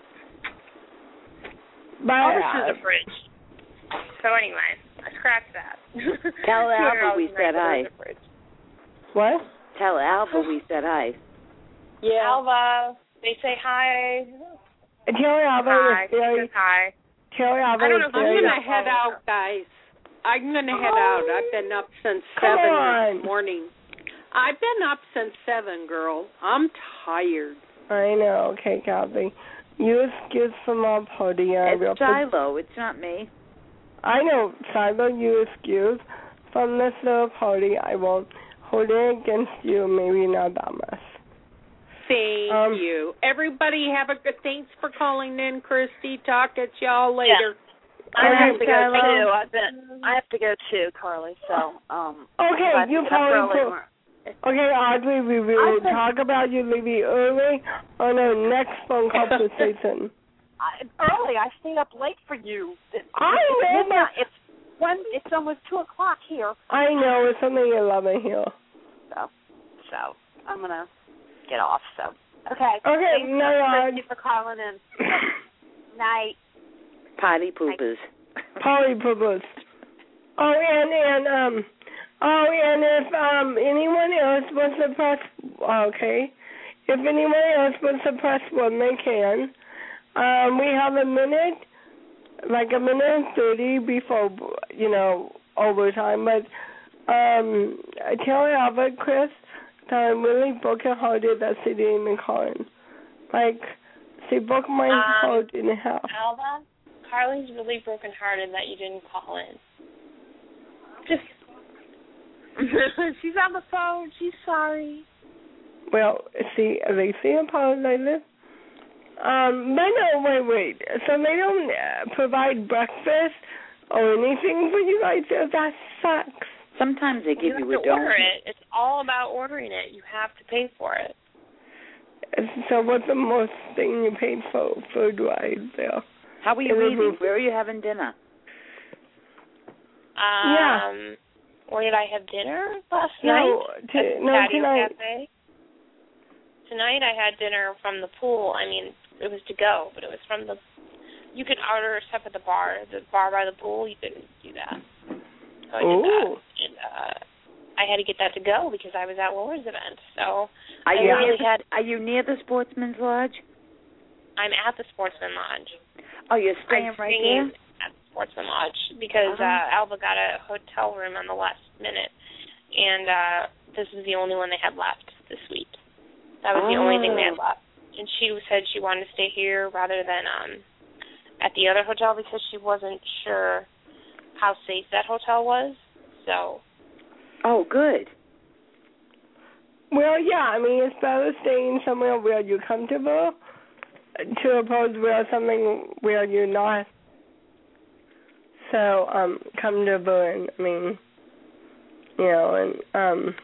But, Oh, this is a fridge. So anyway, I scratched that. Tell Alva we said hi. What? Tell Alva we said hi. Yeah. Alva, they say hi. Tell Alva Hi. it's very. She says hi. Tell Alva I don't it's know if I'm very. gonna head out, guys. I'm gonna head out. I've been up since Come seven on. this morning. I've been up since seven, girl. I'm tired. I know. Okay, Kathy. You excuse from my party. I will It's Shiloh. It's not me. I know, Shiloh. You excuse from this little party. I won't hold it against you. Maybe not that much. Thank Um, you. Everybody have a good. Thanks for calling in, Christy. Talk at y'all later. I Okay, have to go Shiloh. too. I've been. I have to go too, Carly. So, um. Okay, but you that's probably early put- tomorrow. Okay, Audrey, we will I've been- talk about you leaving early on our next phone conversation. I, early. I stayed up late for you. It, I it's know, midnight. It's one. It's almost two o'clock here. I know, it's only eleven here. So, so I'm gonna get off. So, okay. Okay, Thanks, night, Christy, for calling in. Night. Potty poopers. Polly Pubbles. Oh, and, and, um, oh, and if, um, anyone else wants to press, okay, if anyone else wants to press one, they can. Um, we have a minute, like a minute and thirty before, you know, overtime, but, um, tell Alva, Chris, that I'm really broken-hearted that she didn't even call in. Like, she broke my Um, heart in half. Alva, Carly's really brokenhearted that you didn't call in. Just. She's on the phone. She's sorry. Well, see, they see apologizes. Um, but no, wait, wait. So they don't uh, provide breakfast or anything for you guys? That sucks. Sometimes they give You you, have a to order donut. it. It's all about ordering it. You have to pay for it. So what's the most thing you paid for food-wise there? How are you It eating? was- Where are you having dinner? Um, Yeah. Where did I have dinner last No, night? t- At the no, Patio tonight. Cafe. Tonight I had dinner from the pool. I mean, it was to go, but it was from the. You could order stuff at the bar. The bar by the pool, you couldn't do that. So I did that. Ooh. And, uh, I had to get that to go because I was at Laura's event. So Are I you, really near the, had. are you near the Sportsman's Lodge? I'm at the Sportsman Lodge. Oh, you're staying I'm right staying there? at the Sportsman Lodge because Uh-huh. uh, Alva got a hotel room on the last minute, and uh, this was the only one they had left this week. That was the only thing they had Oh. left. And she said she wanted to stay here rather than um, at the other hotel because she wasn't sure how safe that hotel was. So. Oh, good. Well, yeah, I mean, it's better staying somewhere where you're comfortable to oppose where something where you're not so um comfortable and, I mean, You know, and um.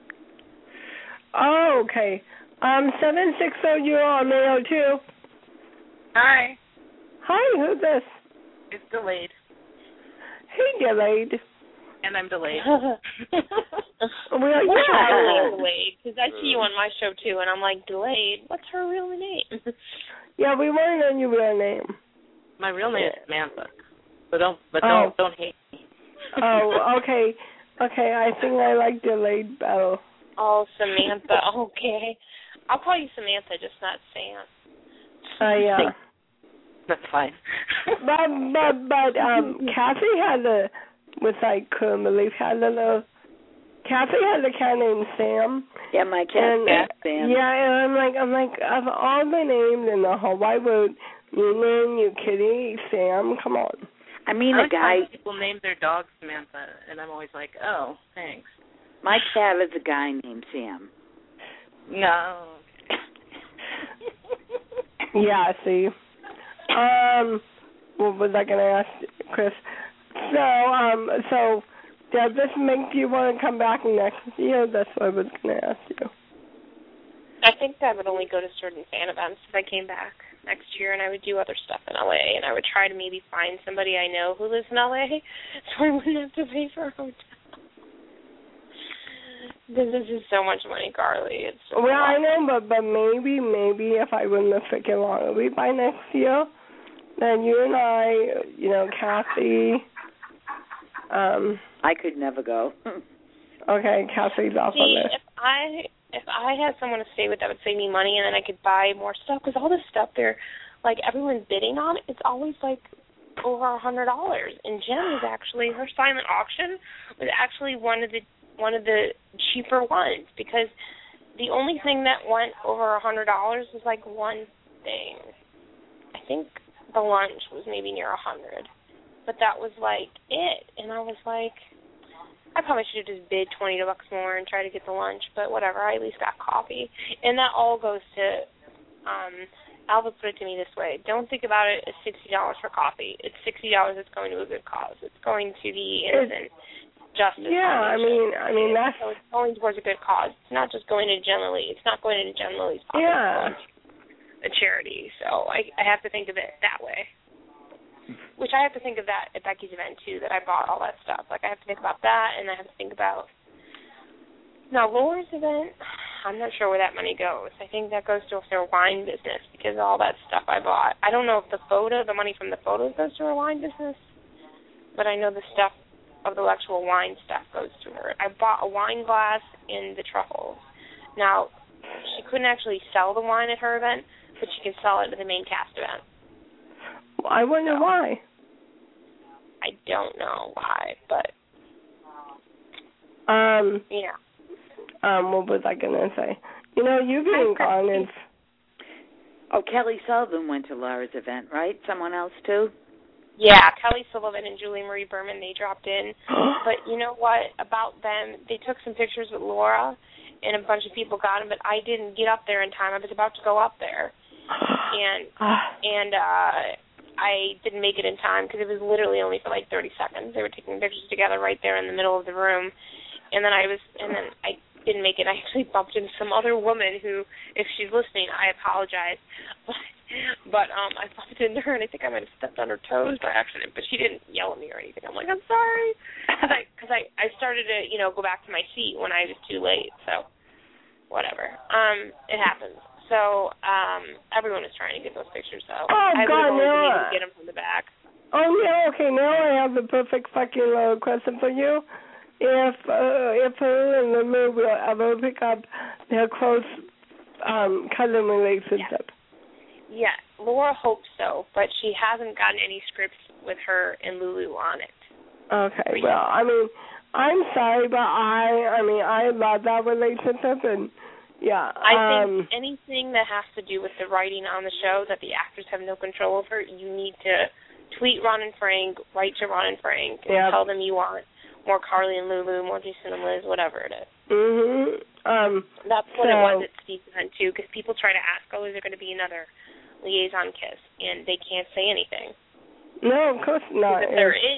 Oh, okay. Um, seven six zero. You're on Mayo too. Hi. Hi. Who's this? It's delayed. Hey, delayed. And I'm delayed. we are yeah, delayed because I see you on my show too, and I'm like, delayed. What's her real name? Yeah, we want to know your real name. My real name is Samantha. But don't, but oh. don't, don't hate me. Oh, okay, okay. I think I like delayed better. Oh, Samantha. Okay, I'll call you Samantha, just not Sam. Uh, yeah. That's fine. but but but um, Kathy had a, which I couldn't believe, had a little. Kathy had a cat named Sam. Yeah, my cat named Sam. Yeah, and I'm like, I'm like, of all the names in the whole wide world, you name you kitty Sam. Come on. I mean, I a guy. People name their dog Samantha, and I'm always like, oh, thanks. My cat is a guy named Sam. No. Yeah, see. Um, what was I going to ask, Chris? So, um, so does this make you want to come back next year? That's what I was going to ask you. I think I would only go to certain fan events if I came back next year, and I would do other stuff in L A, and I would try to maybe find somebody I know who lives in L A, so I wouldn't have to pay for a hotel. This is just so much money, Carly. It's just well, I know, but but maybe maybe if I win the freaking lottery by next year, then you and I, you know, Kathy. Um, I could never go. Okay, Kathy's off See, on this. if I if I had someone to stay with, that would save me money, and then I could buy more stuff. Because all this stuff, they're like everyone's bidding on it. It's always like over a hundred dollars. And Jen was actually her silent auction was actually one of the one of the cheaper ones, because the only thing that went over a hundred dollars was like one thing. I think the lunch was maybe near a hundred, but that was like it. And I was like, I probably should have just bid twenty bucks more and try to get the lunch, but whatever. I at least got coffee, and that all goes to. Um, Alva put it to me this way: don't think about it as sixty dollars for coffee. It's sixty dollars that's going to a good cause. It's going to the innocent. Justice. Yeah, I mean, I mean that's. So it's going towards a good cause. It's not just going to Jen Lilly. It's not going into Jen Lilly's pocket. Yeah. It's going to a charity. So I, I have to think of it that way. Which I have to think of that at Becky's event too. That I bought all that stuff. Like I have to think about that, and I have to think about. Now Laura's event, I'm not sure where that money goes. I think that goes to their wine business, because all that stuff I bought. I don't know if the photo, the money from the photos goes to her wine business, but I know the stuff. Of the actual wine stuff goes to her. I bought a wine glass in the truffles. Now, she couldn't actually sell the wine at her event, but she can sell it at the main cast event. I wonder so, why. I don't know why, but um, yeah. Um, what was I gonna say? You know, you being gone is. Oh, Kelly Sullivan went to Laura's event, right? Someone else too. Yeah, Kelly Sullivan and Julie Marie Berman, they dropped in. But you know what about them? They took some pictures with Laura, and a bunch of people got them, but I didn't get up there in time. I was about to go up there. And and uh, I didn't make it in time because it was literally only for like thirty seconds. They were taking pictures together right there in the middle of the room. And then I was, and then I didn't make it. I actually bumped into some other woman who, if she's listening, I apologize. But But um, I bumped into her, and I think I might have stepped on her toes by accident. But she didn't yell at me or anything. I'm like, I'm sorry, because I, cause I, I started to, you know, go back to my seat when I was too late. So, whatever. Um, it happens. So, um, everyone is trying to get those pictures, though. Oh I God, would only no! been able to get them from the back. Oh yeah, okay. Now I have the perfect fucking uh, question for you. If uh, if her and Lulu will ever pick up their close um, cousin relationship. Yeah. Yeah, Laura hopes so, but she hasn't gotten any scripts with her and Lulu on it. Okay, well, I mean, I'm sorry, but I, I mean, I love that relationship, and yeah. I um, think anything that has to do with the writing on the show that the actors have no control over, you need to tweet Ron and Frank, write to Ron and Frank, and yep. tell them you want more Carly and Lulu, more Jason and Liz, whatever it is. Mhm. Um. That's what so, it was at Steve's event too, because people try to ask, oh, is there going to be another liaison kiss, and they can't say anything. No, of course not. If there is,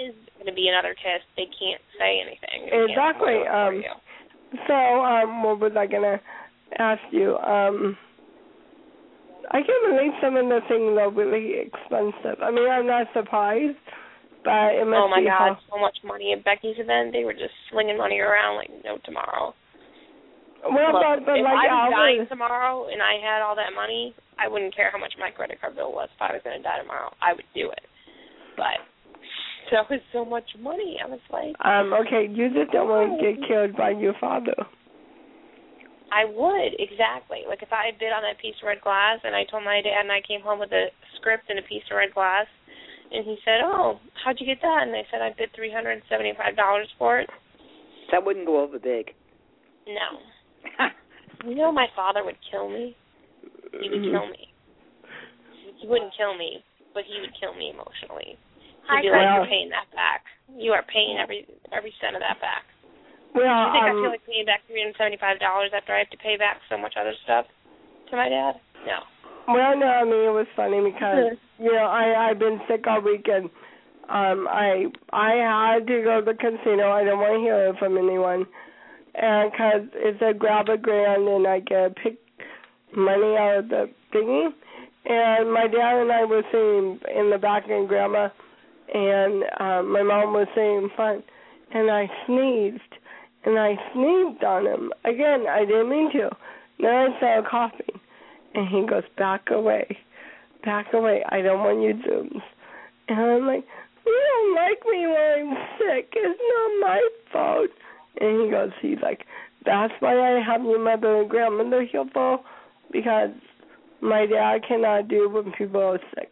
going to be another kiss, they can't say anything. They Exactly. Can't um, you. So, um, what was I going to ask you? Um, I can't believe some of the things are really expensive. I mean, I'm not surprised, but it must oh, my be God, how... so much money. At Becky's event, they were just slinging money around like no tomorrow. Well, Look, but, but if like I was Albert... dying tomorrow and I had all that money, I wouldn't care how much my credit card bill was. If I was going to die tomorrow, I would do it. But that was so much money. I was like... Um, okay, you just don't want to get killed by your father. I would, exactly. Like, if I had bid on that piece of red glass and I told my dad and I came home with a script and a piece of red glass, and he said, oh, how'd you get that? And I said, I bid three hundred seventy-five dollars for it. That wouldn't go over big. No. You know my father would kill me? He would kill me. He wouldn't kill me, but he would kill me emotionally. He'd be like, you're paying that back. You are paying every every cent of that back. Well, Do you think um, I feel like paying back three hundred seventy-five dollars after I have to pay back so much other stuff to my dad? No. Well, no, I mean, it was funny because, you know, I, I've been sick all weekend. Um, I I had to go to the casino. I don't want to hear it from anyone. And because it's a grab a grand and I get to pick money out of the thingy. And my dad and I were sitting in the back and Grandma and um, my mom was saying fun. And I sneezed. And I sneezed on him. Again, I didn't mean to. Then I started coughing. And he goes, back away. Back away. I don't want you zooms. And I'm like, you don't like me when I'm sick. It's not my fault. And he goes, he's like, that's why I have your mother and grandmother here for, because my dad cannot do when people are sick.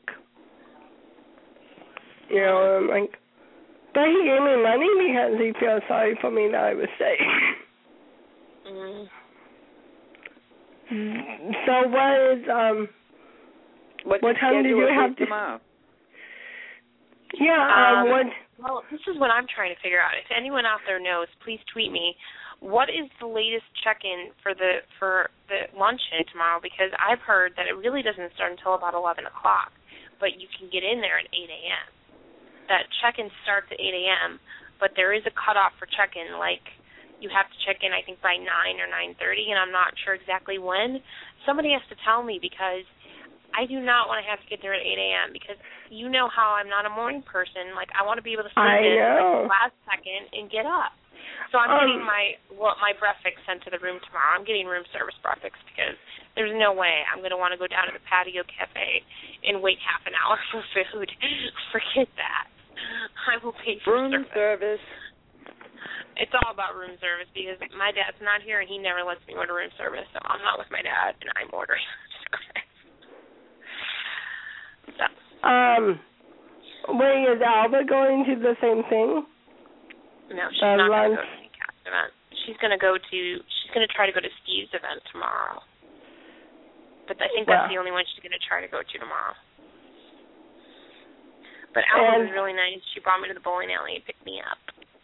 You know, and I'm like, but he gave me money because he feels sorry for me that I was sick. Mm. So what is, um, What's what time did you have to... tomorrow? Yeah, um, um, what... Well, this is what I'm trying to figure out. If anyone out there knows, please tweet me. What is the latest check-in for the for the luncheon tomorrow? Because I've heard that it really doesn't start until about eleven o'clock, but you can get in there at eight a.m. That check-in starts at eight a.m., but there is a cutoff for check-in. Like, you have to check in, I think, by nine or nine thirty, and I'm not sure exactly when. Somebody has to tell me because I do not want to have to get there at eight a.m. because you know how I'm not a morning person. Like, I want to be able to sit in like, the last second and get up. So I'm um, getting my well, my breakfast sent to the room tomorrow. I'm getting room service breakfast because there's no way I'm going to want to go down to the patio cafe and wait half an hour for food. Forget that. I will pay for room service. service. It's all about room service because my dad's not here and he never lets me order room service. So I'm not with my dad and I'm ordering room service. So. Um, wait, is Alba going to the same thing? No, she's uh, not going to lunch. go to the cast event. She's going to go to, she's going to try to go to Steve's event tomorrow. But I think that's wow. the only one she's going to try to go to tomorrow. But Alba was really nice. She brought me to the bowling alley and picked me up.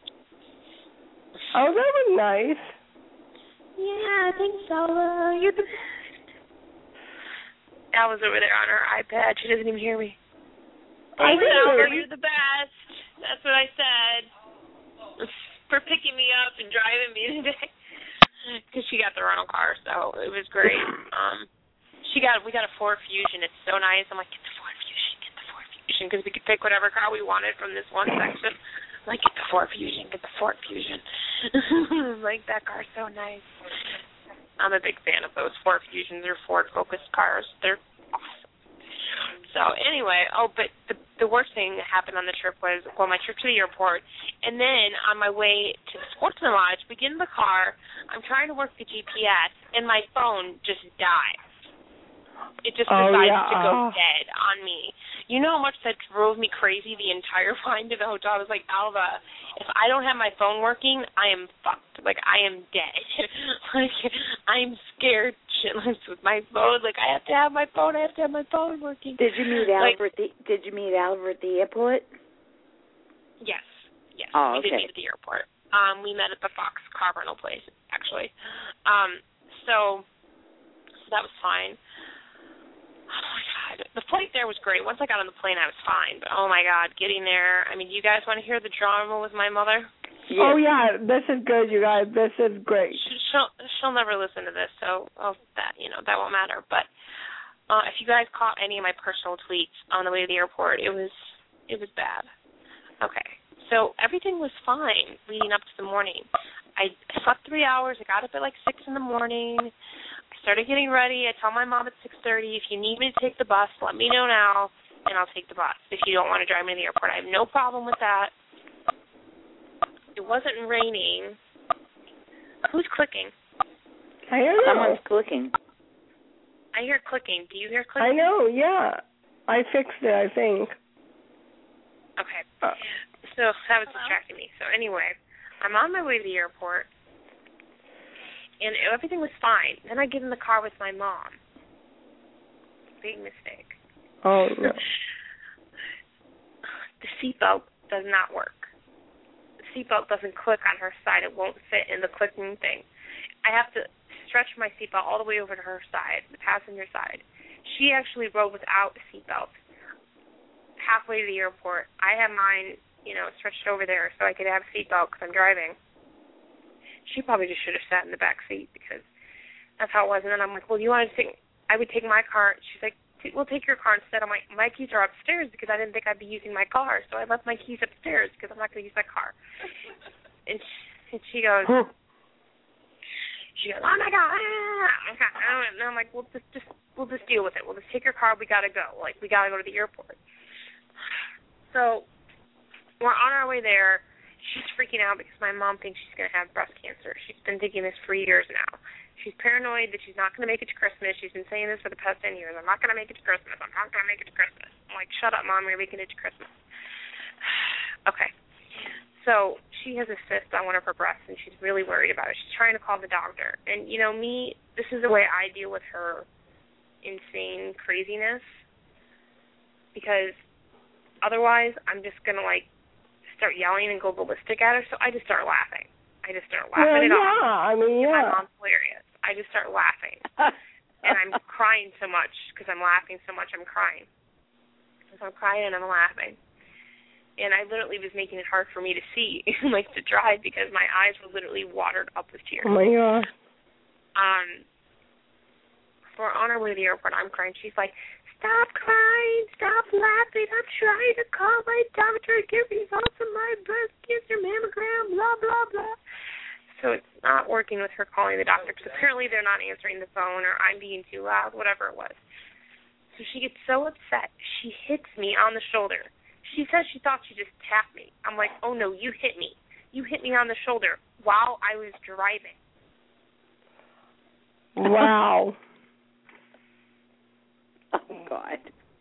Oh, that was nice. Yeah, thanks, Alba. You're the best. Alba's over there on her iPad. She doesn't even hear me. I Thanks, didn't Alba. hear you. You're the best. That's what I said. For picking me up and driving me today. Because she got the rental car, so it was great. Um, she got, we got a Ford Fusion. It's so nice. I'm like, get the Ford Fusion, get the Ford Fusion, because we could pick whatever car we wanted from this one section. I'm like, get the Ford Fusion, get the Ford Fusion. Like, that car's so nice. I'm a big fan of those Ford Fusions. They're Ford Focus cars. They're awesome. So anyway, oh, but the the worst thing that happened on the trip was, well, my trip to the airport, and then on my way to the Sportsman Lodge, we get in the car, I'm trying to work the G P S, and my phone just dies. It just oh, decides yeah. to go dead on me. You know how much that drove me crazy the entire ride to the hotel? I was like, Alva, if I don't have my phone working, I am fucked. Like, I am dead. Like, I'm scared shitless with my phone. Like, I have to have my phone. I have to have my phone working. Did you meet like, Albert? Like, Did you meet Albert at the airport? Yes, yes. Oh, we okay. did meet at the airport. Um, we met at the Fox car rental place, actually. Um, so, so that was fine. Oh my God! bad. The flight there was great. Once I got on the plane, I was fine. But, oh, my God, getting there. I mean, do you guys want to hear the drama with my mother? Yes. Oh, yeah, this is good, you guys. This is great. She'll, she'll never listen to this, so oh, that, you know, that won't matter. But uh, if you guys caught any of my personal tweets on the way to the airport, it was it was bad. Okay, so everything was fine leading up to the morning. I slept three hours. I got up at like six in the morning. I started getting ready. I tell my mom at six thirty, if you need me to take the bus, let me know now, and I'll take the bus. If you don't want to drive me to the airport, I have no problem with that. It wasn't raining. Who's clicking? I don't know. Someone's clicking. I hear clicking. Do you hear clicking? I know, yeah. I fixed it, I think. Okay. Uh, so that was distracting me. So anyway, I'm on my way to the airport, and everything was fine. Then I get in the car with my mom. Big mistake. Oh, no. The seatbelt does not work. Seatbelt doesn't click on her side. It won't fit in the clicking thing. I have to stretch my seatbelt all the way over to her side, the passenger side. She actually rode without a seatbelt. Halfway to the airport, I have mine, you know, stretched over there so I could have a seatbelt because I'm driving. She probably just should have sat in the back seat because that's how it was. And then I'm like, well, you want to take, I would take my car. She's like, we'll take your car instead. I'm like, my keys are upstairs because I didn't think I'd be using my car, so I left my keys upstairs because I'm not going to use my car. And she, and she goes, huh. she goes, oh my God, ah. Okay. And I'm like, well, just, just, we'll just deal with it. We'll just take your car. We got to go. Like, we got to go to the airport. So we're on our way there. She's freaking out because my mom thinks she's going to have breast cancer. She's been thinking this for years now. She's paranoid that she's not going to make it to Christmas. She's been saying this for the past ten years. I'm not going to make it to Christmas. I'm not going to make it to Christmas. I'm like, shut up, Mom. You're making it to Christmas. Okay. So she has a cyst on one of her breasts, and she's really worried about it. She's trying to call the doctor. And, you know, me, this is the way I deal with her insane craziness because otherwise I'm just going to, like, start yelling and go ballistic at her. So I just start laughing. I just start laughing well, it yeah, off. I mean, yeah. My mom's hilarious. I just start laughing. And I'm crying so much because I'm laughing so much I'm crying. So I'm crying and I'm laughing. And I literally was making it hard for me to see, like to drive, because my eyes were literally watered up with tears. Oh, my God. Um, so we're on our way to the airport. I'm crying. She's like, stop crying. Stop laughing. I'm trying to call my doctor to get results of my breast cancer mammogram, blah, blah, blah. So it's not working with her calling the doctor because apparently they're not answering the phone or I'm being too loud, whatever it was. So she gets so upset, she hits me on the shoulder. She says she thought she just tapped me. I'm like, oh, no, you hit me. You hit me on the shoulder while I was driving. Wow. Oh, God.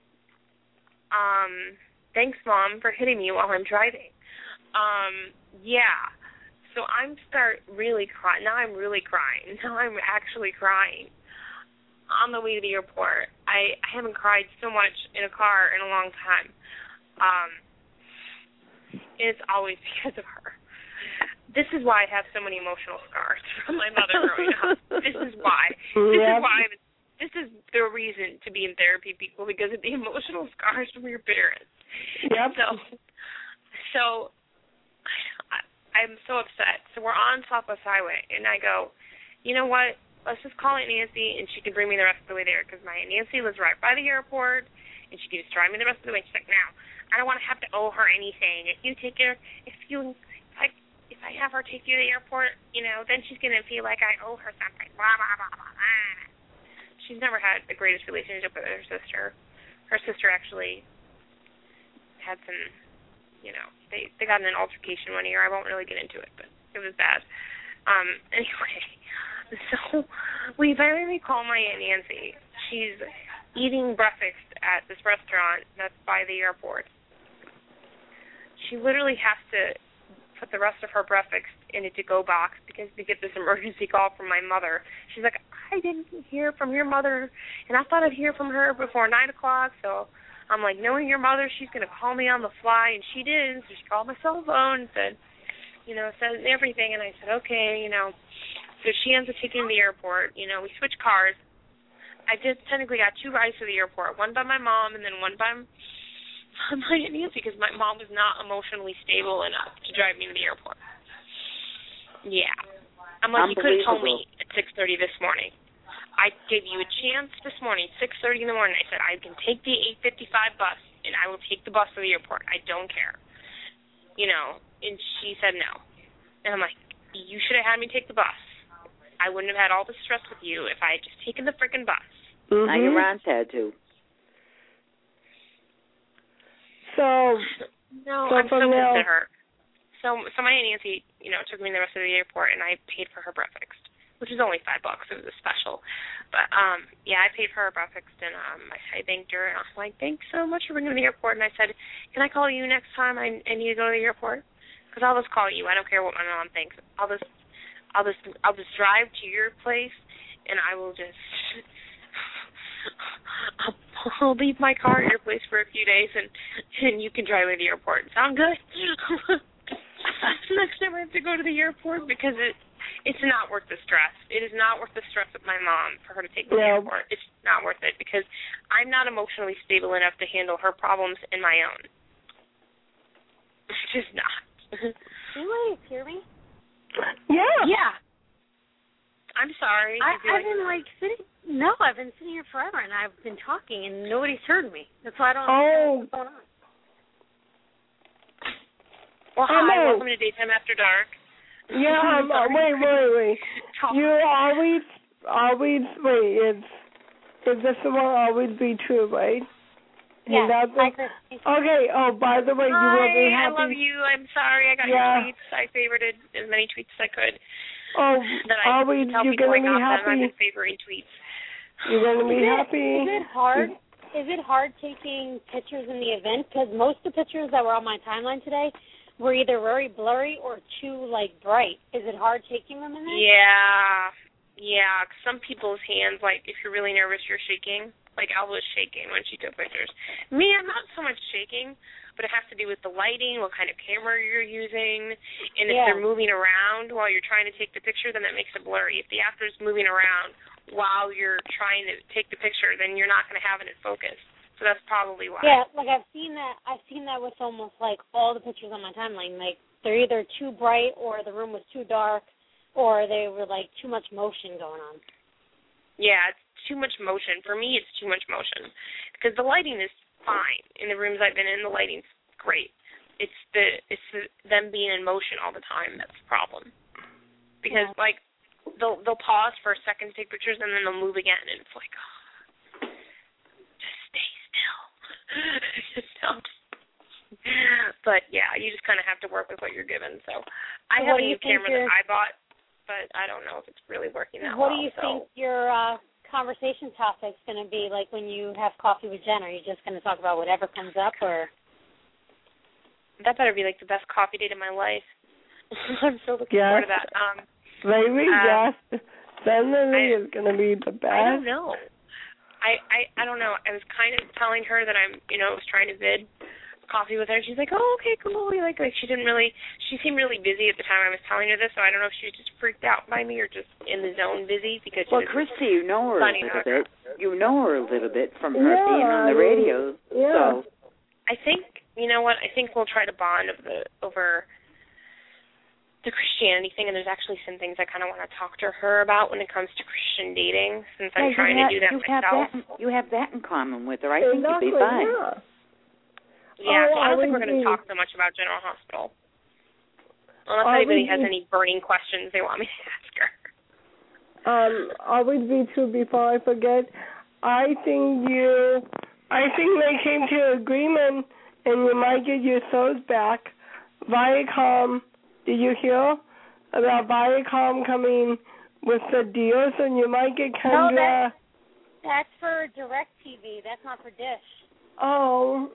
Um, thanks, Mom, for hitting me while I'm driving. Um, yeah. So I'm start really crying. Now I'm really crying. Now I'm actually crying. On the way to the airport, I, I haven't cried so much in a car in a long time. Um, it's always because of her. This is why I have so many emotional scars from my mother growing up. This is why. This is why. I was, this is the reason to be in therapy, people, because of the emotional scars from your parents. Yep. So, so I, I'm so upset. So we're on Southwest Highway, and I go, you know what? Let's just call Aunt Nancy, and she can bring me the rest of the way there, because my Aunt Nancy lives right by the airport, and she can just drive me the rest of the way. She's like, now, I don't want to have to owe her anything. If you take her, if you, if I, if I have her take you to the airport, you know, then she's going to feel like I owe her something. Blah, blah, blah, blah, blah. She's never had the greatest relationship with her sister. Her sister actually had some, you know, they, they got in an altercation one year. I won't really get into it, but it was bad. Um, anyway, so we finally call my Aunt Nancy. She's eating breakfast at this restaurant that's by the airport. She literally has to put the rest of her breakfast in a to-go box because we get this emergency call from my mother. She's like, I didn't hear from your mother, and I thought I'd hear from her before nine o'clock, so I'm like, knowing your mother, she's going to call me on the fly, and she did, so she called my cell phone and said, you know, said everything, and I said, okay, you know. So she ends up taking me to the airport. You know, we switch cars. I just technically got two rides to the airport, one by my mom and then one by my Aunt Nancy, because my mom was not emotionally stable enough to drive me to the airport. Yeah. I'm like, you could have told me at six thirty this morning. I gave you a chance this morning, six thirty in the morning. I said, I can take the eight fifty-five bus, and I will take the bus to the airport. I don't care. You know, and she said no. And I'm like, you should have had me take the bus. I wouldn't have had all this stress with you if I had just taken the freaking bus. Mm-hmm. Now you're on tattoo. So, no, so I'm so now, pissed at her. So, so my Aunt Nancy, you know, took me the rest of the airport, and I paid for her breakfast, which was only five bucks. It was a special. But, um, yeah, I paid for her breakfast, and um, I, I thanked her, and I was like, thanks so much for bringing me to the airport. And I said, can I call you next time I, I need to go to the airport? Because I'll just call you. I don't care what my mom thinks. I'll just, I'll just, I'll just drive to your place, and I will just, I'll, I'll leave my car at your place for a few days, and, and you can drive me to the airport. Sound good? Next time I have to go to the airport because it, it's not worth the stress. It is not worth the stress of my mom for her to take me to the airport. It's not worth it because I'm not emotionally stable enough to handle her problems in my own. It's just not. Can you hear me? Yeah. Yeah. I'm sorry. I, I've like, been like sitting. No, I've been sitting here forever, and I've been talking, and nobody's heard me. That's why I don't oh. know what's going on. Well, hi. Oh, welcome to Daytime After Dark. Yeah. Um, wait, wait, wait. You always, always wait. It's is this will always be true, right? Yeah. Hi, okay. Oh, by the way, Hi, you will be happy. I love you. I'm sorry. I got yeah. your tweets. I favorited as many tweets as I could. Oh, that I always tell you're people gonna I be got happy. Them. I've been favoring tweets. You're gonna be is happy. It, is it hard? Is it hard taking pictures in the event? Because most of the pictures that were on my timeline today were either very blurry or too like bright. Is it hard taking them in there? Yeah, yeah. Some people's hands, like if you're really nervous, you're shaking. Like Alba was shaking when she took pictures. Me, I'm not so much shaking, but it has to do with the lighting, what kind of camera you're using, and if yeah. they're moving around while you're trying to take the picture, then that makes it blurry. If the actor's moving around while you're trying to take the picture, then you're not going to have it in focus. So that's probably why. Yeah, like I've seen that. I've seen that with almost like all the pictures on my timeline. Like they're either too bright, or the room was too dark, or they were like too much motion going on. Yeah, it's too much motion. For me, it's too much motion because the lighting is fine in the rooms I've been in. The lighting's great. It's the it's the, them being in motion all the time that's the problem. Because yeah. like they'll they'll pause for a second to take pictures and then they'll move again, and it's like, oh, just stay still. Just don't. But yeah, you just kind of have to work with what you're given. So I so have a new camera your... that I bought, but I don't know if it's really working that what well. What do you so. think your uh, conversation topic's going to be like when you have coffee with Jen? Are you just going to talk about whatever comes up, or? That better be like the best coffee date of my life. I'm so looking yes. forward to that. Um, Maybe, um, yes. Suddenly is going to be the best. I don't know. I, I, I don't know. I was kind of telling her that I'm, you know, was trying to vid coffee with her. She's like, oh, okay, cool. Like, like she didn't really, she seemed really busy at the time I was telling her this, so I don't know if she was just freaked out by me or just in the zone busy because well, she was Christy, you know her a little bit. You know her a little bit from her yeah, being on the radio. Yeah. So I think, you know what, I think we'll try to bond of the, over the Christianity thing, and there's actually some things I kind of want to talk to her about when it comes to Christian dating, since I'm yeah, trying have, to do that you myself. Have that, you have that in common with her. I exactly, think you'd be fine. Yeah, yeah oh, so I don't think we're going to be... talk so much about General Hospital. Unless always anybody has be... any burning questions they want me to ask her. Um, always be true before I forget. I think you, I think they came to an agreement and you might get your shows back. Viacom, did you hear about Viacom coming with the deals, and you might get Kendra? No, that, that's for DirecTV. That's not for Dish. Oh.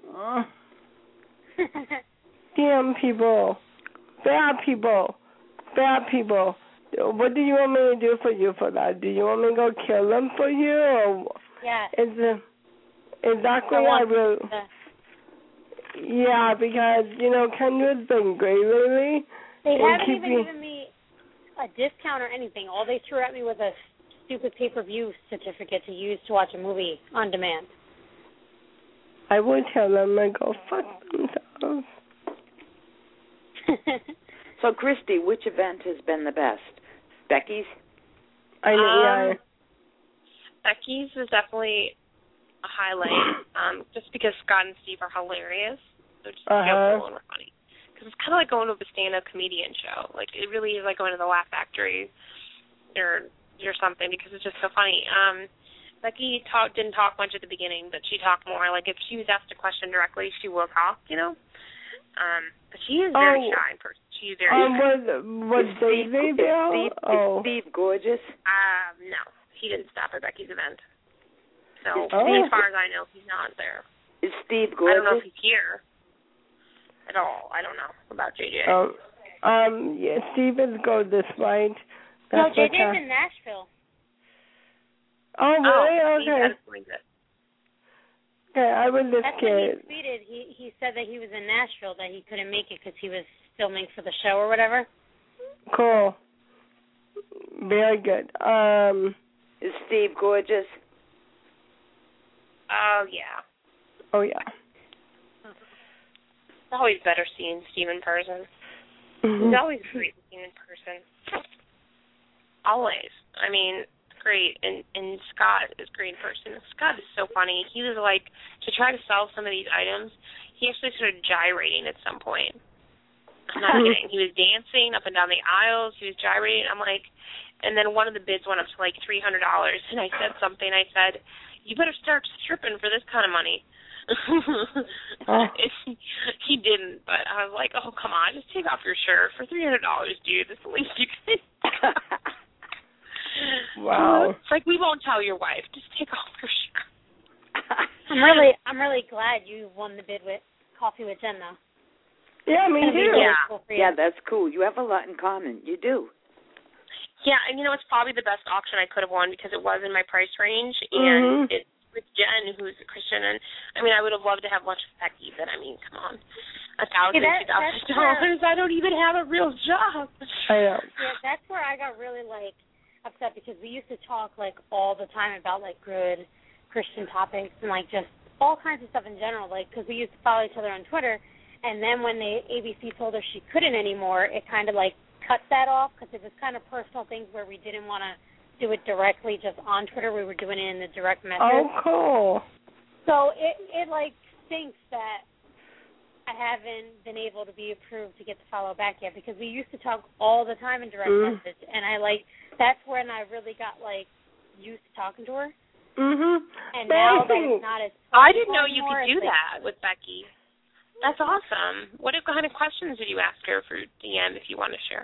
Damn people. Bad people. Bad people. What do you want me to do for you for that? Do you want me to go kill them for you? Or yes. Is it, exactly I will. Yeah, because, you know, Kendra's been great lately. They haven't keeping... even given me a discount or anything. All they threw at me was a stupid pay-per-view certificate to use to watch a movie on demand. I would tell them to go fuck themselves. So, Christy, which event has been the best? Becky's? I know, Um, yeah. Becky's was definitely a highlight, um, just because Scott and Steve are hilarious. They're just Uh-huh. jovial and we're funny. Because it's kind of like going to a stand-up comedian show. Like, it really is like going to the Laugh Factory or or something, because it's just so funny. Um, Becky talk, didn't talk much at the beginning, but she talked more. Like, if she was asked a question directly, she will talk, you know? Um, but she is very Oh, shy in person. She's very Um, shy. was, was Is David Steve, there? is Steve, Oh. is Steve gorgeous? Um, no, he didn't stop at Becky's event. So, Oh. as far as I know, he's not there. Is Steve I gorgeous? don't know if he's here at all. I don't know about J J. Um, um, yeah, Steve is gorgeous, right? No, That's J what J's I- in Nashville. Oh, really? Oh, Steve, Okay. that explains it. Okay, I was just That's when he kidding. tweeted. He he said that he was in Nashville, that he couldn't make it because he was filming for the show or whatever. Cool. Very good. Um. Is Steve gorgeous? Oh, yeah. Oh, yeah. It's always better seeing Steve in person. Mhm. He's always great looking in person. Always. I mean, great. And and Scott is great in person. Scott is so funny. He was like, to try to sell some of these items, he actually started gyrating at some point. I'm not kidding. He was dancing up and down the aisles. He was gyrating. I'm like, and then one of the bids went up to like three hundred dollars. And I said something. I said, you better start stripping for this kind of money. Oh. he, he didn't, but I was like, oh, come on, just take off your shirt for three hundred dollars, dude. That's the least you can. Wow. It's like, we won't tell your wife. Just take off your shirt. I'm really I'm really glad you won the bid with Coffee with Jen, though. Yeah, me That'd be too. really Yeah. cool for you. Yeah, that's cool. You have a lot in common. You do. Yeah, and you know, it's probably the best auction I could have won because it was in my price range, and Mhm. it's with Jen, who's a Christian, and I mean, I would have loved to have lunch with Becky, but I mean, come on, a thousand, Yeah, that- two thousand that's where- dollars. I don't even have a real job. I know. Yeah, that's where I got really like upset because we used to talk like all the time about like good Christian topics and like just all kinds of stuff in general, like because we used to follow each other on Twitter, and then when the A B C told her she couldn't anymore, it kind of like cut that off because it was kind of personal things where we didn't want to do it directly just on Twitter. We were doing it in the direct message. Oh, cool. So it it like stinks that I haven't been able to be approved to get the follow back yet because we used to talk all the time in direct Mm. message, and I like that's when I really got like used to talking to her. Mhm. And But now I that think- it's not as I didn't know personal you anymore, could do it's like- that with Becky. That's awesome. What kind of questions did you ask her for D M if you want to share?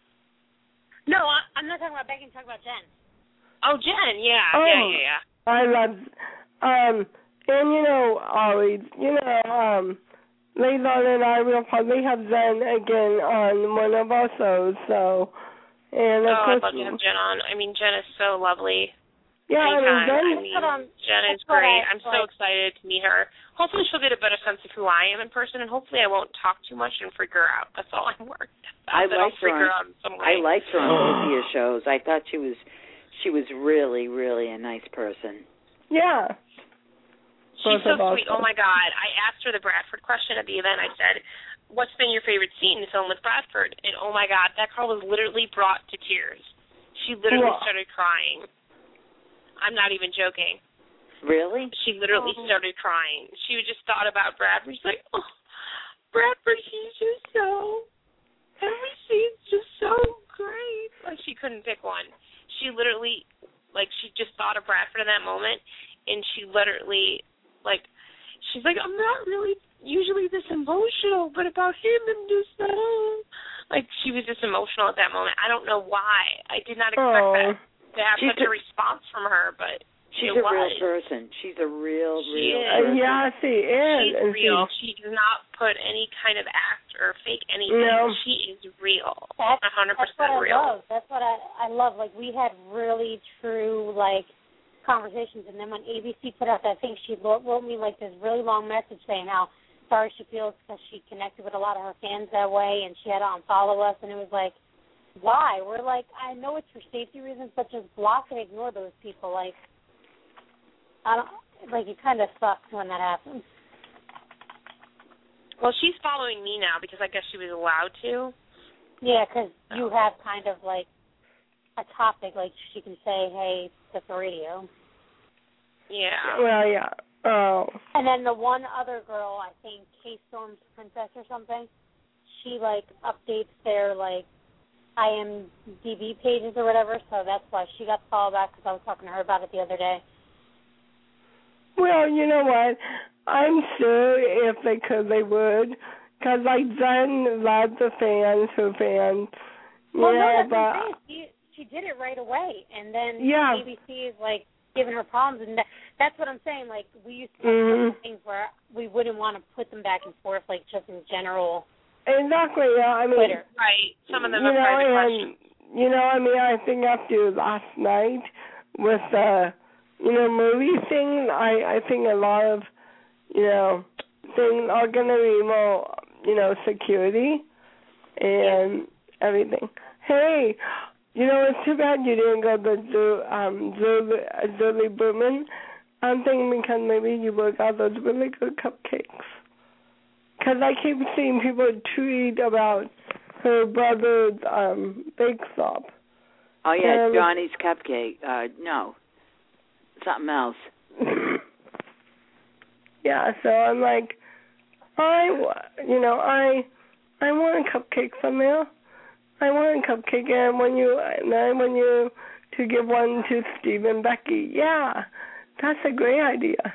No, I, I'm not talking about Becky. I'm talking about Jen. Oh, Jen, yeah, Oh. yeah, yeah, yeah. I love, um, and you know, always, you know, um, Layla and I will probably have Jen again on one of our shows, so, and of Oh, I'd course, love to have Jen on. I mean, Jen is so lovely. yeah, I mean, Anytime. Jen, I mean, what I'm- Jen is that's what great. I I'm so like. excited to meet her. Hopefully she'll get a better sense of who I am in person, and hopefully I won't talk too much and freak her out. That's all I'm worried about. I that I'll liked her freak her on- out in some way. I liked her on Lucia shows. I thought she was she was really, really a nice person. yeah. She's Both so of us. sweet. Oh, my God. I asked her the Bradford question at the event. I said, what's been your favorite scene in the film with Bradford? And, oh, my God, that girl was literally brought to tears. She literally Wow. started crying. I'm not even joking. Really? She literally Oh. started crying. She just thought about Bradford. She's like, oh, Bradford, he's just so, every scene's just so great. Like, she couldn't pick one. She literally, like, she just thought of Bradford in that moment, and she literally, like, she's like, I'm not really usually this emotional, but about him, I'm just, uh, like, she was just emotional at that moment. I don't know why. I did not expect Oh. that to have She's such a a- response from her, but She's it a was. real person. She's a real, She real is. Uh, person. yeah, she is. She's and real. She, She does not put any kind of act or fake anything. No. She is real. That's, A hundred that's what percent I real. love. That's what I I love. Like we had really true like conversations, and then when A B C put out that thing, she wrote, wrote me like this really long message saying how sorry she feels because she connected with a lot of her fans that way, and she had to unfollow us, and it was like why? We're like, I know it's for safety reasons, but just block and ignore those people. Like, I don't, like, it kind of sucks when that happens. Well, she's following me now because I guess she was allowed to. Yeah, because oh. you have kind of, like, a topic, like, she can say, hey, it's the radio. Yeah. Well, yeah. Oh. And then the one other girl, I think, K-Storm's Princess or something, she, like, updates their, like, I M D B pages or whatever, so that's why she got the follow back, because I was talking to her about it the other day. Well, you know what? I'm sure if they could, they would, because, like, Jen loves the fans, her fans. Well, yeah, no, that's but, what I'm saying. She, she did it right away, and then yeah. A B C is, like, giving her problems, and that, that's what I'm saying. Like, we used to have mm-hmm. things where we wouldn't want to put them back and forth, like, just in general. Exactly, yeah, I mean. Twitter. Right, some of them you are know, private and, questions. You know, I mean, I think after last night with the, you know, movie thing, I, I think a lot of, you know, things are going to be more, you know, security and yeah. everything. Hey, you know, it's too bad you didn't go to the um, Julie Berman. I'm thinking because maybe you would got those really good cupcakes. Because I keep seeing people tweet about her brother's um, bake shop. Oh, yeah, um, Johnny's Cupcake. Uh, no, something else. Yeah, so I'm like, I, you know, I, I want a cupcake from there. I want a cupcake, and when you, and I want you to give one to Steve and Becky. Yeah, that's a great idea.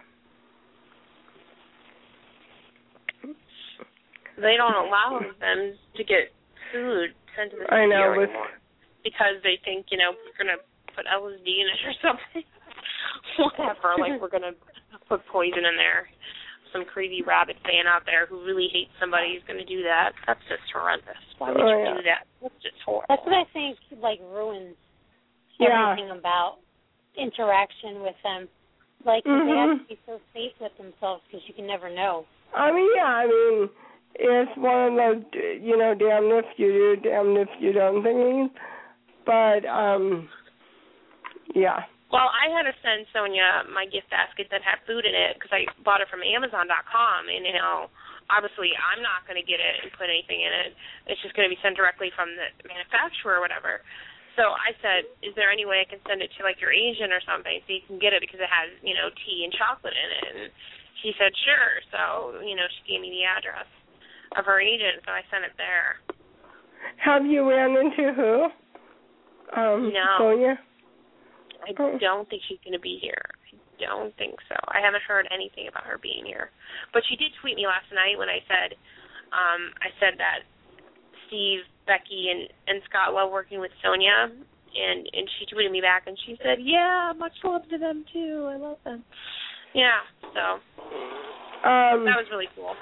They don't allow them to get food sent to the I know, studio with, anymore because they think, you know, we're going to put L S D in it or something. Whatever, like we're going to put poison in there. Some crazy rabid fan out there who really hates somebody who's going to do that. That's just horrendous. Why would oh, you yeah. do that? That's just horrible. That's what I think, like, ruins yeah. everything about interaction with them. Like, mm-hmm. they have to be so safe with themselves because you can never know. I mean, yeah, I mean, it's one of those, you know, damn if you do, damn if you don't things. But, um, yeah. Well, I had to send Sonia my gift basket that had food in it because I bought it from Amazon dot com, and, you know, obviously I'm not going to get it and put anything in it. It's just going to be sent directly from the manufacturer or whatever. So I said, is there any way I can send it to, like, your agent or something so you can get it because it has, you know, tea and chocolate in it? And she said, sure. So, you know, she gave me the address of her agent, so I sent it there. Have you ran into who? Um, no. Sonia? I don't think she's going to be here. I don't think so. I haven't heard anything about her being here. But she did tweet me last night when I said, um, I said that Steve, Becky, and, and Scott love working with Sonia, and, and she tweeted me back, and she said, yeah, much love to them, too. I love them. Yeah, so um, that was really cool.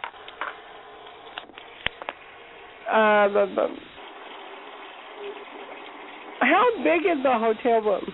Uh, but, but, how big is the hotel room?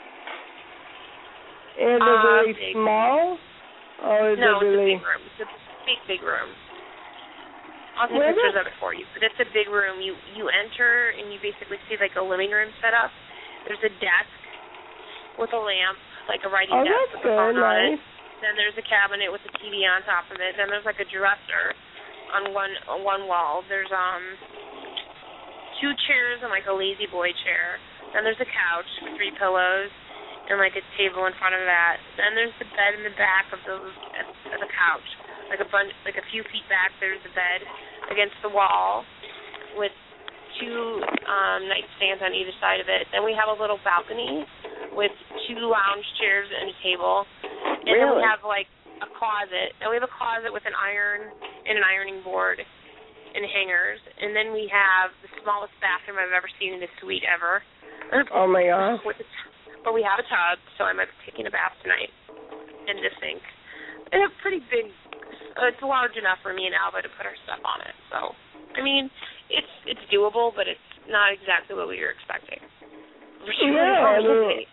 Is it uh, really big. small? Or is no, it really... it's a big room. It's a big, big room. I'll take Where pictures is of it for you. But it's a big room. You you enter, and you basically see, like, a living room set up. There's a desk with a lamp, like a writing oh, desk that's with a phone good, on nice. it. Then there's a cabinet with a T V on top of it. Then there's, like, a dresser on one on one wall. There's um two chairs and, like, a lazy boy chair. Then there's a couch with three pillows and, like, a table in front of that. Then there's the bed in the back of the of the couch, like a bunch, like a few feet back. There's the bed against the wall with two um, nightstands on either side of it. Then we have a little balcony with two lounge chairs and a table. And really? then we have, like, a closet. And we have a closet with an iron and an ironing board and hangers. And then we have the smallest bathroom I've ever seen in a suite ever. Oh, my God. With a But we have a tub, so I might be taking a bath tonight in the sink. And a pretty big, uh, it's large enough for me and Alba to put our stuff on it. So, I mean, it's it's doable, but it's not exactly what we were expecting. Yeah, I mean,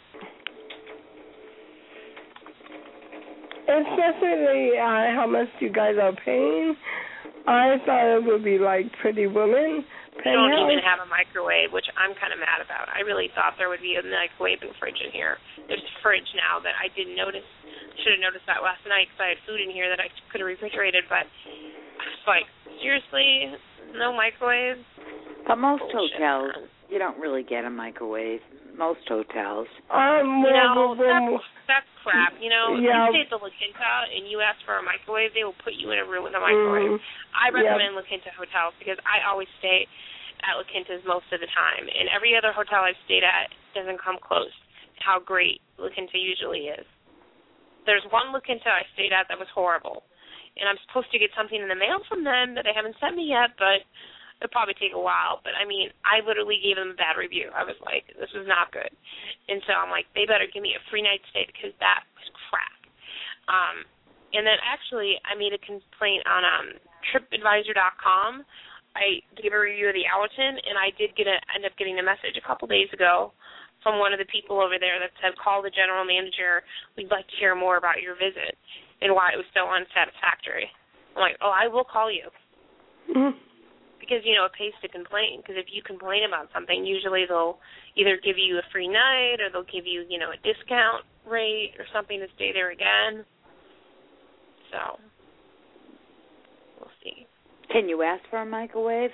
especially uh, how much you guys are paying. I thought it would be like Pretty Woman, We don't even have a microwave, which I'm kind of mad about. I really thought there would be a microwave and fridge in here. There's a fridge now that I didn't notice. Should have noticed that last night because I had food in here that I could have refrigerated, but I was like, seriously, no microwave? But most Bullshit. hotels, you don't really get a microwave. Most hotels. Um, you well, know, well, that's, that's crap. You know, yeah. if you stay at the La Quinta and you ask for a microwave, they will put you in a room with a microwave. Mm, I recommend yeah. La Quinta hotels because I always stay at La Quinta's most of the time, and every other hotel I've stayed at doesn't come close to how great La Quinta usually is. There's one La Quinta I stayed at that was horrible, and I'm supposed to get something in the mail from them that they haven't sent me yet, but it'll probably take a while. But, I mean, I literally gave them a bad review. I was like, this was not good. And so I'm like, they better give me a free night stay because that was crap. Um, and then actually I made a complaint on um, trip advisor dot com. I gave a review of the Allerton, and I did get a, end up getting a message a couple days ago from one of the people over there that said, call the general manager. We'd like to hear more about your visit and why it was so unsatisfactory. I'm like, oh, I will call you. Mm-hmm. Because, you know, it pays to complain. Because if you complain about something, usually they'll either give you a free night or they'll give you, you know, a discount rate or something to stay there again. So, we'll see. Can you ask for a microwave?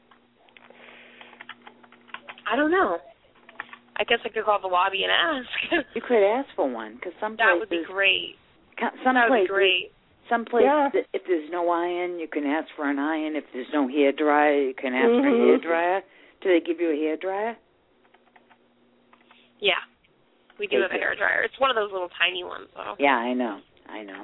I don't know. I guess I could call the lobby and ask. You could ask for one, because some that places... would be great. Some that would places, be great. Some places, Yeah. if there's no iron, you can ask for an iron. If there's no hair dryer, you can ask for a Mhm. hair dryer. Do they give you a hair dryer? Yeah. We do They have a do. hair dryer. It's one of those little tiny ones, though. Yeah, I know. I know.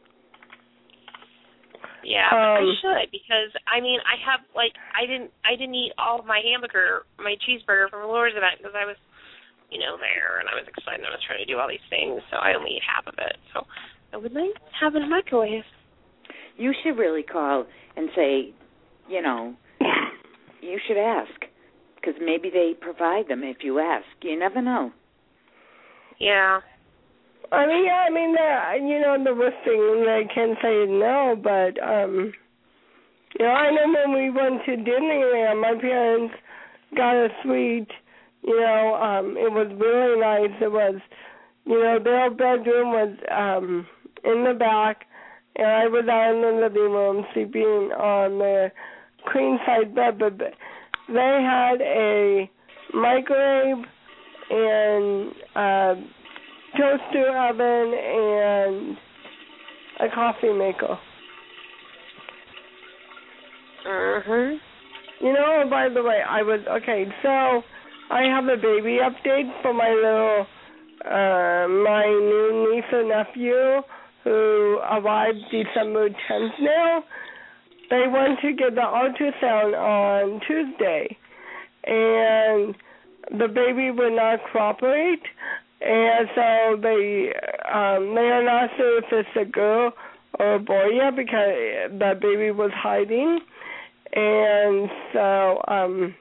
Yeah, but I Um, should because I mean I have like I didn't I didn't eat all of my hamburger my cheeseburger from Laura's event because I was you know there and I was excited and I was trying to do all these things so I only ate half of it so I would like to have it in a microwave. You should really call and say, you know, you should ask because maybe they provide them if you ask. You never know. Yeah. I mean, yeah, I mean, uh, you know, the worst thing they can say is no, but, um, you know, I know when we went to Disneyland, my parents got a suite, you know, um, it was really nice. It was, you know, their bedroom was um, in the back, and I was out in the living room sleeping on the queen-size bed, but they had a microwave and uh toaster oven and a coffee maker. Mhm. You know, by the way, I was okay. So I have a baby update for my little, uh, my new niece and nephew who arrived December tenth. Now they went to get the ultrasound on Tuesday, and the baby would not cooperate. And so they um, they are not sure if it's a girl or a boy yet because the baby was hiding. And so um,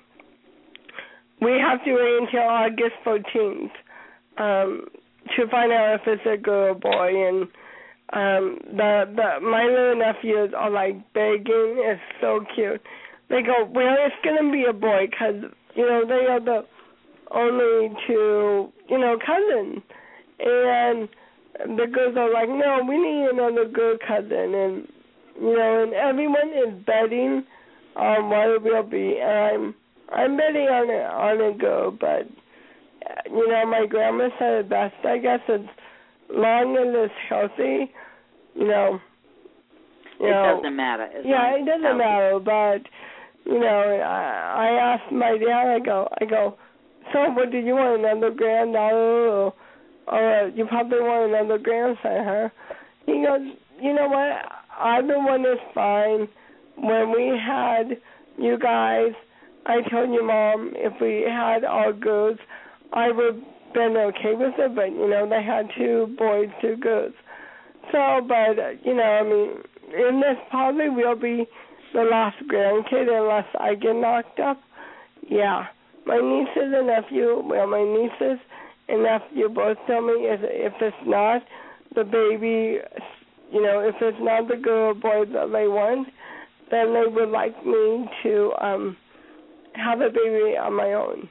we have to wait until August fourteenth um, to find out if it's a girl or boy. And um, the the my little nephews are like begging. It's so cute. They go, well, it's gonna be a boy because you know they are the only two, you know, cousins. And the girls are like, no, we need another girl cousin. And, you know, and everyone is betting on what it will be. And I'm I'm betting on a, on a girl, but, you know, my grandma said it best. I guess as long as it's healthy, you know. You it know, doesn't matter. As yeah, long as it doesn't it's matter, but, you know, I, I asked my dad, I go, I go, so what, do you want another granddaughter or, or you probably want another grandson, huh? He goes, you know what, either one is fine. When we had you guys, I told your mom if we had all girls, I would have been okay with it, but, you know, they had two boys, two girls. So, but, uh, you know, I mean, and this probably will be the last grandkid unless I get knocked up. Yeah. My nieces and nephew, well, my nieces and nephew both tell me if, if it's not the baby, you know, if it's not the girl or boy that they want, then they would like me to um, have a baby on my own.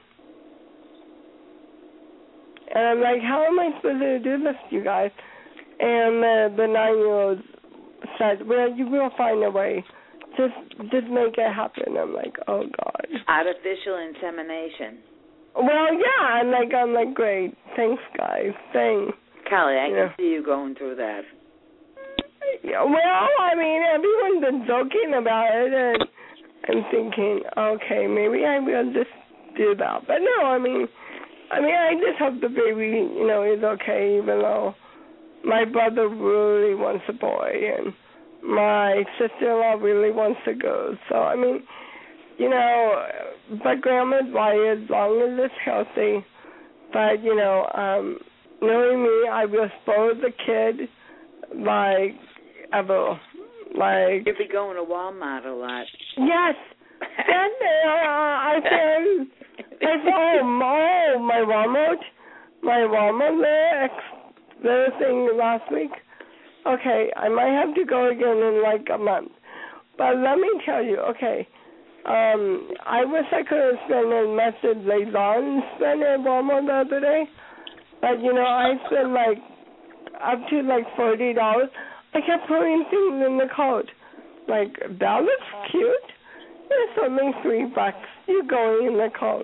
And I'm like, how am I supposed to do this, you guys? And the, the nine-year-old said, well, you will find a way. Just just make it happen. I'm like, oh, God. Artificial insemination. Well, yeah. I'm like, I'm like, great. Thanks, guys. Thanks. Callie, I yeah. can see you going through that. Yeah, well, I mean, everyone's been joking about it, and I'm thinking, okay, maybe I will just do that. But no, I mean, I mean, I just hope the baby, you know, is okay, even though my brother really wants a boy, and my sister-in-law really wants a girl. So, I mean, you know, but Grandma's right, as long as it's healthy. But, you know, um, knowing me, I will spoil the kid like ever. Like, you'll be going to Walmart a lot. Yes. Then uh, I said, I saw oh, my Walmart, my Walmart there, the thing last week. Okay, I might have to go again in like a month. But let me tell you, okay, um, I wish I could have spent as much as Lazon spent at Walmart the other day. But, you know, I spent like up to like forty dollars. I kept putting things in the cart. Like, that looks cute. It's only three bucks. You're going in the cart.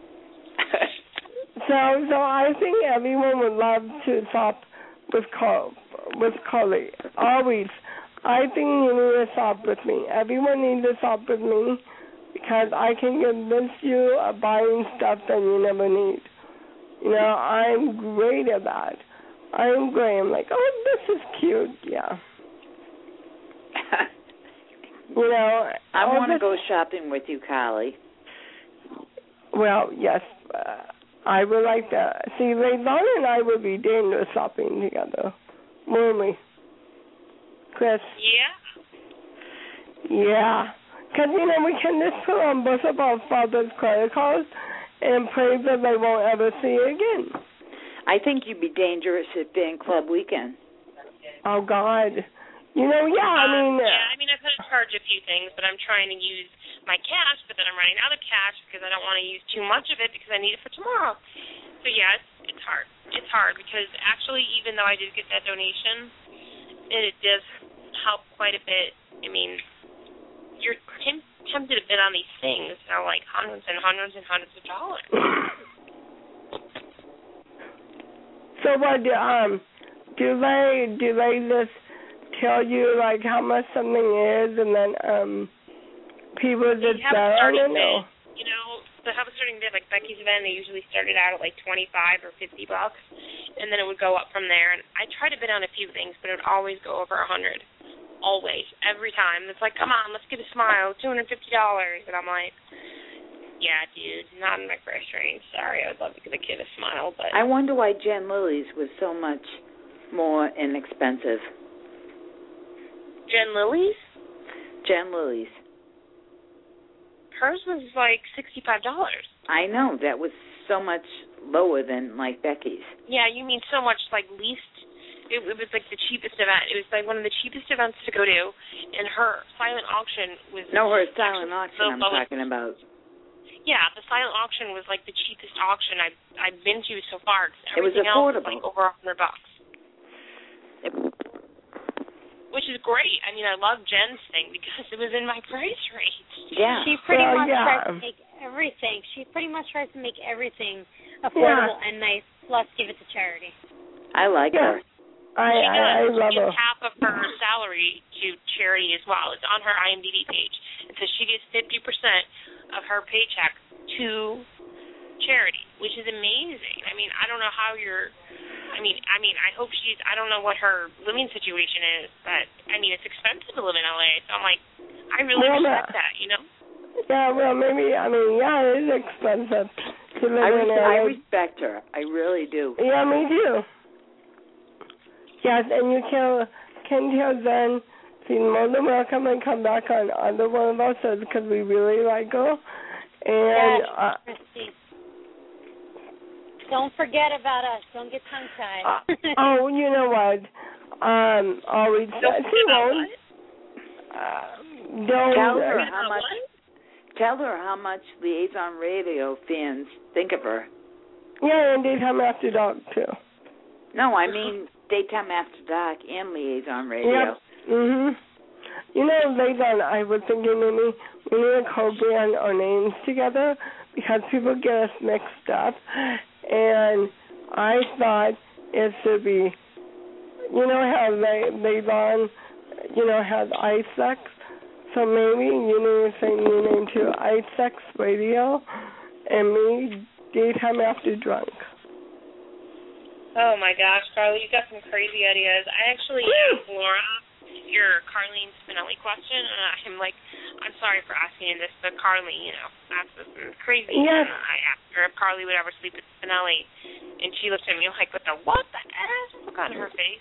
so, so I think everyone would love to shop with Carl, with Carly. Always. I think you need to shop with me. Everyone needs to shop with me because I can convince you of buying stuff that you never need. You know, I'm great at that. I'm great. I'm like, oh, this is cute. Yeah. You know, I want to go shopping with you, Carly. Well, yes, uh, I would like that. See, Laylon and I would be dangerous shopping together, wouldn't we, Chris? Yeah. Yeah, because, you know, we can just put on both of our father's credit cards and pray that they won't ever see it again. I think you'd be dangerous at Fan Club Weekend. Oh, God. You know, yeah, I mean... Um, yeah, I mean, I put in charge a few things, but I'm trying to use my cash, but then I'm running out of cash because I don't want to use too much of it because I need it for tomorrow. So, yeah, it's, it's hard. It's hard because actually, even though I did get that donation, it, it does help quite a bit. I mean, you're tem- tempted to bid on these things now, like hundreds and hundreds and hundreds of dollars. So what, um, do they, do they just tell you, like, how much something is, and then, um, people just bet on it, or? You know, they have a starting bid, like Becky's event, they usually started out at, like, twenty-five or fifty bucks, and then it would go up from there, and I try to bid on a few things, but it would always go over a hundred. Always. Every time. It's like, come on, let's get a smile, two hundred fifty dollars, and I'm like, yeah, dude, not in my price range. Sorry, I would love to give a kid a smile, but... I wonder why Jen Lilly's was so much more inexpensive. Jen Lilly's? Jen Lilly's. Hers was like sixty-five dollars. I know. That was so much lower than, like, Becky's. Yeah, you mean so much, like, least... It, it was, like, the cheapest event. It was, like, one of the cheapest events to go to, and her silent auction was... No, her silent auction I'm lowest. talking about. Yeah, the silent auction was, like, the cheapest auction I've, I've been to so far. It was affordable. Else was, like, over a hundred bucks. It, Which is great. I mean, I love Jen's thing because it was in my price range. Yeah. She pretty well, much yeah. tries to make everything. She pretty much tries to make everything affordable Yeah. and nice, plus give it to charity. I like Yeah. her. I, she I, does. I love She gives her. half of her salary to charity as well. It's on her I M D B page. It says she gives fifty percent of her paycheck to charity, which is amazing. I mean, I don't know how you're... I mean, I mean, I hope she's... I don't know what her living situation is, but, I mean, it's expensive to live in L A, so I'm like, I really Well, respect uh, that, you know? Yeah, well, maybe, I mean, yeah, it is expensive to live I, in res- I L A. respect her. I really do. Yeah, me too. Yes, and you can, can tell Jen she's more than welcome and come back on other one of our shows because we really like her. And, yes, uh, Christy. Don't forget about us. Don't get tongue-tied. uh, oh, you know what? Um, always, Don't she forget about won't. what? Uh, don't. Tell uh, her how much. tell her how much Liaison Radio fans think of her. Yeah, and Daytime After Dark, too. No, I mean Daytime After Dark and Liaison Radio. Yep. Mhm. You know, Liaison, I was thinking maybe we need to co-brand our names together because people get us mixed up. And I thought it should be, you know how Liaison, you know, has iSex? So maybe you need to say your name to iSex Radio and me, Daytime After Drunk. Oh my gosh, Carly, you got some crazy ideas. I actually asked Laura your Carlene Spinelli question, and I'm like, I'm sorry for asking you this, but Carly, you know, that's just crazy. Yes. And I asked her if Carly would ever sleep with Spinelli, and she looked at me like, with the what the ass look on her face.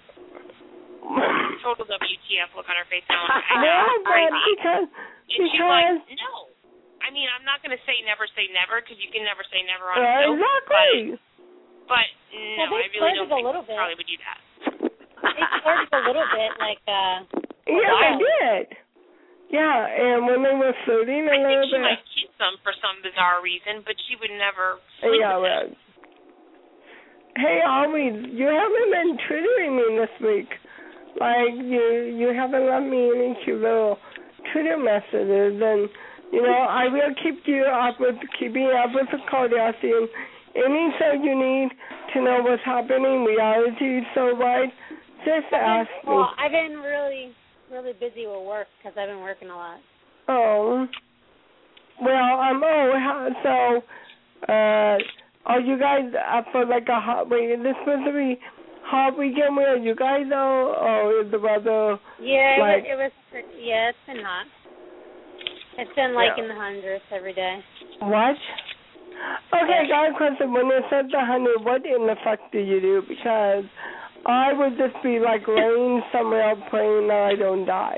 Total W T F look on her face. Now. I No, but crazy. because, and she's because like, no. I mean, I'm not going to say never say never, because you can never say never on uh, a show. exactly. But, but no, well, I really don't a think little bit. Carly would do that. They flirted a little bit, like, uh... Yeah, I did. Yeah, and when they were flirting a I little think she bit. might kiss them for some bizarre reason, but she would never sleep Yeah, with well. them. Hey, always, you haven't been twittering me this week. Like, you you haven't left me any cute little Twitter messages, and, you know, I will keep you up with, keeping up with the Kardashians. Any show you need to know what's happening, reality, so right, just ask me. Well, I've been really, really busy with work because I've been working a lot. Oh. Well, um, oh, how, so, uh, are you guys up for like a hot, wait, is this supposed to be hot weekend where you guys are, or is the weather, Yeah, like, it was, it was pretty, yeah, it's been hot. It's been like Yeah. in the hundreds every day. what? Okay, got a question. When it says the hundred, what in the fuck do you do? Because I would just be like laying somewhere out praying that I don't die.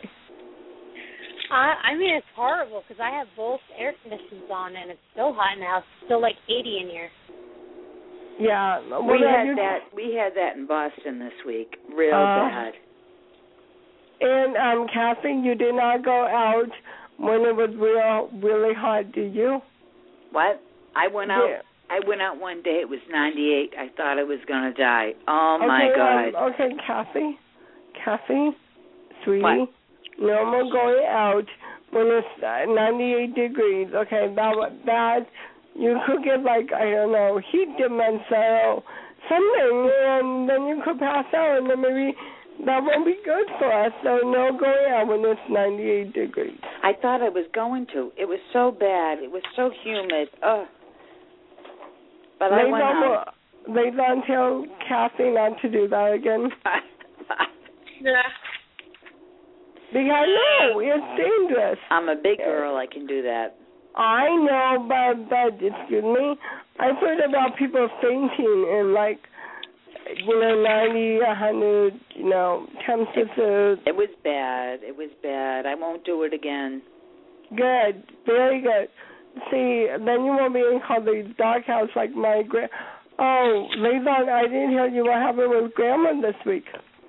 I, I mean, it's horrible because I have both air conditioners on and it's still hot in the house. It's still like eighty in here. Yeah. We had that. We had that in Boston this week. Real Uh, bad. And um, Kathy, you did not go out when it was real, really hot, did you? What? I went out. Yeah. I went out one day. It was ninety-eight. I thought I was gonna die. Oh okay, my God. Um, okay, Kathy, Kathy, sweetie, What? no more going out when it's uh, ninety-eight degrees. Okay, that that you could get like I don't know heat dementia or something, and then you could pass out, and then maybe that won't be good for us. So no going out when it's ninety-eight degrees. I thought I was going to. It was so bad. It was so humid. Ugh. But I They went don't. out. They don't tell Kathy not to do that again. Yeah. Because no, it's dangerous. I'm a big girl. I can do that. I know, but but excuse me. I've heard about people fainting in like you know ninety, a hundred, you know, temperatures. It was bad. It was bad. I won't do it again. Good, very good. See, then you won't be in call the doghouse like my grand. Oh, Liaison, I didn't tell you what happened with Grandma this week.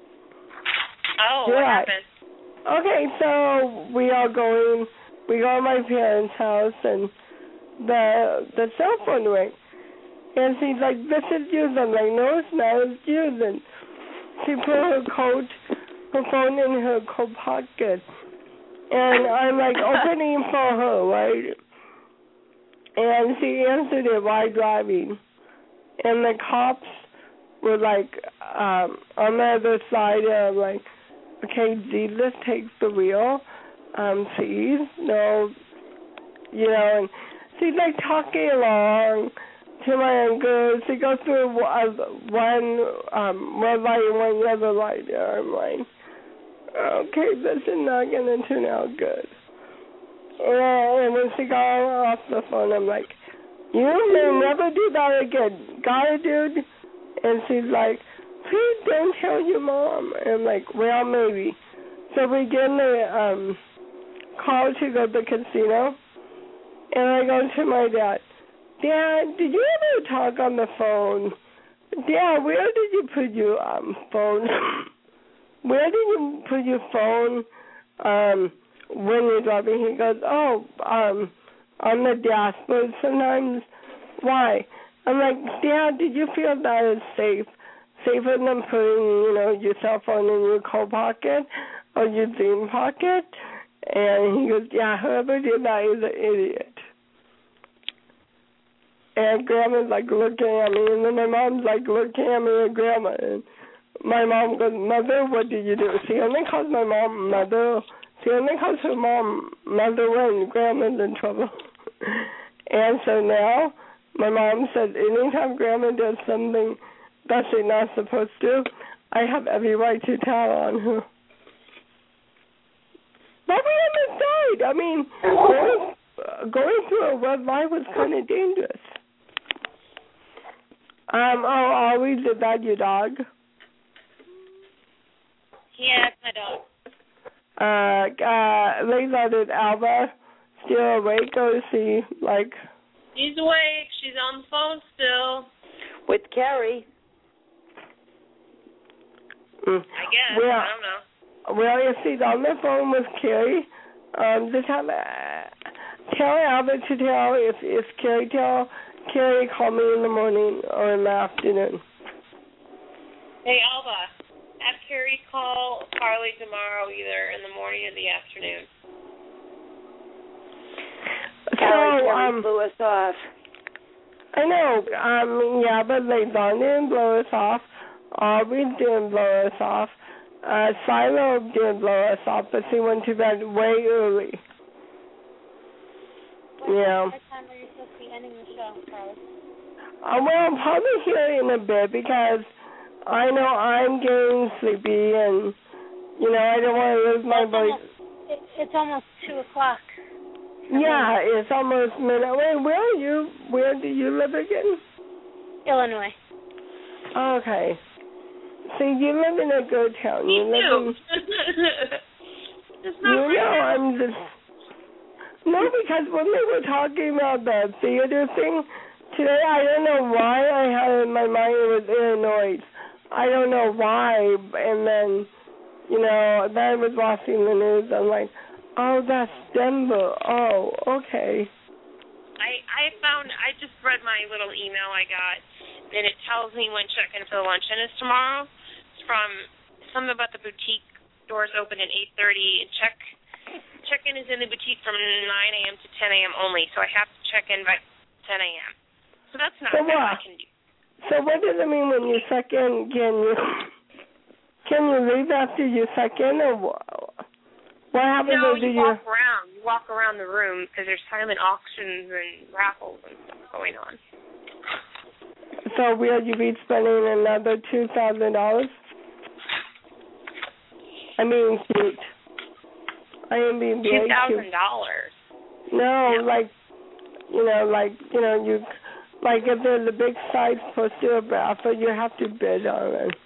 Oh, Yeah. what happened? Okay, so we are going. We go to my parents' house, and the the cell phone rang, and she's like, "This is yours." I'm like, "No, it's not. It's yours." And she put her coat, her phone in her coat pocket, and I'm like opening for her, right? And she answered it while driving, and the cops were like um, on the other side. I'm like, "Okay, Jesus takes the wheel. Um, please, no, you know." And she's like talking along to my uncle. She goes through one, um, one light and one other light. I'm like, okay, this is not going to turn out good. Uh, and when she got off the phone, I'm like, you may never do that again. Got it, dude? And she's like, please don't tell your mom. And I'm like, well, maybe. So we get in the um, car to go to the casino, and I go to my dad. Dad, did you ever talk on the phone? Dad, where did you put your um, phone? Where did you put your phone um, when you're driving? He goes, oh, um, on the dashboard sometimes. Why? I'm like, Dad, did you feel that is safe? Safer than putting, you know, your cell phone in your coat pocket or your jean pocket? And he goes, yeah, whoever did that is an idiot. And Grandma's like looking at me, and then my mom's like looking at me and Grandma. And my mom goes, Mother, what did you do? She only calls my mom Mother. She only calls her mom Mother when Grandma's in trouble. And so now my mom said anytime Grandma does something that she's not supposed to, I have every right to tell on her. But we understood. I mean, going, uh, going through a red light was kind of dangerous. Um, oh, always, is that your dog? Yeah, it's my dog. Uh, uh, Layla, did Alba still awake, or is she, like... She's awake. She's on the phone still. With Carrie. Mm. I guess. Well, I don't know. Well, if she's on the phone with Carrie, um, just have, uh, tell Alba to tell, if, if Carrie tell, Carrie call me in the morning or in the afternoon. Hey, Alba, have Carrie call Carly tomorrow, either in the morning or the afternoon. Carrie, So, Carrie um, blew us off. I know, um, yeah, but Layvon didn't blow us off. Aubrey didn't blow us off. Uh, Silo didn't blow us off, but she went to bed way early. What, Yeah. what time are you supposed to be ending the show, Carlos? Uh, well, I'm probably here in a bit because I know I'm getting sleepy and, you know, I don't want to lose my it's voice. Almost, it, it's almost two o'clock. Yeah, it's almost midnight. Wait, where are you? Where do you live again? Illinois. Okay. See, you live in a good town. You Me live too. in... It's not You real. know, I'm just... No, because when we were talking about the theater thing today, I don't know why I had in my mind it was Illinois. I don't know why. And then, you know, then I was watching the news. I'm like, oh, that's Denver. Oh, okay. I, I found, I just read my little email I got, and it tells me when check-in for the luncheon is tomorrow. It's from something about the boutique doors open at eight thirty. Check, check-in is in the boutique from nine a.m. to ten a.m. only, so I have to check in by ten a.m. So that's not So bad. what? I can do. So what does it mean when you check in? Can you, can you leave after you check in, or what? What happens No, after you you... walk around. You walk around the room because there's silent auctions and raffles and stuff going on. So will you be spending another two thousand dollars? I mean, cute. I am being very Two thousand cute. dollars. No, like, you know, like, you know, you, like if there's a big size poster of raffle, you have to bid on it.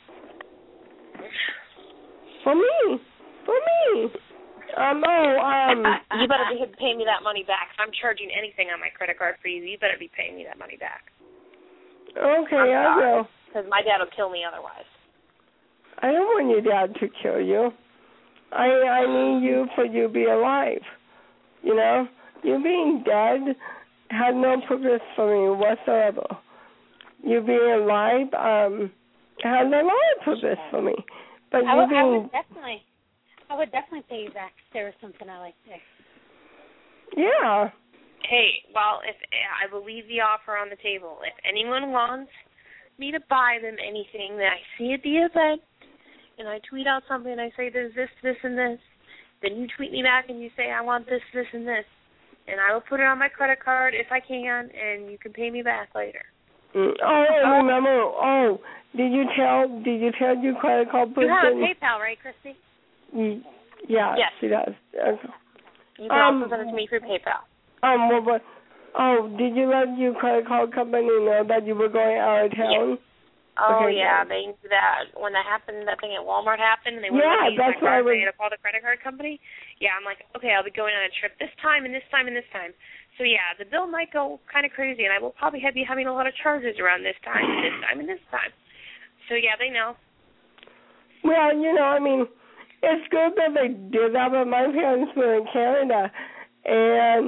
For me. For me. Um, oh, um... You better be pay me that money back. If I'm charging anything on my credit card for you, you better be paying me that money back. Okay, I will. Because my dad will kill me otherwise. I don't want your dad to kill you. I I need you for you to be alive. You know? You being dead had no purpose for me whatsoever. You being alive um, has a lot of purpose for me. But I you would, being... I would definitely, I would definitely pay you back if there was something I liked there. Yeah. Hey, well, if I will leave the offer on the table. If anyone wants me to buy them anything that I see at the event, and I tweet out something and I say there's this, this, and this, then you tweet me back and you say I want this, this, and this, and I will put it on my credit card if I can, and you can pay me back later. Mm. Oh, I remember. Oh, did you tell? Did you tell your credit card person? You have a PayPal, right, Christy? Mm, yeah, yes. she does. Okay. You can um, also send it to me through PayPal. Um, well, but, oh, did you let your credit card company know that you were going out of town? Yes. Oh, okay, yeah, good. they knew that. When that happened, that thing at Walmart happened, and they wouldn't Yeah, let me use that's my card, why I was... they had to call the credit card company. Yeah, I'm like, okay, I'll be going on a trip this time and this time and this time. So, yeah, the bill might go kind of crazy, and I will probably have, be having a lot of charges around this time and this time and this time. So, yeah, they know. Well, you know, I mean, it's good that they did that, but my parents were in Canada, and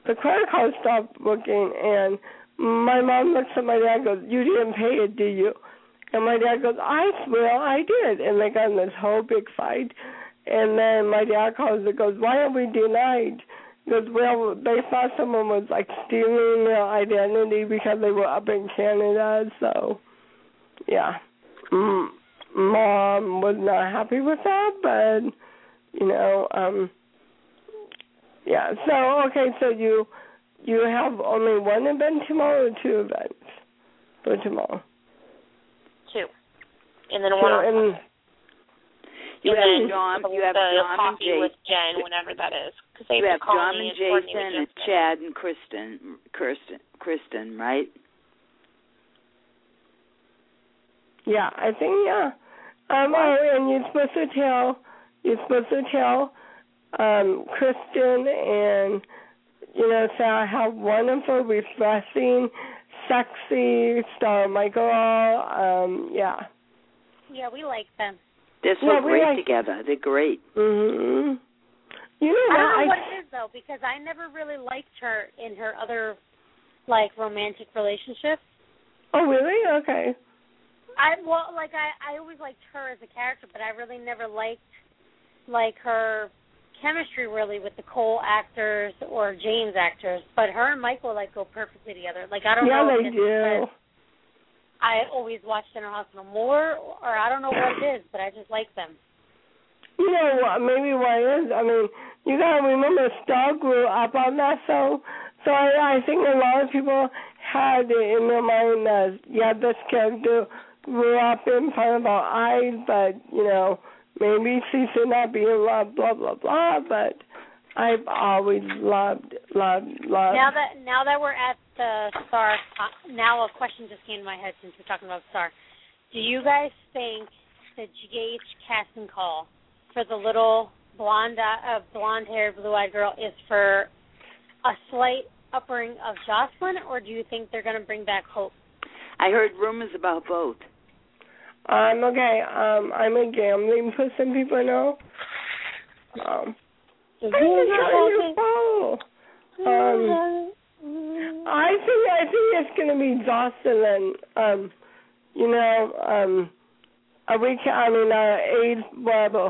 the credit card stopped working, and my mom looks at my dad and goes, "You didn't pay it, did you?" And my dad goes, "I swear I did." And they got in this whole big fight. And then my dad calls and goes, "Why are we denied?" He goes, "Well, they thought someone was like stealing their identity because they were up in Canada." So, yeah, mm, Mom was not happy with that, but you know, um, yeah. So okay, so you you have only one event tomorrow, or two events for tomorrow? Two, and then one. And, You and have then John. the, You have the John and coffee Jason. with Jen, whenever that is, because they You have have to call John me and coordinate Jason with and Justin. Chad and Kristen. Kristen. Kristen, right? Yeah, I think yeah. Um, oh, and you're supposed to tell you're supposed to tell um, Kristen and you know Sarah how wonderful, refreshing, sexy Star Michael are. Um, yeah. Yeah, we like them. They're so Yeah, we great like- together. They're great. Mhm. You know I what? don't know I, what it is though, because I never really liked her in her other like romantic relationships. oh, really? Okay. I well, like I, I always liked her as a character, but I really never liked like her chemistry really with the Cole actors or James actors. But her and Michael like go perfectly together. Like I don't yeah, know. they if it's do. because I always watched General Hospital more, or I don't know what it is, but I just like them. You know what? Maybe what it is. I mean, you gotta remember, Star grew up on that show, so I, I think a lot of people had it in their mind that yeah, this character grew up in front of our eyes, but you know, maybe she should not be in love, blah blah blah. But I've always loved, loved, loved. Now that now that we're at the Star, uh, now a question just came to my head since we're talking about Star. Do you guys think the G H casting call for the little blonde, uh, blonde-haired, blue-eyed girl is for a slight uppering of Jocelyn, or do you think they're going to bring back Hope? I heard rumors about both. Um, okay, um, I'm a gambling person, people know. Um, I think oh. Um, I think I think it's gonna be Jocelyn. Um, you know, um, a week. I mean, uh, age level.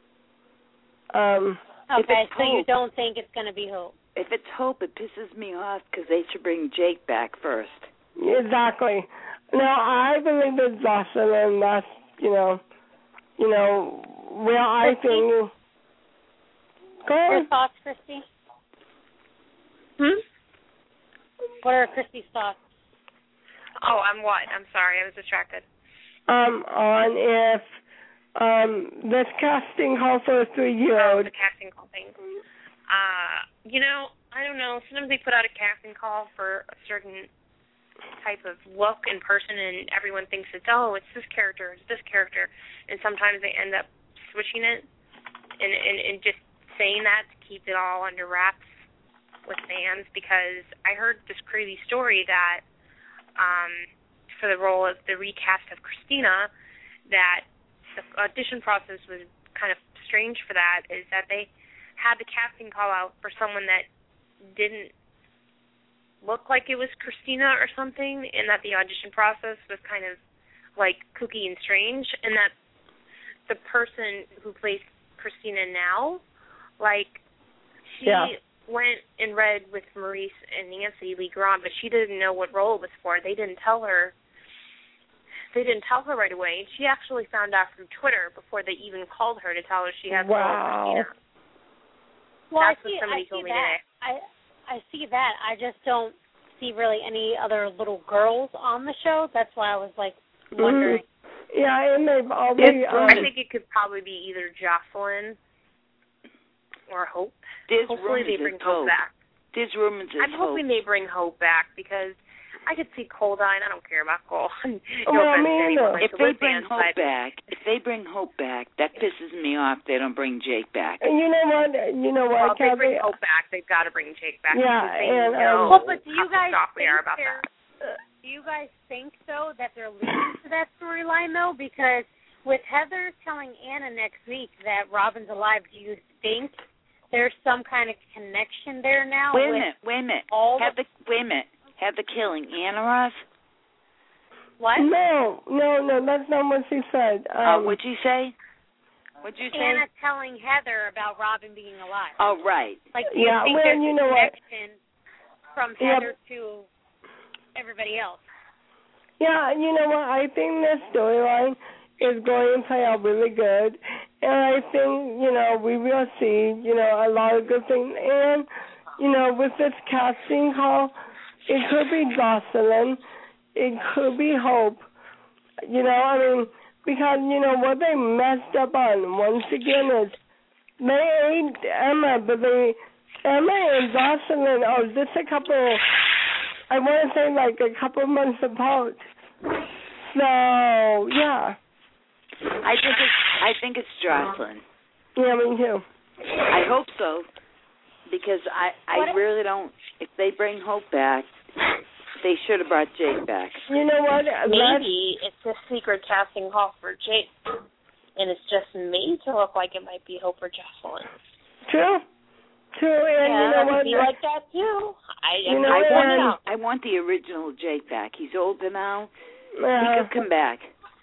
Um, Okay, so Hope, you don't think it's going to be Hope? If it's Hope, it pisses me off because they should bring Jake back first. Exactly. No, I believe it's Jocelyn. That's you know, you know, where I Christy? think. Go Your ahead. thoughts, Christy? Hmm? What are Christy's thoughts? Oh, I'm what? I'm sorry, I was distracted. Um, on if um this casting call for a Oh, three-year-old. the casting call thing. Uh, you know, I don't know. Sometimes they put out a casting call for a certain type of look and person, and everyone thinks it's, oh, it's this character, it's this character, and sometimes they end up switching it and, and, and just saying that to keep it all under wraps with fans, because I heard this crazy story that um, for the role of the recast of Christina, that the audition process was kind of strange for that, is that they had the casting call out for someone that didn't look like it was Christina or something, and that the audition process was kind of like kooky and strange, and that the person who plays Christina now, like, she Yeah. went and read with Maurice and Nancy Lee Grant, but she didn't know what role it was for. They didn't tell her. They didn't tell her right away, and she actually found out through Twitter before they even called her to tell her she had the role of Wow. Christina. Well, That's I see, what somebody I see told me that. today. I I see that. I just don't see really any other little girls on the show. That's why I was like wondering. Mm-hmm. Yeah, and they've already. Um, I think it could probably be either Jocelyn or Hope. There's Hopefully they rumors bring it's Hope Hope. back. There's rumors it's I'm hoping Hope. they bring Hope back, because I could see Cole dying. I don't care about Cole. no Well, offense me to anyone either. like If the they Liz bring fans, Hope but back, if they bring Hope back, that pisses me off. They don't bring Jake back. and you know what? You know well, what, if they bring Kathy? Hope back, they've got to bring Jake back. Yeah, because they and, know um, Well, but do you how guys pissed off we think are about they're- that. Do you guys think though that they're leading to that storyline though? Because with Heather telling Anna next week that Robin's alive, do you think there's some kind of connection there now. Wait a with minute, wait a minute. All Had the, the, wait a minute. Had the killing Anna Ross? what? No, no, no, that's not what she said. Oh, Um, what'd you say? What'd you say? Anna telling Heather about Robin being alive. Oh, right. Like, do you yeah, think well, there's you a know what? connection from Yeah. Heather to everybody else? Yeah, you know what? I think this storyline is going to play out really good. And I think, you know, we will see, you know, a lot of good things. And, you know, with this casting call, it could be Jocelyn. It could be Hope. You know, I mean, because, you know, what they messed up on, once again, is they ate Emma, but they, Emma and Jocelyn are just a couple, I want to say like a couple months apart. So, yeah. I think it's I think it's Jocelyn. Yeah, me too. I hope so, because I I What if- really don't. If they bring Hope back, they should have brought Jake back. You know what? Maybe it's a secret casting call for Jake, and it's just made to look like it might be Hope or Jocelyn. True. True, and yeah, you know that what? could be like that too. I, You know I what? want it out. I want the original Jake back. He's older now. Uh, he could come back.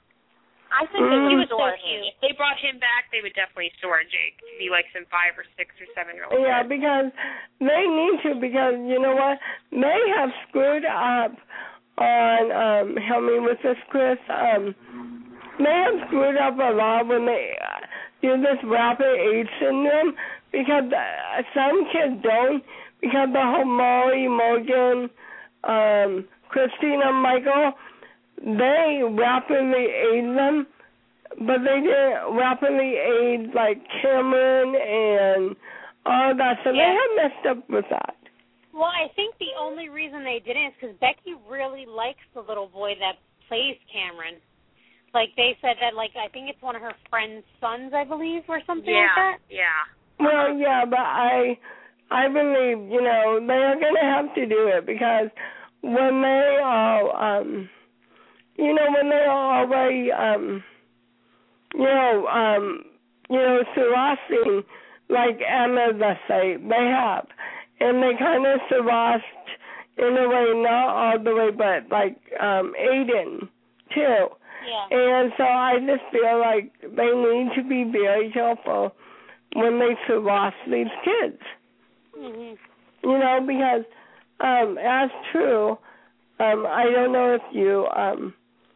I think they Mm. would store him. If they brought him back, they would definitely store Jake to be like some five or six or seven year old. Yeah, because they need to, because you know what? They have screwed up on, um, help me with this, Chris. Um, they have screwed up a lot when they uh, do this rapid age syndrome, because uh, some kids don't, because the whole Molly, Morgan, um, Christina, Michael, they rapidly age them, but they didn't rapidly age like Cameron and all that, so Yeah. they have messed up with that. Well, I think the only reason they didn't is because Becky really likes the little boy that plays Cameron. Like, they said that, like, I think it's one of her friend's sons, I believe, or something yeah, like that. yeah. Well, yeah, but I, I believe, you know, they are going to have to do it, because when they are, um, you know, when they are already, um, you know, um, you know, surrounding, like Emma, let's say, they have, and they kind of surrounded in a way, not all the way, but like um, Aiden, too. Yeah. And so I just feel like they need to be very careful when they surround these kids. Mhm. You know, because um, as true, um, I don't know if you um,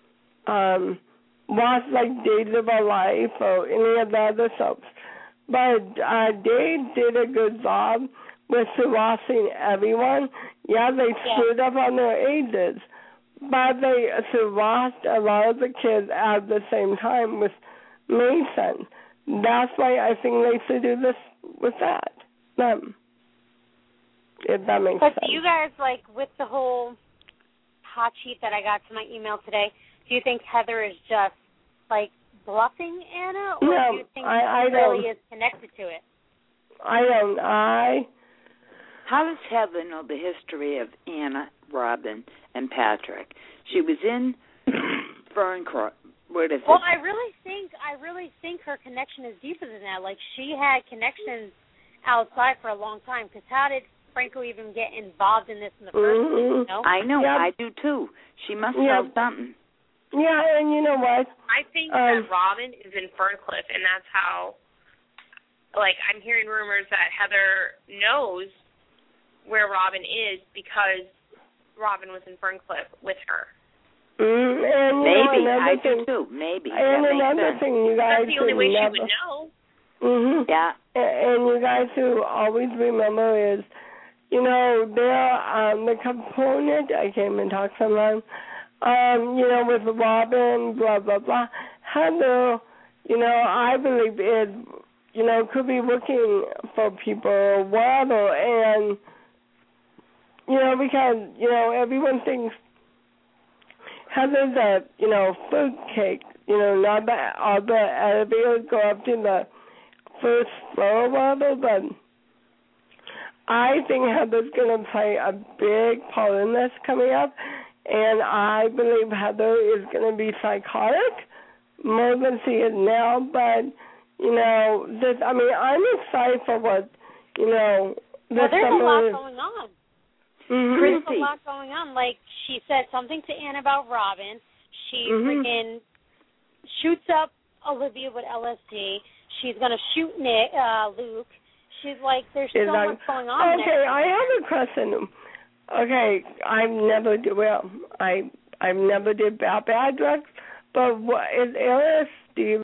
um, watch like Days of Our Life or any of the other soaps, but uh, they did a good job with surrounding everyone. Yeah, they Yeah. screwed up on their ages, but they surrounded a lot of the kids at the same time with Mason. That's why I think they should do this with that. Them. If that makes But sense. do you guys, like, with the whole hot sheet that I got to my email today, do you think Heather is just, like, bluffing Anna, or No, do you think I- I she really don't. is connected to it? I don't. I. How does Heather know the history of Anna, Robin, and Patrick? She was in Ferncroft. What is Well, it? I really think I really think her connection is deeper than that. Like, she had connections outside for a long time. Because how did Franco even get involved in this in the first place? Mhm. You know? I know. Yeah. I do too. She must Yeah. know something. Yeah, and you know what? I think Um, that Robin is in Ferncliff, and that's how. Like, I'm hearing rumors that Heather knows where Robin is because Robin was in Ferncliff with her. Mm, and you Maybe. know, I another do thing, too. Maybe. And that makes another sense. thing, you guys That's the only should way she never, would know. Mhm. Yeah. And, and you guys who always remember is, you know, there um the component. I came and talked sometimes. Um, you know, with Robin, blah blah blah. Heather, you know, I believe it. You know, could be looking for people, whatever, and you know, because you know everyone thinks Heather's a you know fruit cake. You know, not that all the elevators go up to the first floor, whatever, but I think Heather's going to play a big part in this coming up, and I believe Heather is going to be psychotic more than she is now, but, you know, this, I mean, I'm excited for what, you know, well, there's a lot of, going on. Mm-hmm. There's a lot going on. Like, she said something to Ann about Robin. She mm-hmm. freaking shoots up Olivia with L S D. She's going to shoot Nick, uh, Luke. She's like, there's She's so like, much going on. Okay, I have a question. Okay, I never did, well, I I never did bad, bad drugs, but what is L S D